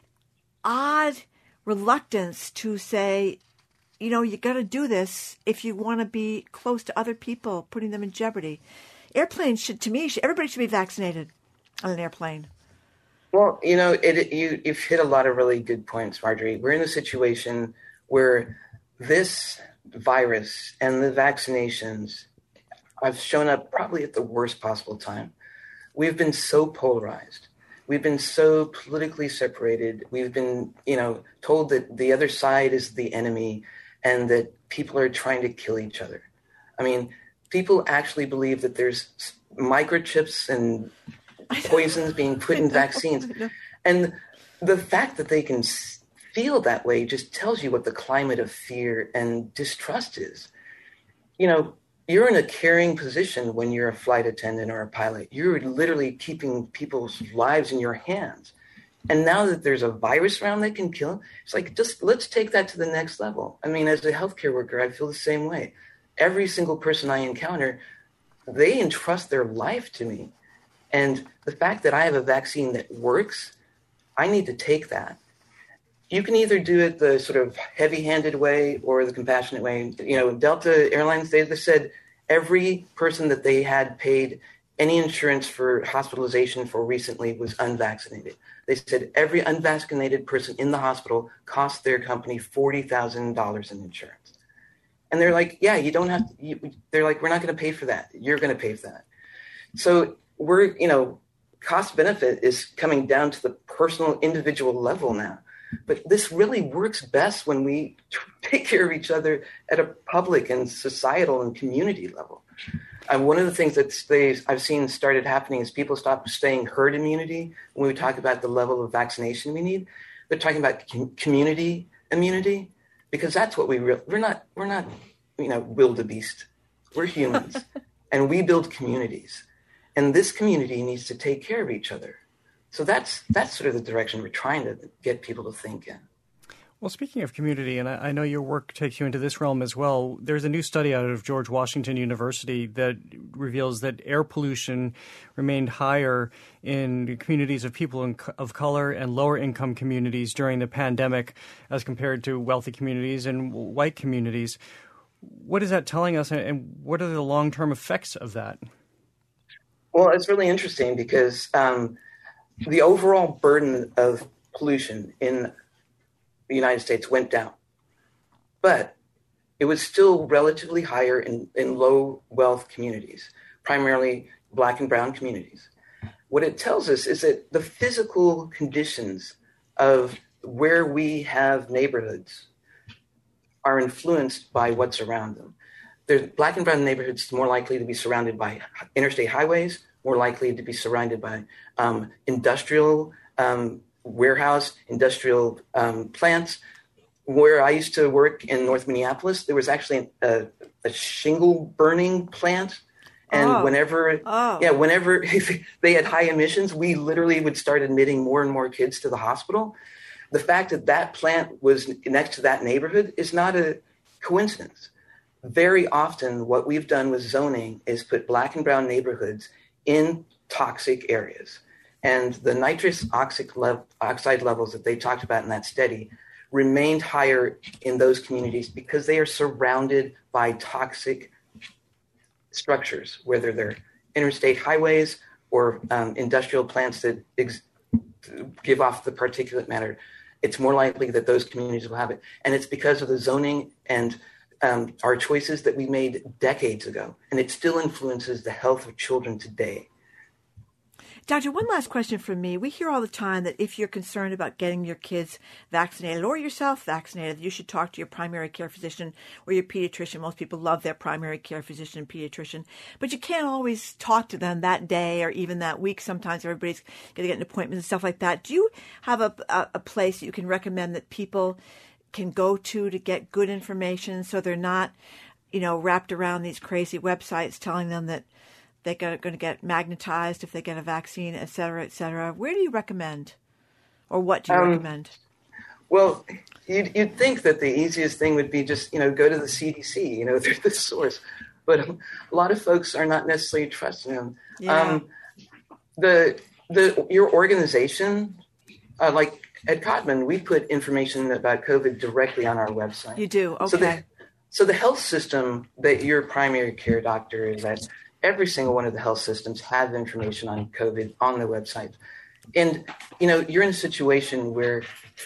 odd reluctance to say, you know, you got to do this if you want to be close to other people, putting them in jeopardy. Airplanes should, to me, should, everybody should be vaccinated on an airplane. Well, you know, it, you, you've hit a lot of really good points, Marjorie. We're in a situation where this virus and the vaccinations have shown up probably at the worst possible time. We've been so polarized. We've been so politically separated. We've been, you know, told that the other side is the enemy and that people are trying to kill each other. I mean, people actually believe that there's microchips and poisons being put in vaccines. And the fact that they can feel that way just tells you what the climate of fear and distrust is. You know, you're in a caring position when you're a flight attendant or a pilot. You're literally keeping people's lives in your hands. And now that there's a virus around that can kill, it's like, just let's take that to the next level. I mean, as a healthcare worker, I feel the same way. Every single person I encounter, they entrust their life to me. And the fact that I have a vaccine that works, I need to take that. You can either do it the sort of heavy-handed way or the compassionate way. You know, Delta Airlines, they, they said every person that they had paid any insurance for hospitalization for recently was unvaccinated. They said every unvaccinated person in the hospital cost their company forty thousand dollars in insurance. And they're like, yeah, you don't have to, you, they're like, we're not going to pay for that. You're going to pay for that. So we're, you know, cost benefit is coming down to the personal individual level now. But this really works best when we take care of each other at a public and societal and community level. And one of the things that stays, I've seen started happening is people stop saying herd immunity when we talk about the level of vaccination we need. They're talking about com- community immunity, because that's what we re- we're not we're not you know wildebeest. We're humans, and we build communities, and this community needs to take care of each other. So that's that's sort of the direction we're trying to get people to think in. Well, speaking of community, and I, I know your work takes you into this realm as well, there's a new study out of George Washington University that reveals that air pollution remained higher in communities of people in, of color and lower income communities during the pandemic as compared to wealthy communities and white communities. What is that telling us, and what are the long-term effects of that? Well, it's really interesting because um, the overall burden of pollution in the United States went down, but it was still relatively higher in, in low wealth communities, primarily Black and brown communities. What it tells us is that the physical conditions of where we have neighborhoods are influenced by what's around them. There's Black and brown neighborhoods more likely to be surrounded by interstate highways, more likely to be surrounded by um, industrial um, warehouse, industrial um, plants. Where I used to work in North Minneapolis, there was actually a, a shingle burning plant. And oh. whenever, oh. yeah, whenever they had high emissions, we literally would start admitting more and more kids to the hospital. The fact that that plant was next to that neighborhood is not a coincidence. Very often what we've done with zoning is put Black and brown neighborhoods in toxic areas. And the nitrous oxide, lev- oxide levels that they talked about in that study remained higher in those communities because they are surrounded by toxic structures, whether they're interstate highways or um, industrial plants that ex- give off the particulate matter. It's more likely that those communities will have it. And it's because of the zoning and um, our choices that we made decades ago. And it still influences the health of children today. Doctor, one last question from me. We hear all the time that if you're concerned about getting your kids vaccinated or yourself vaccinated, you should talk to your primary care physician or your pediatrician. Most people love their primary care physician and pediatrician, but you can't always talk to them that day or even that week. Sometimes everybody's going to get an appointment and stuff like that. Do you have a, a, a place that you can recommend that people can go to to get good information so they're not, you know, wrapped around these crazy websites telling them that they're going to get magnetized if they get a vaccine, et cetera, et cetera? Where do you recommend, or what do you um, recommend? Well, you'd, you'd think that the easiest thing would be just, you know, go to the C D C, you know, they're the source. But um, a lot of folks are not necessarily trusting them. Yeah. Um, the the your organization, uh, like at Codman, we put information about COVID directly on our website. You do? Okay. So the, so the health system that your primary care doctor is at, every single one of the health systems have information on COVID on their website. And, you know, you're in a situation where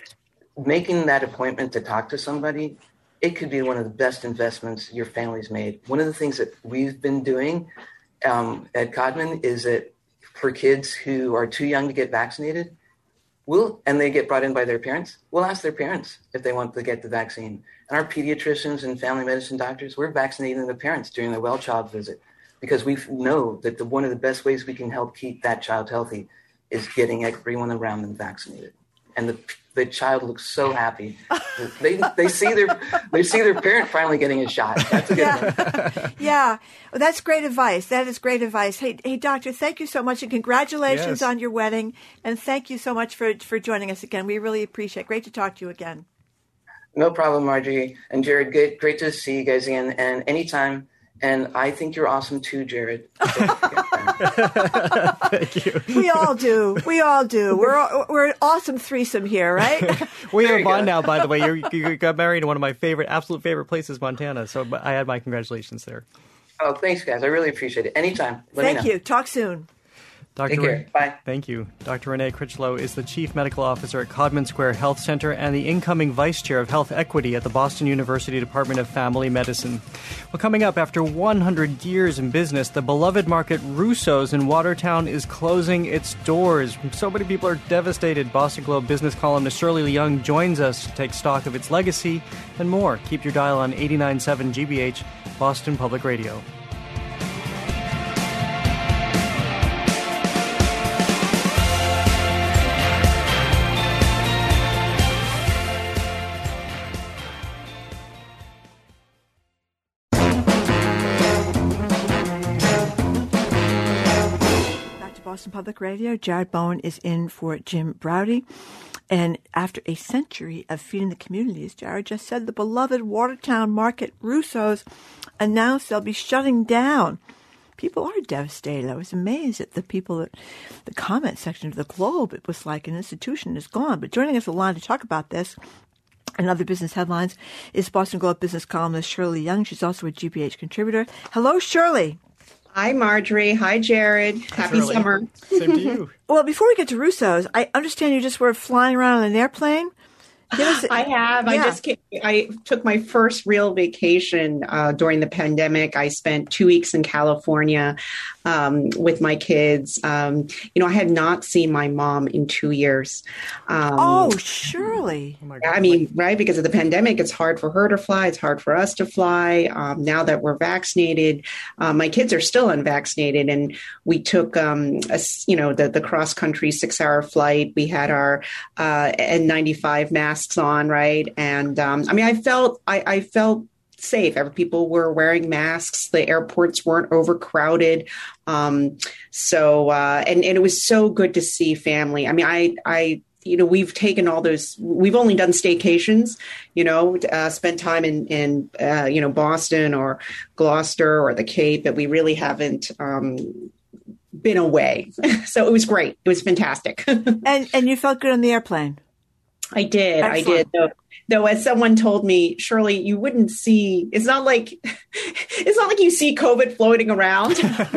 making that appointment to talk to somebody, it could be one of the best investments your family's made. One of the things that we've been doing um, at Codman is that for kids who are too young to get vaccinated, we'll, and they get brought in by their parents, we'll ask their parents if they want to get the vaccine. And our pediatricians and family medicine doctors, we're vaccinating the parents during the well child visit because we know that the, one of the best ways we can help keep that child healthy is getting everyone around them vaccinated. And the the child looks so happy. They they see their they see their parent finally getting a shot. That's a good yeah. one. yeah. Well, that's great advice. That is great advice. Hey, hey, doctor, thank you so much, and congratulations yes. on your wedding. And thank you so much for for joining us again. We really appreciate it. Great to talk to you again. No problem, Marjorie and Jared. Great, great to see you guys again. And anytime. And I think you're awesome too, Jared. Thank you. We all do. We all do. We're all, we're an awesome threesome here, right? we have a bond now, by the way. You're, you got married in one of my favorite, absolute favorite places, Montana. So I had my congratulations there. Oh, thanks, guys. I really appreciate it. Anytime. Let Thank me know. you. Talk soon. Doctor Take care. Bye. Thank you. Doctor Renee Critchlow is the Chief Medical Officer at Codman Square Health Center and the incoming Vice Chair of Health Equity at the Boston University Department of Family Medicine. Well, coming up, after one hundred years in business, the beloved market Russo's in Watertown is closing its doors. So many people are devastated. Boston Globe business columnist Shirley Young joins us to take stock of its legacy and more. Keep your dial on eighty-nine point seven G B H, Boston Public Radio. Boston Public Radio. Jared Bowen is in for Jim Braude. And after a century of feeding the communities, Jared just said the beloved Watertown Market Russo's announced they'll be shutting down. People are devastated. I was amazed at the people that the comment section of the Globe, it was like an institution is gone. But joining us on the line to talk about this and other business headlines is Boston Globe business columnist Shirley Young. She's also a G B H contributor. Hello, Shirley. Hi, Marjorie. Hi, Jared. Happy Shirley. summer. Same to you. Well, before we get to Russo's, I understand you just were flying around in an airplane. Us, I have. Yeah. I just came, I took my first real vacation uh, during the pandemic. I spent two weeks in California um, with my kids. Um, you know, I had not seen my mom in two years. Um, oh, surely. Oh I mean, right? Because of the pandemic, it's hard for her to fly. It's hard for us to fly. Um, now that we're vaccinated, uh, my kids are still unvaccinated, and we took, um, a, you know, the the cross country six hour flight. We had our uh, N ninety-five masks on, right? And um, I mean, I felt I, I felt safe. Every people were wearing masks. The airports weren't overcrowded. Um, so uh, and and it was so good to see family. I mean, I I. You know, we've taken all those, we've only done staycations, you know, uh, spent time in, in uh, you know, Boston or Gloucester or the Cape, but we really haven't um, been away. So it was great. It was fantastic. and and you felt good on the airplane? I did. Excellent. I did. Though, though, as someone told me, Shirley, you wouldn't see, it's not like, it's not like you see COVID floating around.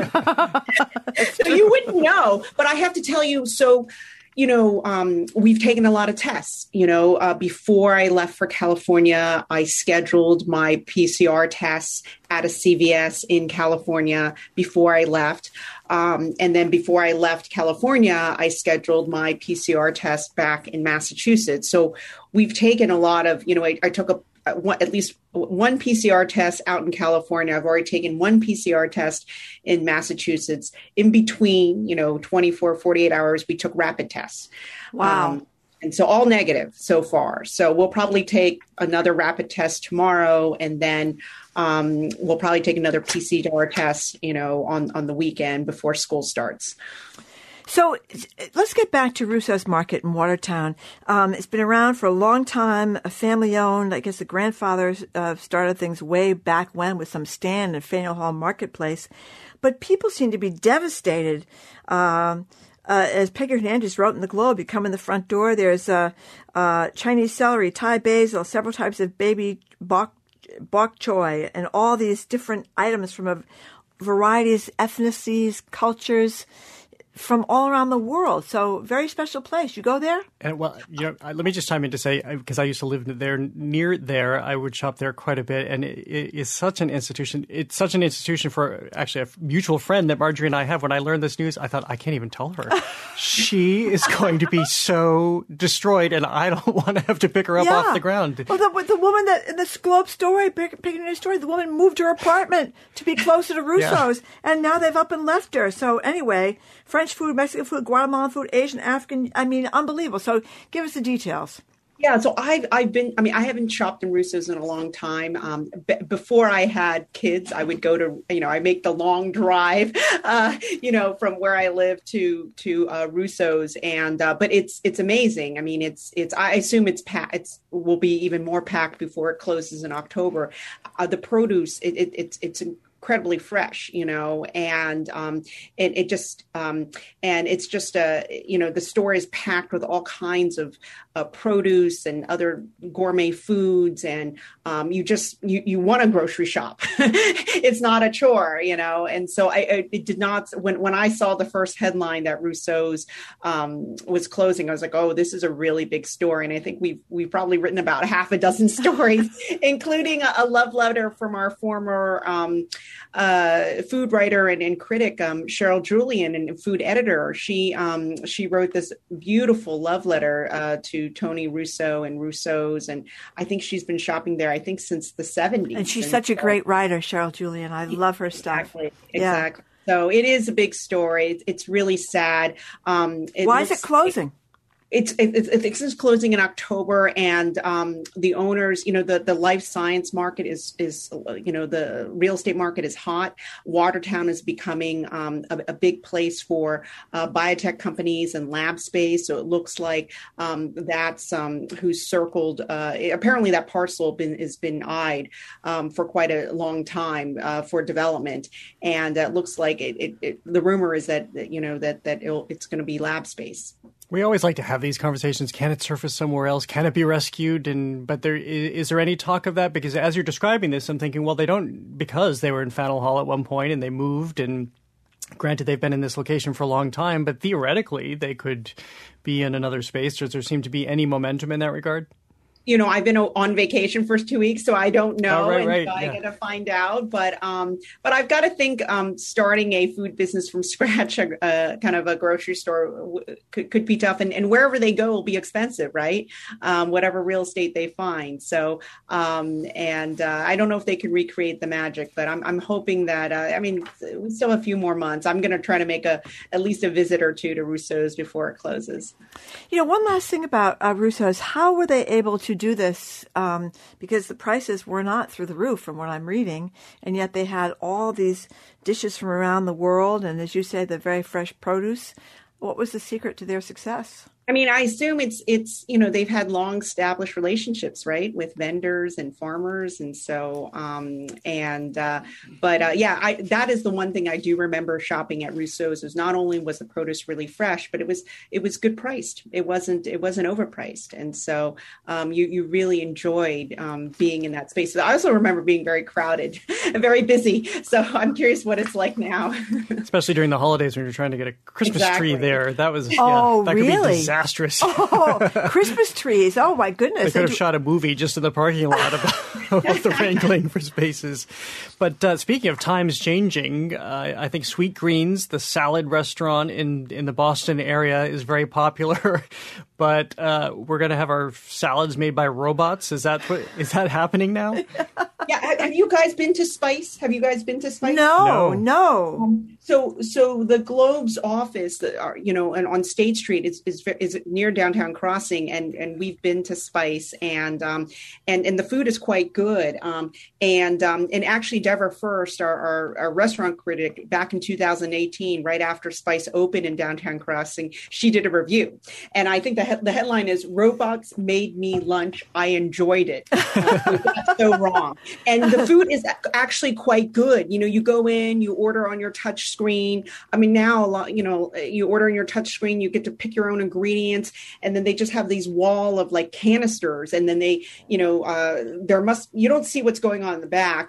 So you wouldn't know. But I have to tell you, so you know, um, we've taken a lot of tests. You know, uh, before I left for California, I scheduled my P C R tests at a C V S in California before I left. Um, and then before I left California, I scheduled my P C R test back in Massachusetts. So we've taken a lot of, you know, I, I took a at least one P C R test out in California. I've already taken one P C R test in Massachusetts. In between, you know, twenty-four, forty-eight hours, we took rapid tests. Wow. Um, and so all negative so far. So we'll probably take another rapid test tomorrow, and then um, we'll probably take another P C R test, you know, on, on the weekend before school starts. So let's get back to Russo's Market in Watertown. Um, it's been around for a long time, a family-owned. I guess the grandfathers uh, started things way back when with some stand in Faneuil Hall Marketplace. But people seem to be devastated. Um, uh, as Peggy Hernandez wrote in the Globe, you come in the front door, there's uh, uh, Chinese celery, Thai basil, several types of baby bok, bok choy, and all these different items from a varieties, ethnicities, cultures. from all around the world. So very special place. You go there? And well, you know, let me just chime in to say, because I used to live there, near there, I would shop there quite a bit, and it, it is such an institution. It's such an institution for actually a mutual friend that Marjorie and I have. When I learned this news, I thought, I can't even tell her. She is going to be so destroyed, and I don't want to have to pick her up Yeah. off the ground. Well, the, the woman that in this Globe story, pick, picking a story, the woman moved her apartment to be closer to Russo's, yeah. and now they've up and left her. So anyway, French food, Mexican food, Guatemalan food, Asian, African, I mean, unbelievable. So give us the details. Yeah, so I've I've been. I mean, I haven't shopped in Russo's in a long time. Um, b- before I had kids, I would go to you know I make the long drive, uh, you know, from where I live to to uh, Russo's, and uh, but it's it's amazing. I mean, it's it's. I assume it's packed. It's will be even more packed before it closes in October. Uh, the produce, it, it, it's it's. incredibly fresh, you know, and um, it, it just um, and it's just a you know the store is packed with all kinds of uh, produce and other gourmet foods, and um, you just you you want to grocery shop. It's not a chore, you know, and so I, I it did not when when I saw the first headline that Russo's um, was closing, I was like, oh, this is a really big story, and I think we've we've probably written about half a dozen stories, including a, a love letter from our former. Um, Uh, food writer and, and critic um, Cheryl Julian and food editor. She um, she wrote this beautiful love letter uh, to Tony Russo and Russo's, and I think she's been shopping there. I think since the seventies. And she's and such a so, great writer, Cheryl Julian. I love her exactly, stuff. Exactly. Yeah. So it is a big story. It's, it's really sad. Um, it Why looks, is it closing? It, It's, it's it's it's closing in October, and um, the owners, you know, the, the life science market is is you know the real estate market is hot. Watertown is becoming um, a, a big place for uh, biotech companies and lab space. So it looks like um, that's um, who's circled. Uh, apparently, that parcel been has been eyed um, for quite a long time uh, for development, and it looks like it, it, it. The rumor is that you know that that it'll, it's going to be lab space. We always like to have these conversations. Can it surface somewhere else? Can it be rescued? And but there is, is there any talk of that? Because as you're describing this, I'm thinking, well, they don't because they were in Faneuil Hall at one point and they moved. And granted, they've been in this location for a long time, but theoretically, they could be in another space. Does there seem to be any momentum in that regard? You know, I've been on vacation for two weeks, so I don't know. Oh, right, and right, so I yeah. got to find out. But um, but I've got to think um, starting a food business from scratch, uh, kind of a grocery store, w- could, could be tough. And, and wherever they go will be expensive, right? Um, whatever real estate they find. So um, and uh, I don't know if they can recreate the magic, but I'm, I'm hoping that, uh, I mean, we still have a few more months. I'm going to try to make a at least a visit or two to Russo's before it closes. You know, one last thing about uh, Russo's, how were they able to do this? Um, because the prices were not through the roof from what I'm reading, and yet they had all these dishes from around the world, and as you say, the very fresh produce. What was the secret to their success? I mean, I assume it's, it's you know, they've had long established relationships, right, with vendors and farmers. And so, um, and, uh, but, uh, yeah, I, that is the one thing I do remember shopping at Russo's is not only was the produce really fresh, but it was, it was good priced. It wasn't, it wasn't overpriced. And so, um, you, you really enjoyed, um, being in that space. I also remember being very crowded and very busy. So I'm curious what it's like now. Especially during the holidays when you're trying to get a Christmas Exactly. tree there. That was, Oh, yeah, that really? could be disastrous. Oh, Christmas trees. Oh, my goodness. They could have shot a movie just in the parking lot about, about the wrangling for spaces. But uh, speaking of times changing, uh, I think Sweet Greens, the salad restaurant in, in the Boston area, is very popular. But uh, we're going to have our salads made by robots. Is that what, is that happening now? Yeah. Have you guys been to Spice? Have you guys been to Spice? No, no. no. Um, so, so the Globe's office, that are, you know, and on State Street is, is is near downtown Crossing, and and we've been to Spice, and um and and the food is quite good. Um and um and actually, Deborah First, our, our our restaurant critic, back in two thousand eighteen, right after Spice opened in downtown Crossing, she did a review, and I think the he- the headline is "Robots made me lunch. I enjoyed it." Uh, that's so wrong. And the food is actually quite good. You know, you go in, you order on your touch screen. I mean, now a lot, you know, you order on your touch screen, you get to pick your own ingredients, and then they just have these wall of like canisters, and then they, you know, uh, there must, you don't see what's going on in the back, but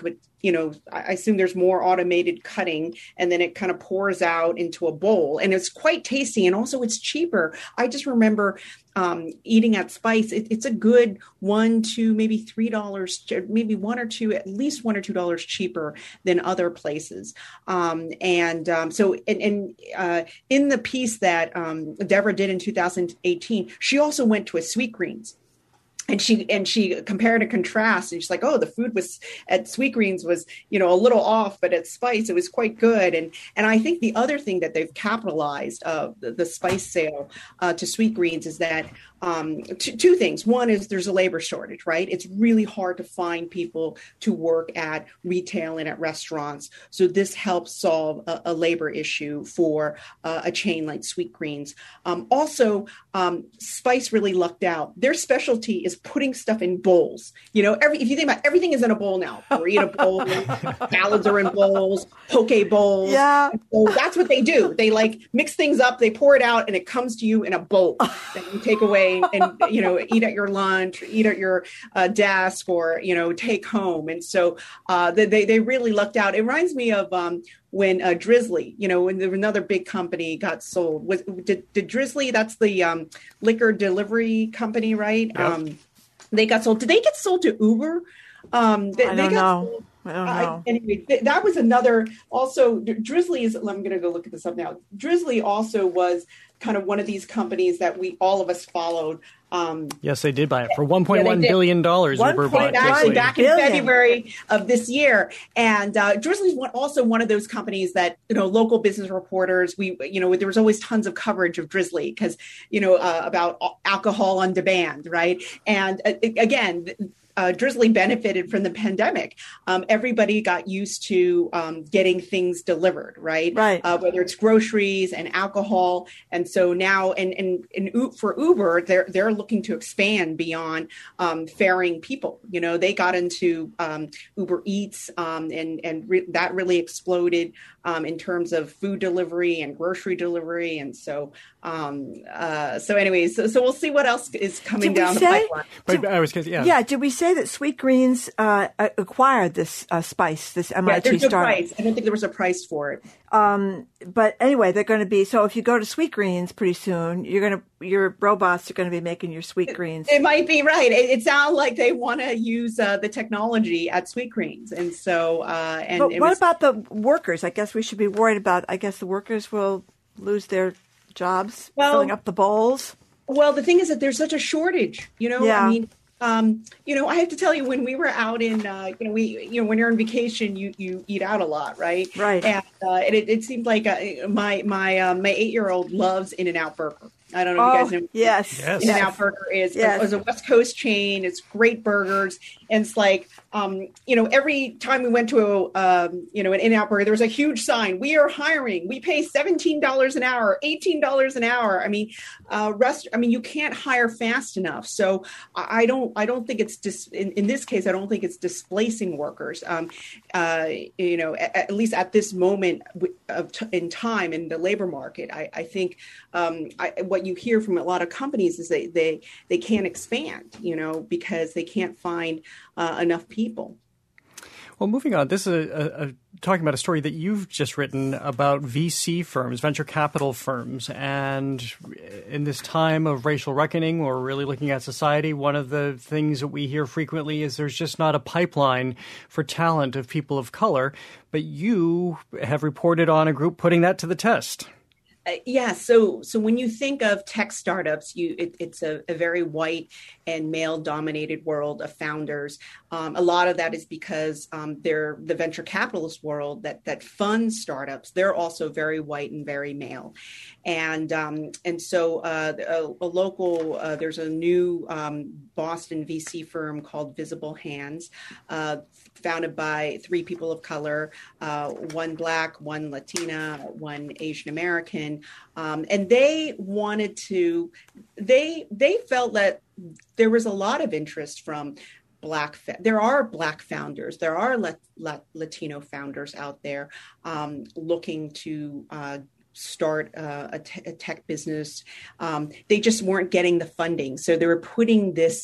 you know, I assume there's more automated cutting, and then it kind of pours out into a bowl, and it's quite tasty, and also it's cheaper. I just remember um, eating at Spice. It, it's a good one, two, maybe three dollars, maybe one or two, at least one or two dollars cheaper than other places. Um, and um, so, and, and uh, in the piece that um, Deborah did in two thousand eighteen, she also went to a Sweetgreens. And she and she compared and contrast, and she's like, "Oh, the food was at Sweetgreens was, you know, a little off, but at Spice it was quite good." And and I think the other thing that they've capitalized of uh, the, the Spice sale uh, to Sweetgreens is that um, t- two things. One is there's a labor shortage, right? It's really hard to find people to work at retail and at restaurants. So this helps solve a, a labor issue for uh, a chain like Sweetgreens. Um, also, um, Spice really lucked out. Their specialty is putting stuff in bowls. You know, every if you think about it, everything is in a bowl now. Burrito bowls, salads are in bowls, poke bowls. Yeah. So that's what they do. They like mix things up, they pour it out, and it comes to you in a bowl that you take away and, you know, eat at your lunch, or eat at your uh, desk, or, you know, take home. And so uh, they, they really lucked out. It reminds me of um, when uh, Drizzly, you know, when another big company got sold. Was, did, did Drizzly, that's the um, liquor delivery company, right? Yep. Um, they got sold. Did they get sold to Uber? Um, they, I don't they got know. Sold. I don't know. Uh, anyway, th- that was another, also, Drizzly is, I'm going to go look at this up now. Drizzly also was kind of one of these companies that we, all of us followed. Um, yes, they did buy it for one point one yeah, billion dollars. Uber bought Exactly, back in billion. February of this year. And uh, Drizzly's one, also one of those companies that, you know, local business reporters, we, you know, there was always tons of coverage of Drizzly because, you know, uh, about alcohol on demand, right? And uh, again, Uh, Drizzly benefited from the pandemic. Um, everybody got used to um, getting things delivered, right? Right. Uh, whether it's groceries and alcohol, and so now, and and, and for Uber, they're they're looking to expand beyond um, faring people. You know, they got into um, Uber Eats, um, and and re- that really exploded um, in terms of food delivery and grocery delivery, and so um, uh, so anyways, so, so we'll see what else is coming Did we down the say- pipeline. But I was gonna, yeah. Yeah, did we say that Sweetgreens uh, acquired this uh, Spice, this M I T Yeah, there's no startup? price. I don't think there was a price for it. Um, but anyway, they're going to be. So if you go to Sweetgreens pretty soon, you're going to your robots are going to be making your Sweetgreens. It might be right. It, it sounds like they want to use uh, the technology at Sweetgreens, and so. Uh, and but it what was, about the workers? I guess we should be worried about. I guess the workers will lose their jobs Well- filling up the bowls. Well, the thing is that there's such a shortage. You know, Yeah. I mean. Um, you know, I have to tell you, when we were out in, uh, you know, we, you know, when you're on vacation, you, you eat out a lot, right? Right. And, uh, and it, it seemed like uh, my my uh, my eight year old loves In-N-Out Burger. I don't know if you guys Oh, know. yes. Yes. In-N-Out Burger is Yes. it was a West Coast chain. It's great burgers, and it's like, um, you know, every time we went to a, um, you know, an In-N-Out Burger, there was a huge sign: "We are hiring. We pay seventeen dollars an hour, eighteen dollars an hour." I mean, uh, rest. I mean, you can't hire fast enough. So I I don't. I don't think it's dis- in, in this case. I don't think it's displacing workers. Um, uh, you know, at, at least at this moment of t- in time in the labor market, I, I think um, I, what you hear from a lot of companies is they they they can't expand, you know, because they can't find uh, enough people. Well, moving on, this is a, a, a, talking about a story that you've just written about V C firms, venture capital firms. And in this time of racial reckoning, or really looking at society, one of the things that we hear frequently is there's just not a pipeline for talent of people of color. But you have reported on a group putting that to the test. Uh, yeah, so so when you think of tech startups, you it, it's a, a very white and male-dominated world of founders. Um, a lot of that is because um, they're the venture capitalist world that that funds startups. They're also very white and very male, and um, and so uh, a, a local uh, there's a new um, Boston V C firm called Visible Hands, uh, founded by three people of color, uh, one Black, one Latina, one Asian American. Um, and they wanted to, they they felt that there was a lot of interest from Black, there are Black founders, there are Lat- Lat- Latino founders out there um, looking to uh, start uh, a, te- a tech business. Um, they just weren't getting the funding. So they were putting this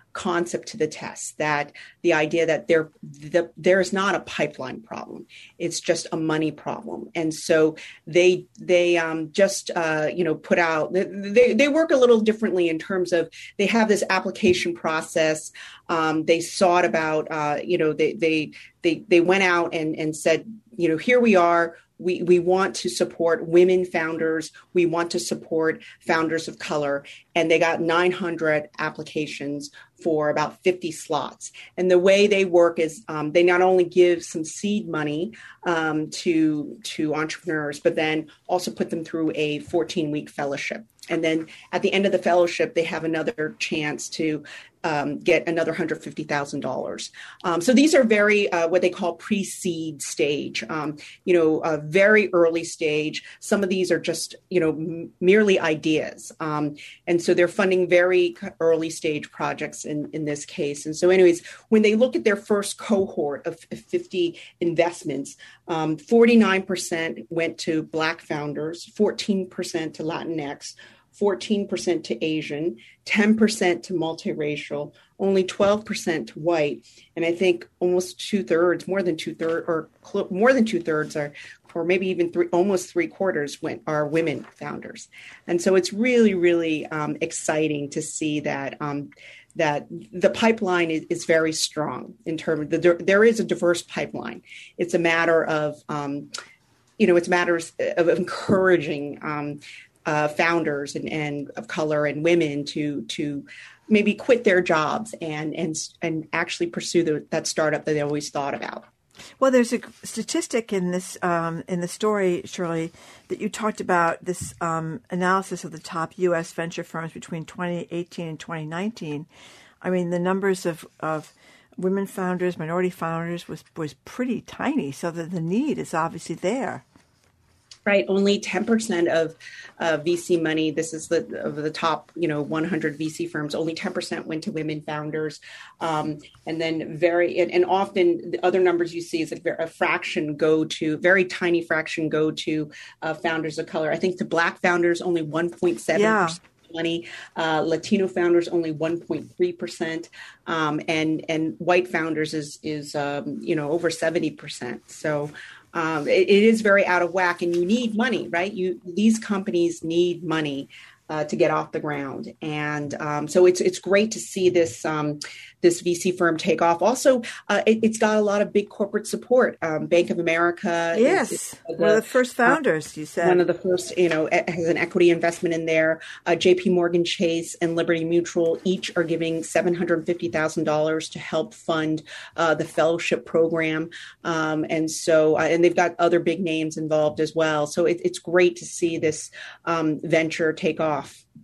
concept to the test, that the idea that there the, there's not a pipeline problem, it's just a money problem. And so they they um, just uh, you know put out they they work a little differently in terms of they have this application process. Um, they sought about uh, you know they they they they went out and and said, you know, here we are. We, we want to support women founders. We want to support founders of color. And they got nine hundred applications for about fifty slots. And the way they work is um, they not only give some seed money um, to, to entrepreneurs, but then also put them through a fourteen-week fellowship. And then at the end of the fellowship, they have another chance to um, get another one hundred fifty thousand dollars. Um, so these are very, uh, what they call pre-seed stage, um, you know, a very early stage. Some of these are just, you know, m- merely ideas. Um, and so they're funding very early stage projects in, in this case. And so anyways, when they look at their first cohort of fifty investments, um, forty-nine percent went to Black founders, fourteen percent to Latinx, fourteen percent to Asian, ten percent to multiracial, only twelve percent to white. And I think almost two thirds, more than two thirds, or cl- more than two thirds are, or maybe even three, almost three quarters went, are women founders. And so it's really, really um, exciting to see that um, that the pipeline is, is very strong in terms of the, there is a diverse pipeline. It's a matter of, um, you know, it's matters of encouraging um, Uh, founders and, and of color and women to to maybe quit their jobs and and and actually pursue the, that startup that they always thought about. Well, there's a statistic in this um, in the story, Shirley, that you talked about this um, analysis of the top U S venture firms between twenty eighteen and twenty nineteen. I mean, the numbers of, of women founders, minority founders was was pretty tiny, so that the need is obviously there. Right, only ten percent of uh, V C money. This is the of the top, you know, one hundred V C firms. Only ten percent went to women founders, um, and then very and, and often the other numbers you see is a, a fraction go to very tiny fraction go to uh, founders of color. I think to Black founders only one point seven percent. Money, uh, Latino founders only one point three percent, um, and and white founders is is um, you know over seventy percent. So. Um, it, it is very out of whack, and you need money, right? You these companies need money uh, to get off the ground, and um, so it's it's great to see this um, this V C firm take off. Also, uh, it, it's got a lot of big corporate support. Um, Bank of America, yes, is, is the, one of the first founders. Uh, you said one of the first, you know, has an equity investment in there. Uh, J P Morgan Chase and Liberty Mutual each are giving seven hundred fifty thousand dollars to help fund uh, the fellowship program, um, and so uh, and they've got other big names involved as well. So it, it's great to see this um, venture take off.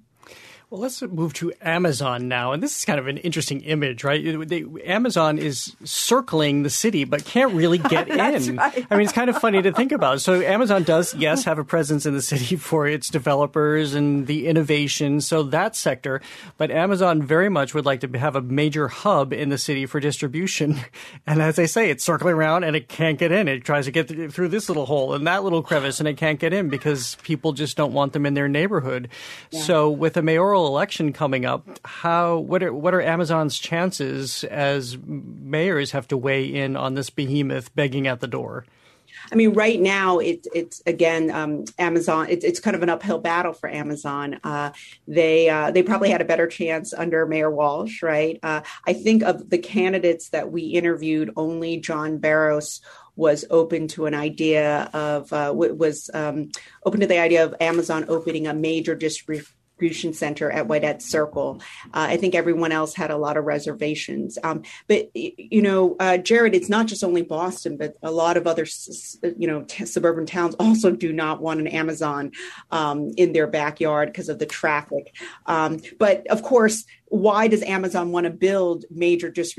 Well, let's move to Amazon now. And this is kind of an interesting image, right? They, Amazon is circling the city, but can't really get in. Right. I mean, it's kind of funny to think about. So Amazon does, yes, have a presence in the city for its developers and the innovation, so that sector. But Amazon very much would like to have a major hub in the city for distribution. And as I say, it's circling around and it can't get in. It tries to get through this little hole and that little crevice, and it can't get in because people just don't want them in their neighborhood. Yeah. So with a mayoral election coming up, how what are what are Amazon's chances as mayors have to weigh in on this behemoth begging at the door? I mean, right now, it's it's again, um, Amazon. It's it's kind of an uphill battle for Amazon. Uh, they uh, they probably had a better chance under Mayor Walsh, right? Uh, I think of the candidates that we interviewed, only John Barros was open to an idea of uh, was um, open to the idea of Amazon opening a major distribution center at Whitehead Circle. Uh, I think everyone else had a lot of reservations. Um, but, you know, uh, Jared, it's not just only Boston, but a lot of other, you know, t- suburban towns also do not want an Amazon um, in their backyard because of the traffic. Um, but, of course, why does Amazon want to build major distribution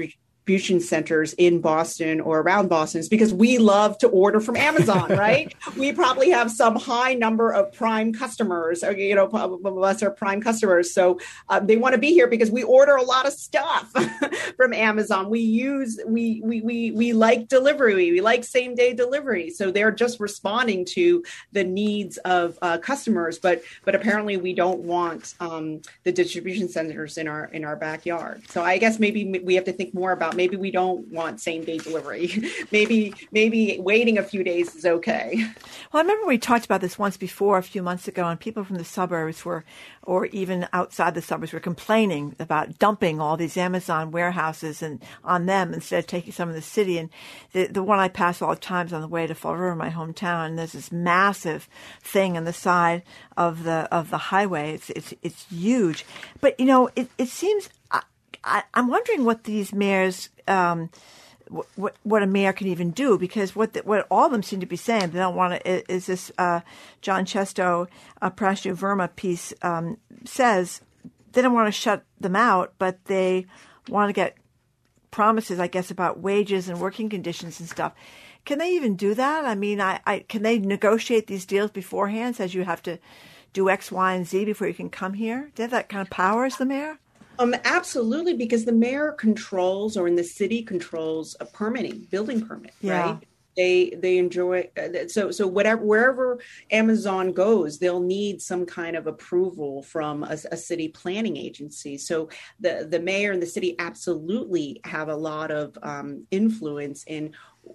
distribution centers in Boston or around Boston is because we love to order from Amazon, right? We probably have some high number of prime customers, or, you know, of us are prime customers. So uh, they want to be here because we order a lot of stuff from Amazon. We use, we, we, we, we like delivery. We like same day delivery. So they're just responding to the needs of uh, customers. But, but apparently we don't want um, the distribution centers in our, in our backyard. So I guess maybe we have to think more about, maybe we don't want same day delivery. maybe, maybe waiting a few days is okay. Well, I remember we talked about this once before a few months ago, and people from the suburbs were, or even outside the suburbs, were complaining about dumping all these Amazon warehouses and on them instead of taking some of the city. And the, the one I pass all the time is on the way to Fall River, my hometown, and there's this massive thing on the side of the of the highway. It's it's it's huge. But, you know, it, it seems, I, I, I'm wondering what these mayors, um, what what a mayor can even do, because what the, what all of them seem to be saying, they don't want to, is this uh, John Chesto, uh, Prashna Verma piece um, says they don't want to shut them out, but they want to get promises, I guess, about wages and working conditions and stuff. Can they even do that? I mean, I, I can they negotiate these deals beforehand, says you have to do X, Y, and Z before you can come here? Do they have that kind of power as the mayor? Um, absolutely, because the mayor controls, or in the city controls, a permitting, building permit, yeah. right? They they enjoy so so whatever wherever Amazon goes, they'll need some kind of approval from a, a city planning agency. So the the mayor and the city absolutely have a lot of um, influence in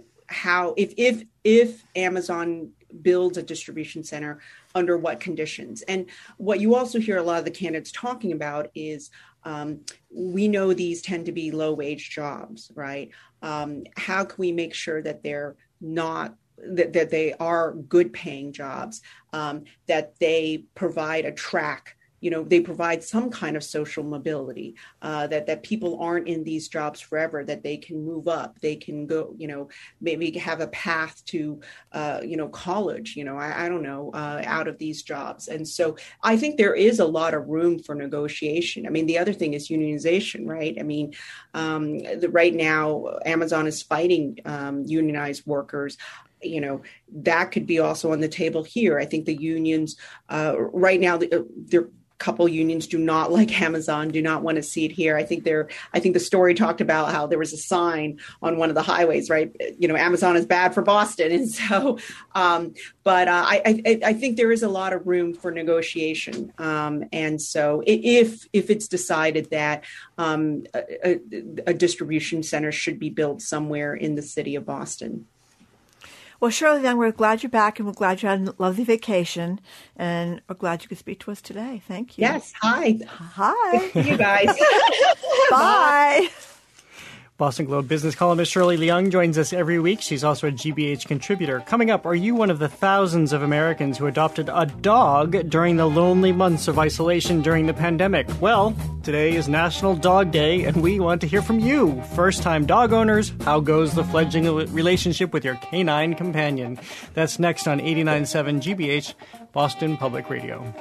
how if if if Amazon builds a distribution center, under what conditions. And what you also hear a lot of the candidates talking about is um, we know these tend to be low wage jobs, right? Um, how can we make sure that they're not that, that they are good paying jobs, um, that they provide a track, you know, they provide some kind of social mobility, uh, that, that people aren't in these jobs forever, that they can move up, they can go, you know, maybe have a path to, uh, you know, college, you know, I, I don't know, uh, out of these jobs. And so I think there is a lot of room for negotiation. I mean, the other thing is unionization, right? I mean, um, the, right now, Amazon is fighting um, unionized workers. You know, that could be also on the table here. I think the unions uh, right now, they're couple unions do not like Amazon, do not want to see it here. I think there, I think the story talked about how there was a sign on one of the highways, right? You know, Amazon is bad for Boston. And so, um, but uh, I, I, I think there is a lot of room for negotiation. Um, and so if, if it's decided that um, a, a distribution center should be built somewhere in the city of Boston. Well, Shirley Young, we're glad you're back, and we're glad you had a lovely vacation, and we're glad you could speak to us today. Thank you. Yes. Hi. Hi. You guys. Bye. Boston Globe business columnist Shirley Leung joins us every week. She's also a G B H contributor. Coming up, are you one of the thousands of Americans who adopted a dog during the lonely months of isolation during the pandemic? Well, today is National Dog Day, and we want to hear from you. First-time dog owners, how goes the fledgling relationship with your canine companion? That's next on eighty-nine point seven G B H, Boston Public Radio.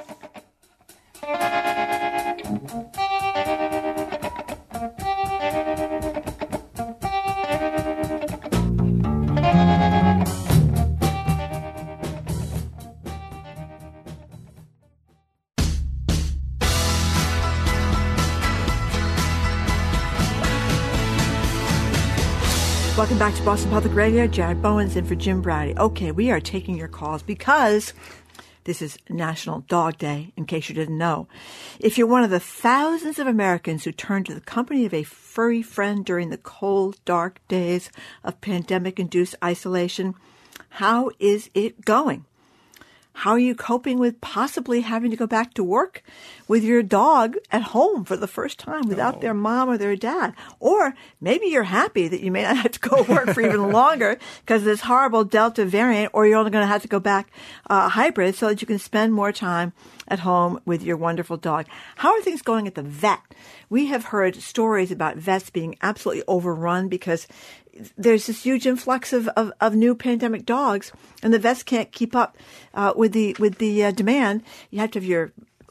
Welcome back to Boston Public Radio. Jared Bowen's in for Jim Brady. Okay, we are taking your calls because this is National Dog Day, in case you didn't know. If you're one of the thousands of Americans who turned to the company of a furry friend during the cold, dark days of pandemic-induced isolation, how is it going? How are you coping with possibly having to go back to work with your dog at home for the first time without oh. their mom or their dad? Or maybe you're happy that you may not have to go work for even longer because of this horrible Delta variant, or you're only going to have to go back uh, hybrid so that you can spend more time at home with your wonderful dog. How are things going at the vet? We have heard stories about vets being absolutely overrun because there's this huge influx of, of, of new pandemic dogs, and the vets can't keep up uh, with the with the uh, demand. You have to have your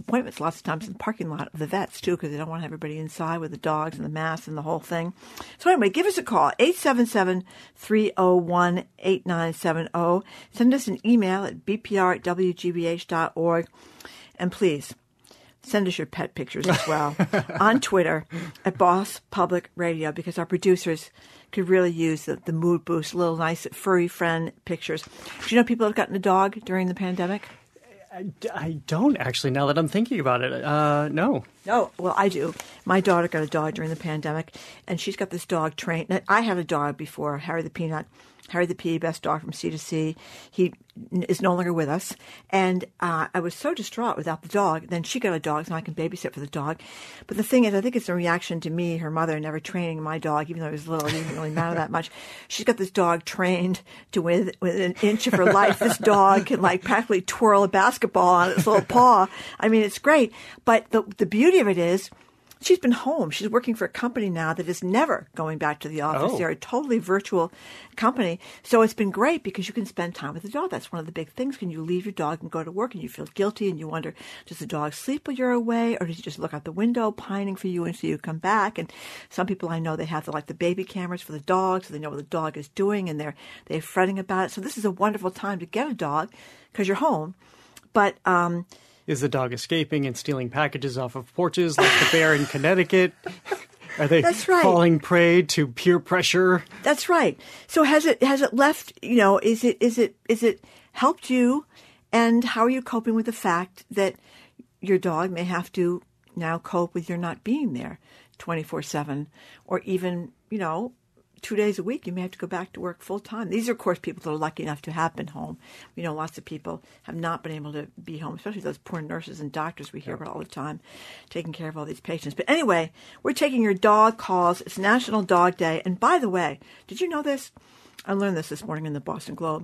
appointments lots of times in the parking lot of the vets, too, because they don't want everybody inside with the dogs and the masks and the whole thing. So anyway, give us a call, eight seven seven, three oh one, eight nine seven oh. Send us an email at b p r at w g b h dot org. And please, send us your pet pictures as well on Twitter at Boss Public Radio, because our producers could really use the, the mood boost, little nice furry friend pictures. Do you know people have gotten a dog during the pandemic? I, I don't actually, now that I'm thinking about it. Uh, no. No, well, I do. My daughter got a dog during the pandemic, and she's got this dog trained. Now, I had a dog before, Harry the Peanut. Harry the P, best dog from C to C. He is no longer with us. And uh, I was so distraught without the dog. Then she got a dog, so I can babysit for the dog. But the thing is, I think it's a reaction to me, her mother, never training my dog, even though I was little. It didn't really matter that much. She's got this dog trained to within, within an inch of her life. This dog can like practically twirl a basketball on its little paw. I mean, it's great. But the the beauty of it is, she's been home. She's working for a company now that is never going back to the office. Oh. They're a totally virtual company. So it's been great because you can spend time with the dog. That's one of the big things. When you leave your dog and go to work and you feel guilty and you wonder, does the dog sleep while you're away, or does he just look out the window pining for you until you come back? And some people I know, they have the, like the baby cameras for the dog, so they know what the dog is doing, and they're they're fretting about it. So this is a wonderful time to get a dog because you're home. But um is the dog escaping and stealing packages off of porches like the bear in Connecticut? Are they That's right. falling prey to peer pressure? That's right. So has it has it left, you know, is it is it is it helped you, and how are you coping with the fact that your dog may have to now cope with your not being there twenty-four seven, or even, you know, two days a week, you may have to go back to work full time. These are, of course, people that are lucky enough to have been home. We know lots of people have not been able to be home, especially those poor nurses and doctors we hear about all the time, taking care of all these patients. But anyway, we're taking your dog calls. It's National Dog Day. And by the way, did you know this? I learned this this morning in the Boston Globe.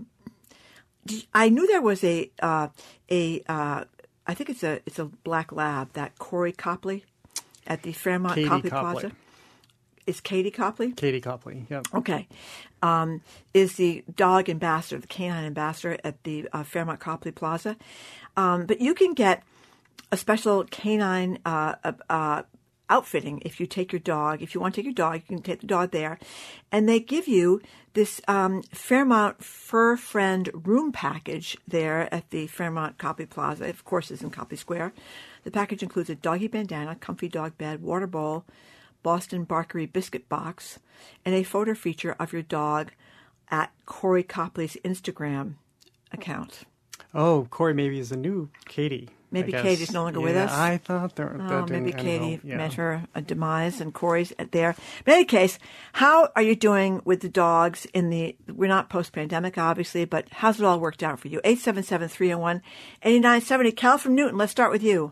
I knew there was a, uh, a uh, I think it's a it's a black lab, that Corey Copley at the Fairmont Katie Copley Copley. Plaza. Is Katie Copley? Katie Copley, yeah. Okay. Um, is the dog ambassador, the canine ambassador at the uh, Fairmont Copley Plaza. Um, but you can get a special canine uh, uh, outfitting if you take your dog. If you want to take your dog, you can take the dog there. And they give you this um, Fairmont Fur Friend room package there at the Fairmont Copley Plaza. Of course, it's in Copley Square. The package includes a doggy bandana, comfy dog bed, water bowl, Boston Barkery biscuit box, and a photo feature of your dog at Corey Copley's Instagram account. Oh, Corey maybe is a new Katie. Maybe I guess. Katie's no longer yeah, with us. I thought there. Oh, that maybe didn't- I don't Katie know. Yeah. met her a demise, and Corey's there. But in any case, how are you doing with the dogs in the? We're not post-pandemic, obviously, but how's it all worked out for you? eight seven seven, three oh one, eight nine seven oh. Cal from Newton, let's start with you.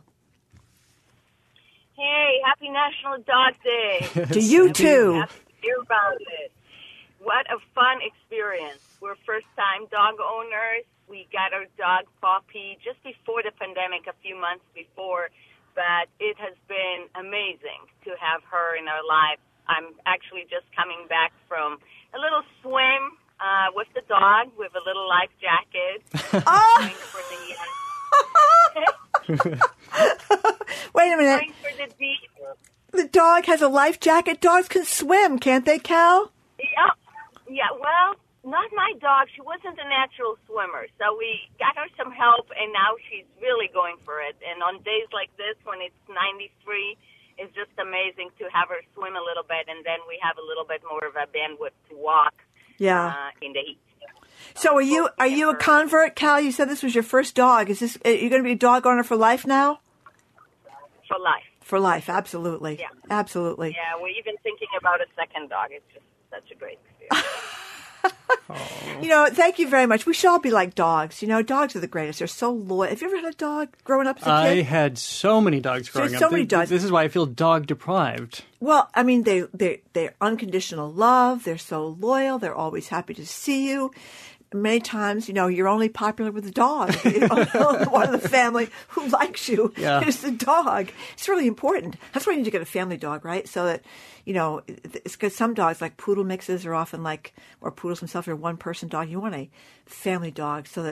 Hey, happy National Dog Day. To you too. Happy to hear about it. What a fun experience. We're first-time dog owners. We got our dog Poppy just before the pandemic, a few months before, but it has been amazing to have her in our lives. I'm actually just coming back from a little swim uh, with the dog with a little life jacket. Oh! For the, uh, Wait a minute. Going for the deep. The dog has a life jacket. Dogs can swim, can't they, Cal? Yeah, yeah. Well, not my dog. She wasn't a natural swimmer, so we got her some help, and now she's really going for it. And on days like this, when it's ninety-three, it's just amazing to have her swim a little bit, and then we have a little bit more of a bandwidth to walk. Yeah. Uh, in the heat. So are you are you a convert, Cal? You said this was your first dog. Is this are you going to be a dog owner for life now? For life. For life, absolutely. Yeah. Absolutely. Yeah, we're even thinking about a second dog. It's just such a great experience. You know, thank you very much. We should all be like dogs. You know, dogs are the greatest. They're so loyal. Have you ever had a dog growing up as a I kid? had so many dogs growing There's up. so many Th- dogs. This is why I feel dog deprived. Well, I mean, they they they're unconditional love. They're so loyal. They're always happy to see you. Many times, you know, you're only popular with the dog. You know, one of the family who likes you Yeah. is the dog. It's really important. That's why you need to get a family dog, right? So that, you know, it's because some dogs, like poodle mixes, are often like, or poodles themselves are one person dog. You want a family dog so that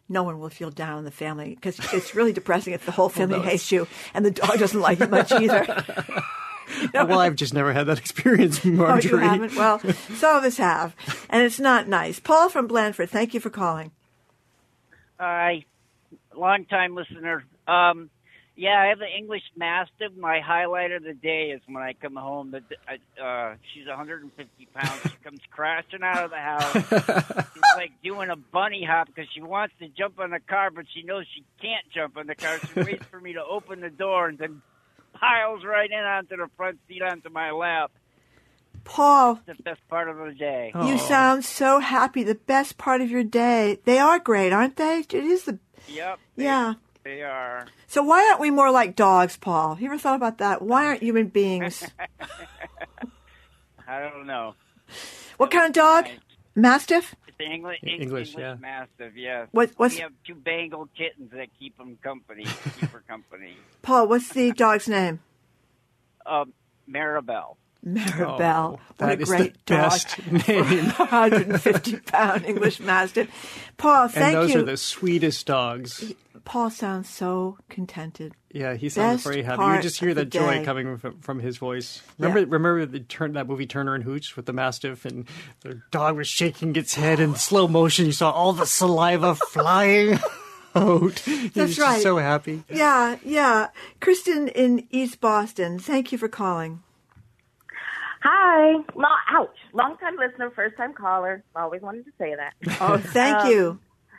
no one will feel down in the family because it's really depressing if the whole family no, hates you and the dog doesn't like you much either. No. Well, I've just never had that experience, Marjorie. Oh, you haven't? Well, some of us have, and it's not nice. Paul from Blandford, thank you for calling. Hi, long-time listener. Um, yeah, I have the English Mastiff. My highlight of the day is when I come home. The, uh, she's one hundred fifty pounds. She comes crashing out of the house. She's like doing a bunny hop because she wants to jump on the car, but she knows she can't jump on the car. She waits for me to open the door and then piles right in onto the front seat onto my lap. Paul, it's the best part of the day. You sound so happy. The best part of your day. They are great, aren't they? It is the. Yep. They, yeah. They are. So why aren't we more like dogs, Paul? You ever thought about that? Why aren't human beings? I don't know. What kind of dog? Nice. Mastiff? It's the English, English, English, English yeah. Mastiff, yes. What, what's... We have two Bengal kittens that keep them company, keep her company. Paul, what's the dog's name? Um, Maribel. Maribel. Oh, what a that is great the dog. best name. one hundred fifty pound English Mastiff. Paul, thank and those you. are the sweetest dogs. Paul sounds so contented. Yeah, he sounds Best very happy. part You just hear of the that joy day. coming from, from his voice. Remember, Yeah. remember the turn that movie Turner and Hooch with the Mastiff, and the dog was shaking its head in slow motion. You saw all the saliva flying out. He That's was right. just so happy. Yeah, yeah. Kristen in East Boston, thank you for calling. Hi. Well, ouch. Long time listener, first time caller. Always wanted to say that. Oh, thank Um, you.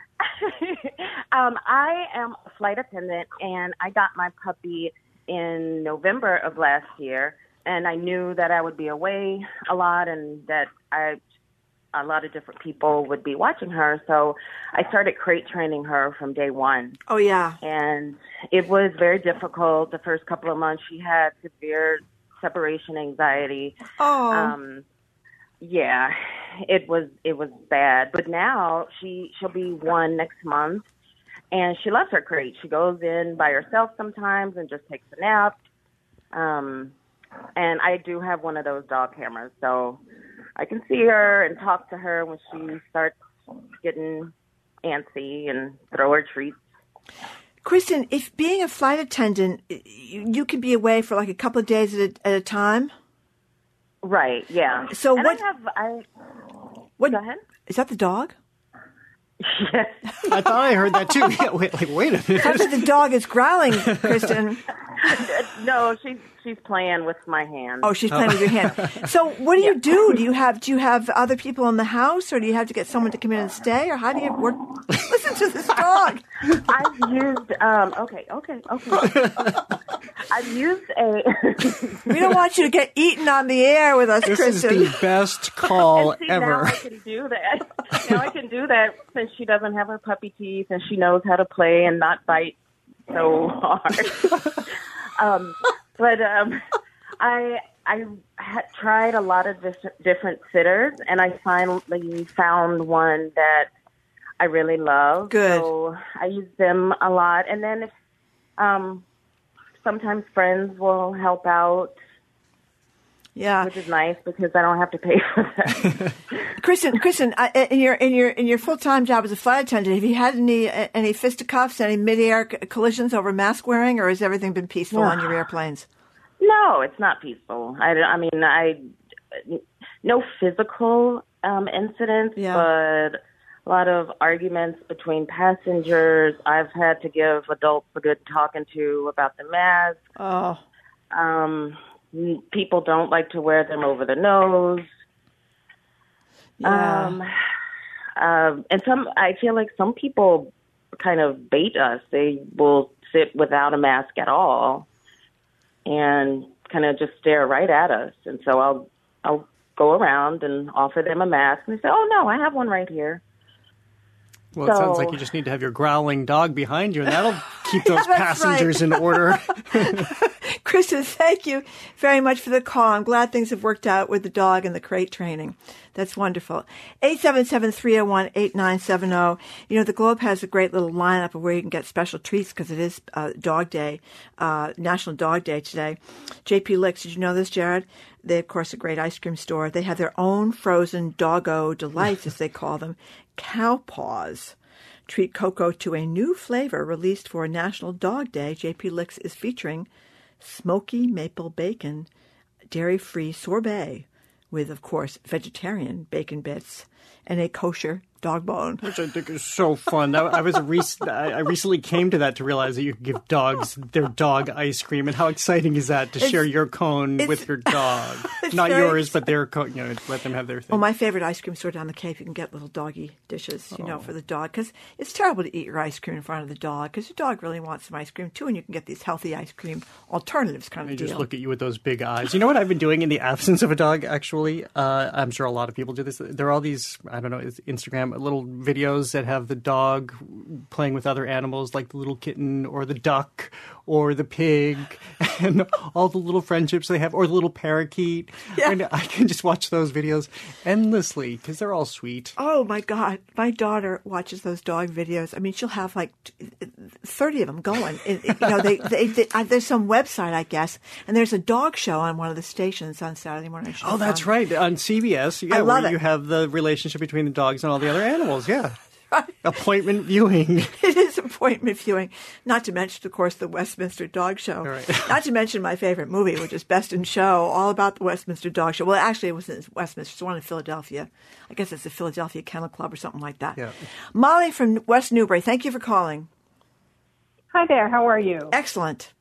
um, I am a flight attendant, and I got my puppy in November of last year, and I knew that I would be away a lot and that I a lot of different people would be watching her. So I started crate training her from day one. Oh, yeah. And it was very difficult. The first couple of months, she had severe separation anxiety. Oh. Um, yeah, it was it was bad. But now she she'll be one next month, and she loves her crate. She goes in by herself sometimes and just takes a nap. Um, and I do have one of those dog cameras, so I can see her and talk to her when she starts getting antsy and throw her treats. Kristen, if being a flight attendant, you, you can be away for like a couple of days at a, at a time? Right, yeah. So and what? I have, I, what? Go ahead. Is that the dog? Yes. I thought I heard that too. Yeah, wait, like, wait a minute. Sounds like the dog is growling, Kristen. No, she's she's playing with my hand. Oh, she's playing with your hand. So what do you do? Do you have do you have other people in the house, or do you have to get someone to come in and stay, or how do you work? Listen to this dog. I've used um okay, okay, okay. I've used a We don't want you to get eaten on the air with us, This Kristen. is the best call and see, ever. Now I can do that. Now I can do that since she doesn't have her puppy teeth and she knows how to play and not bite so hard. um, but um, I I had tried a lot of dis- different sitters, and I finally found one that I really love. Good. So I use them a lot, and then if um, sometimes friends will help out. Yeah, which is nice because I don't have to pay for that. Kristen, Kristen, uh, in your in your in your full time job as a flight attendant, have you had any uh, any fisticuffs, any midair c- collisions over mask wearing, or has everything been peaceful on your airplanes? No, it's not peaceful. I, I mean, I no physical um, incidents, Yeah. but a lot of arguments between passengers. I've had to give adults a good talking to about the mask. Oh. Um, people don't like to wear them over the nose. Yeah. Um, um, and some, I feel like some people kind of bait us. They will sit without a mask at all and kind of just stare right at us. And so I'll, I'll go around and offer them a mask, and they say, "Oh no, I have one right here." Well, it So- sounds like you just need to have your growling dog behind you, and that'll keep those Yeah, that's passengers right. in order. Kristen, thank you very much for the call. I'm glad things have worked out with the dog and the crate training. That's wonderful. eight seven seven, three oh one, eight nine seven oh. You know, the Globe has a great little lineup of where you can get special treats because it is uh, Dog Day, uh, National Dog Day today. J P Licks, did you know this, Jared? They, of course, a great ice cream store. They have their own frozen doggo delights, as they call them, cow paws. Treat Coco to a new flavor released for National Dog Day. J P. Licks is featuring smoky maple bacon, dairy-free sorbet with, of course, vegetarian bacon bits and a kosher dog bone. Which I think is so fun. I, I was a rec- I recently came to that to realize that you can give dogs their dog ice cream, and how exciting is that to It's- share your cone with your dog? It's Not very yours, but their cone. You know, let them have their thing. Well, my favorite ice cream store down the Cape, you can get little doggy dishes, you know, for the dog. Because it's terrible to eat your ice cream in front of the dog, because your dog really wants some ice cream, too, and you can get these healthy ice cream alternatives kind They of just deal. look at you with those big eyes. You know what I've been doing in the absence of a dog, actually? Uh, I'm sure a lot of people do this. There are all these, I don't know, it's Instagram, little videos that have the dog playing with other animals, like the little kitten or the duck or the pig, and all the little friendships they have, or the little parakeet. Yeah. And I can just watch those videos endlessly because they're all sweet. Oh, my God. My daughter watches those dog videos. I mean, she'll have like thirty of them going. It- it- you know, they, they, they, uh, there's some website, I guess, and there's a dog show on one of the stations on Saturday morning. Oh, that's right. On C B S, yeah, I love where it. you have the relationship between the dogs and all the other animals. Yeah. Appointment viewing. It is appointment viewing. Not to mention, of course, the Westminster Dog Show. Right. Not to mention my favorite movie, which is Best in Show, all about the Westminster Dog Show. Well, actually, it wasn't Westminster. It's one in Philadelphia. I guess it's the Philadelphia Kennel Club or something like that. Yeah. Molly from West Newbury, thank you for calling. Hi there. How are you? Excellent.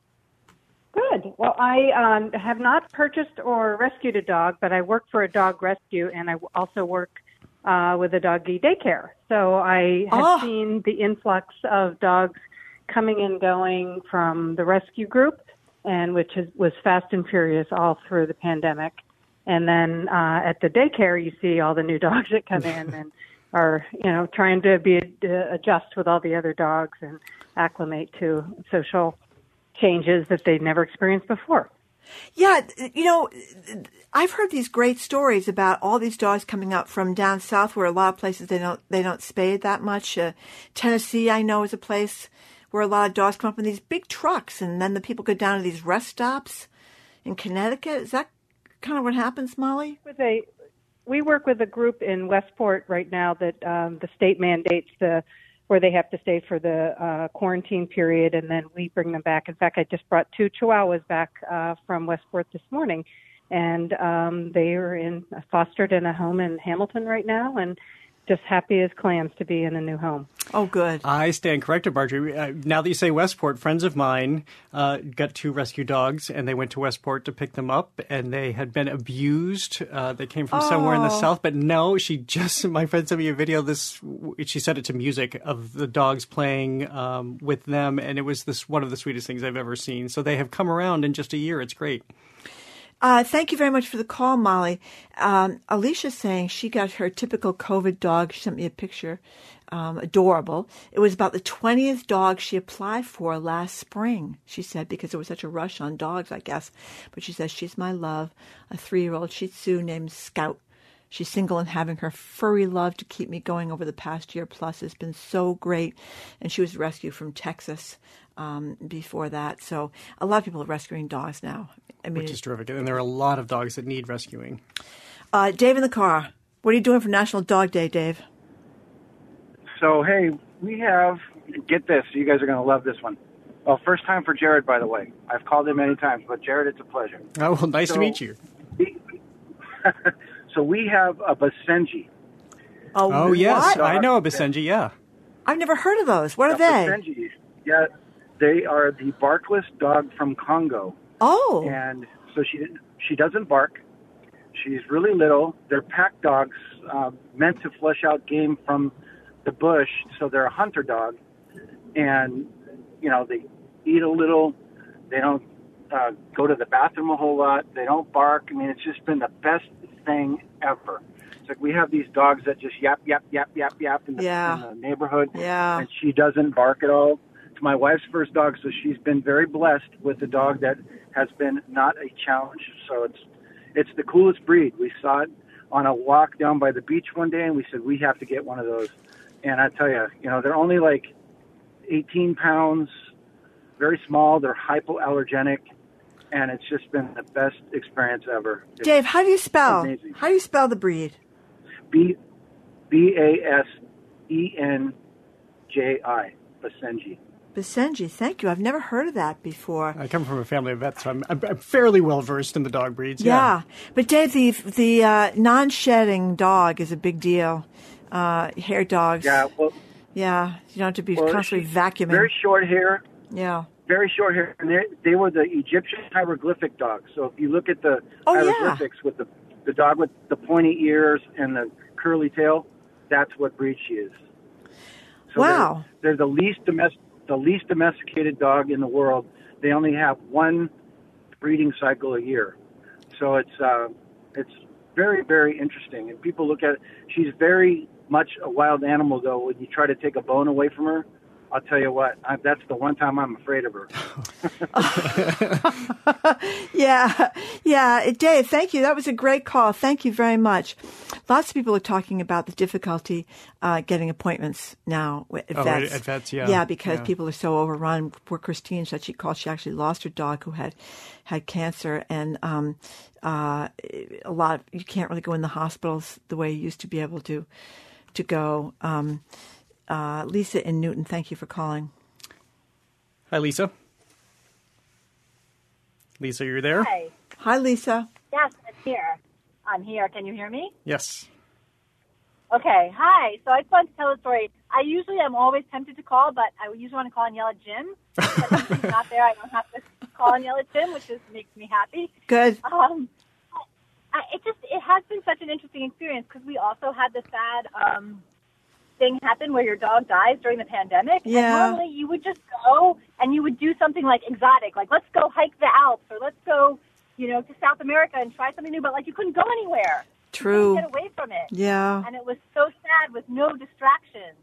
Good. Well, I um, have not purchased or rescued a dog, but I work for a dog rescue, and I also work uh, with a doggy daycare. So I have Oh. seen the influx of dogs coming and going from the rescue group, and which is, was fast and furious all through the pandemic. And then uh, at the daycare, you see all the new dogs that come in and are, you know, trying to be uh, adjust with all the other dogs and acclimate to social changes that they'd never experienced before. Yeah, you know, I've heard these great stories about all these dogs coming up from down south, where a lot of places they don't they don't spay that much. Uh, Tennessee, I know, is a place where a lot of dogs come up in these big trucks, and then the people go down to these rest stops. In Connecticut, is that kind of what happens, Molly? With a, we work with a group in Westport right now that um, the state mandates the where they have to stay for the uh, quarantine period, and then we bring them back. In fact, I just brought two Chihuahuas back uh, from Westport this morning, and um, they are in fostered in a home in Hamilton right now, and just happy as clams to be in a new home. Oh, good. I stand corrected, Marjorie. Uh, now that you say Westport, friends of mine uh, got two rescue dogs, and they went to Westport to pick them up, and they had been abused. Uh, they came from somewhere in the Oh. south, but no, she just, my friend sent me a video, this, she set it to music of the dogs playing um, with them, and it was this one of the sweetest things I've ever seen. So they have come around in just a year. It's great. Uh, thank you very much for the call, Molly. Um, Alicia's saying she got her typical COVID dog. She sent me a picture. Um, adorable. It was about the twentieth dog she applied for last spring, she said, because there was such a rush on dogs, I guess. But she says, she's my love, a three-year-old Shih Tzu named Scout. She's single and having her furry love to keep me going over the past year plus has been so great. And she was rescued from Texas um, before that. So a lot of people are rescuing dogs now. I mean, Which is terrific. And there are a lot of dogs that need rescuing. Uh, Dave in the car. What are you doing for National Dog Day, Dave? So, hey, we have, get this, you guys are going to love this one. Well, first time for Jared, by the way. I've called him many times, but Jared, it's a pleasure. Oh, well, nice So- to meet you. So we have a Basenji. Oh, yes. I know a Basenji, yeah. I've never heard of those. What are A they? Basenji. Yeah, they are the barkless dog from Congo. Oh. And so she she doesn't bark. She's really little. They're pack dogs uh, meant to flush out game from the bush, so they're a hunter dog. And, you know, they eat a little. They don't uh, go to the bathroom a whole lot. They don't bark. I mean, it's just been the best thing ever. It's like we have these dogs that just yap, yap, yap, yap, yap in the, Yeah. in the neighborhood. Yeah. And she doesn't bark at all. It's my wife's first dog, so she's been very blessed with a dog that has been not a challenge. So it's it's the coolest breed. We saw it on a walk down by the beach one day, and we said, we have to get one of those. And I tell you, you know, they're only like eighteen pounds, very small. They're hypoallergenic, and it's just been the best experience ever. It's Dave, how do you spell? amazing. How do you spell the breed? B B A S E N J I, Basenji. Basenji, thank you. I've never heard of that before. I come from a family of vets, so I'm, I'm, I'm fairly well versed in the dog breeds. Yeah, Yeah, but Dave, the the uh, non-shedding dog is a big deal. Uh, hair dogs. Yeah, well, yeah, you don't have to be well, constantly she's vacuuming. Very short hair. Yeah. Very short hair, and they, they were the Egyptian hieroglyphic dogs. So if you look at the Oh, yeah. hieroglyphics with the the dog with the pointy ears and the curly tail, that's what breed she is. So Wow. They're, they're the least domestic. the least domesticated dog in the world. They only have one breeding cycle a year. So it's uh, it's very, very interesting. And people look at it. She's very much a wild animal, though. When you try to take a bone away from her, I'll tell you what, I, that's the one time I'm afraid of her. Yeah, yeah. Dave, thank you. That was a great call. Thank you very much. Lots of people are talking about the difficulty uh, getting appointments now at Oh, vets. at vets, yeah. Yeah, because Yeah. people are so overrun. Poor Christine said she called. She actually lost her dog who had had cancer, and um, uh, a lot. Of, you can't really go in the hospitals the way you used to be able to to go. Um, uh, Lisa in Newton, thank you for calling. Hi, Lisa. Lisa, you're there? Hi. Hi, Lisa. Yes, I'm here. I'm here. Can you hear me? Yes. Okay. Hi. So I just wanted to tell a story. I usually am always tempted to call, but I usually want to call and yell at Jim. But since he's not there, I don't have to call and yell at Jim, which just makes me happy. Good. Um, I, it just it has been such an interesting experience because we also had the sad um, thing happen where your dog dies during the pandemic. Yeah. And normally you would just go and you would do something like exotic, like let's go hike the Alps or let's go, you know, to South America and try something new. But like you couldn't go anywhere. True. You couldn't get away from it. Yeah. And it was so sad with no distractions.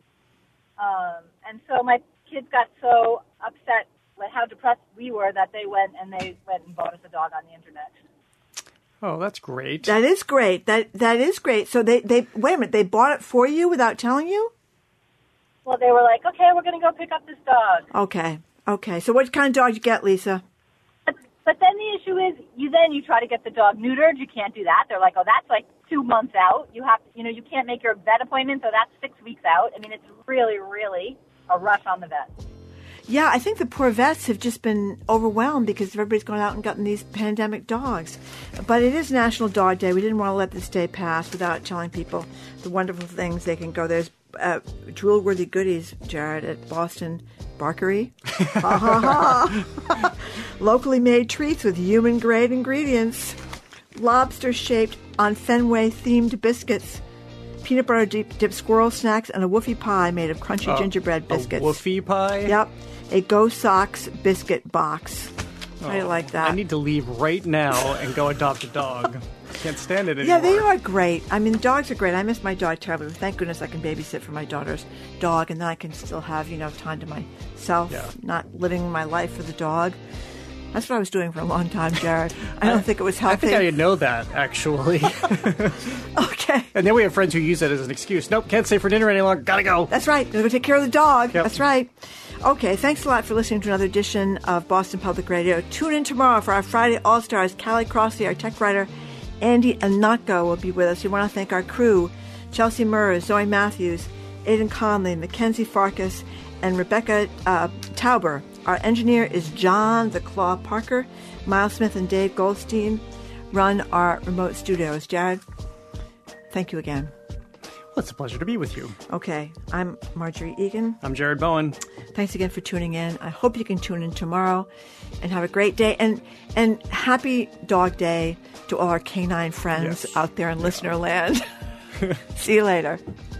Um, and so my kids got so upset with how depressed we were that they went and they went and bought us a dog on the internet. Oh, that's great. That is great. That that is great. So they, they wait a minute, they bought it for you without telling you? Well, they were like, okay, we're going to go pick up this dog. Okay. Okay. So what kind of dog did you get, Lisa? But, but then the issue is, you then you try to get the dog neutered. You can't do that. They're like, oh, that's like two months out. You have to, you know, you can't make your vet appointment, so that's six weeks out. I mean, it's really, really a rush on the vet. Yeah, I think the poor vets have just been overwhelmed because everybody's gone out and gotten these pandemic dogs. But it is National Dog Day. We didn't want to let this day pass without telling people the wonderful things they can go. There's uh, drool-worthy goodies, Jared, at Boston Barkery. Ha ha ha! Locally made treats with human-grade ingredients. Lobster-shaped on Fenway-themed biscuits. Peanut butter deep dipped squirrel snacks and a woofy pie made of crunchy Uh, gingerbread biscuits. A woofy pie? Yep. A Go Sox biscuit box. How do you Oh, like that? I need to leave right now and go adopt a dog. Can't stand it anymore. Yeah, they are great. I mean, dogs are great. I miss my dog terribly. Thank goodness I can babysit for my daughter's dog, and then I can still have, you know, time to myself, Yeah. not living my life for the dog. That's what I was doing for a long time, Jared. I don't think it was I healthy. think I know that, actually. Okay. And then we have friends who use that as an excuse. Nope, can't stay for dinner any longer. Gotta go. That's right. Gotta go take care of the dog. Yep. That's right. Okay, thanks a lot for listening to another edition of Boston Public Radio. Tune in tomorrow for our Friday All-Stars. Callie Crossley, our tech writer, Andy Anatko will be with us. We want to thank our crew, Chelsea Murrs, Zoe Matthews, Aidan Conley, Mackenzie Farkas, and Rebecca uh, Tauber. Our engineer is John the Claw Parker. Miles Smith and Dave Goldstein run our remote studios. Jared, thank you again. Well, it's a pleasure to be with you. Okay, I'm Marjorie Egan. I'm Jared Bowen. Thanks again for tuning in. I hope you can tune in tomorrow and have a great day. And and happy Dog Day to all our canine friends Yes. out there in listener land. See you later.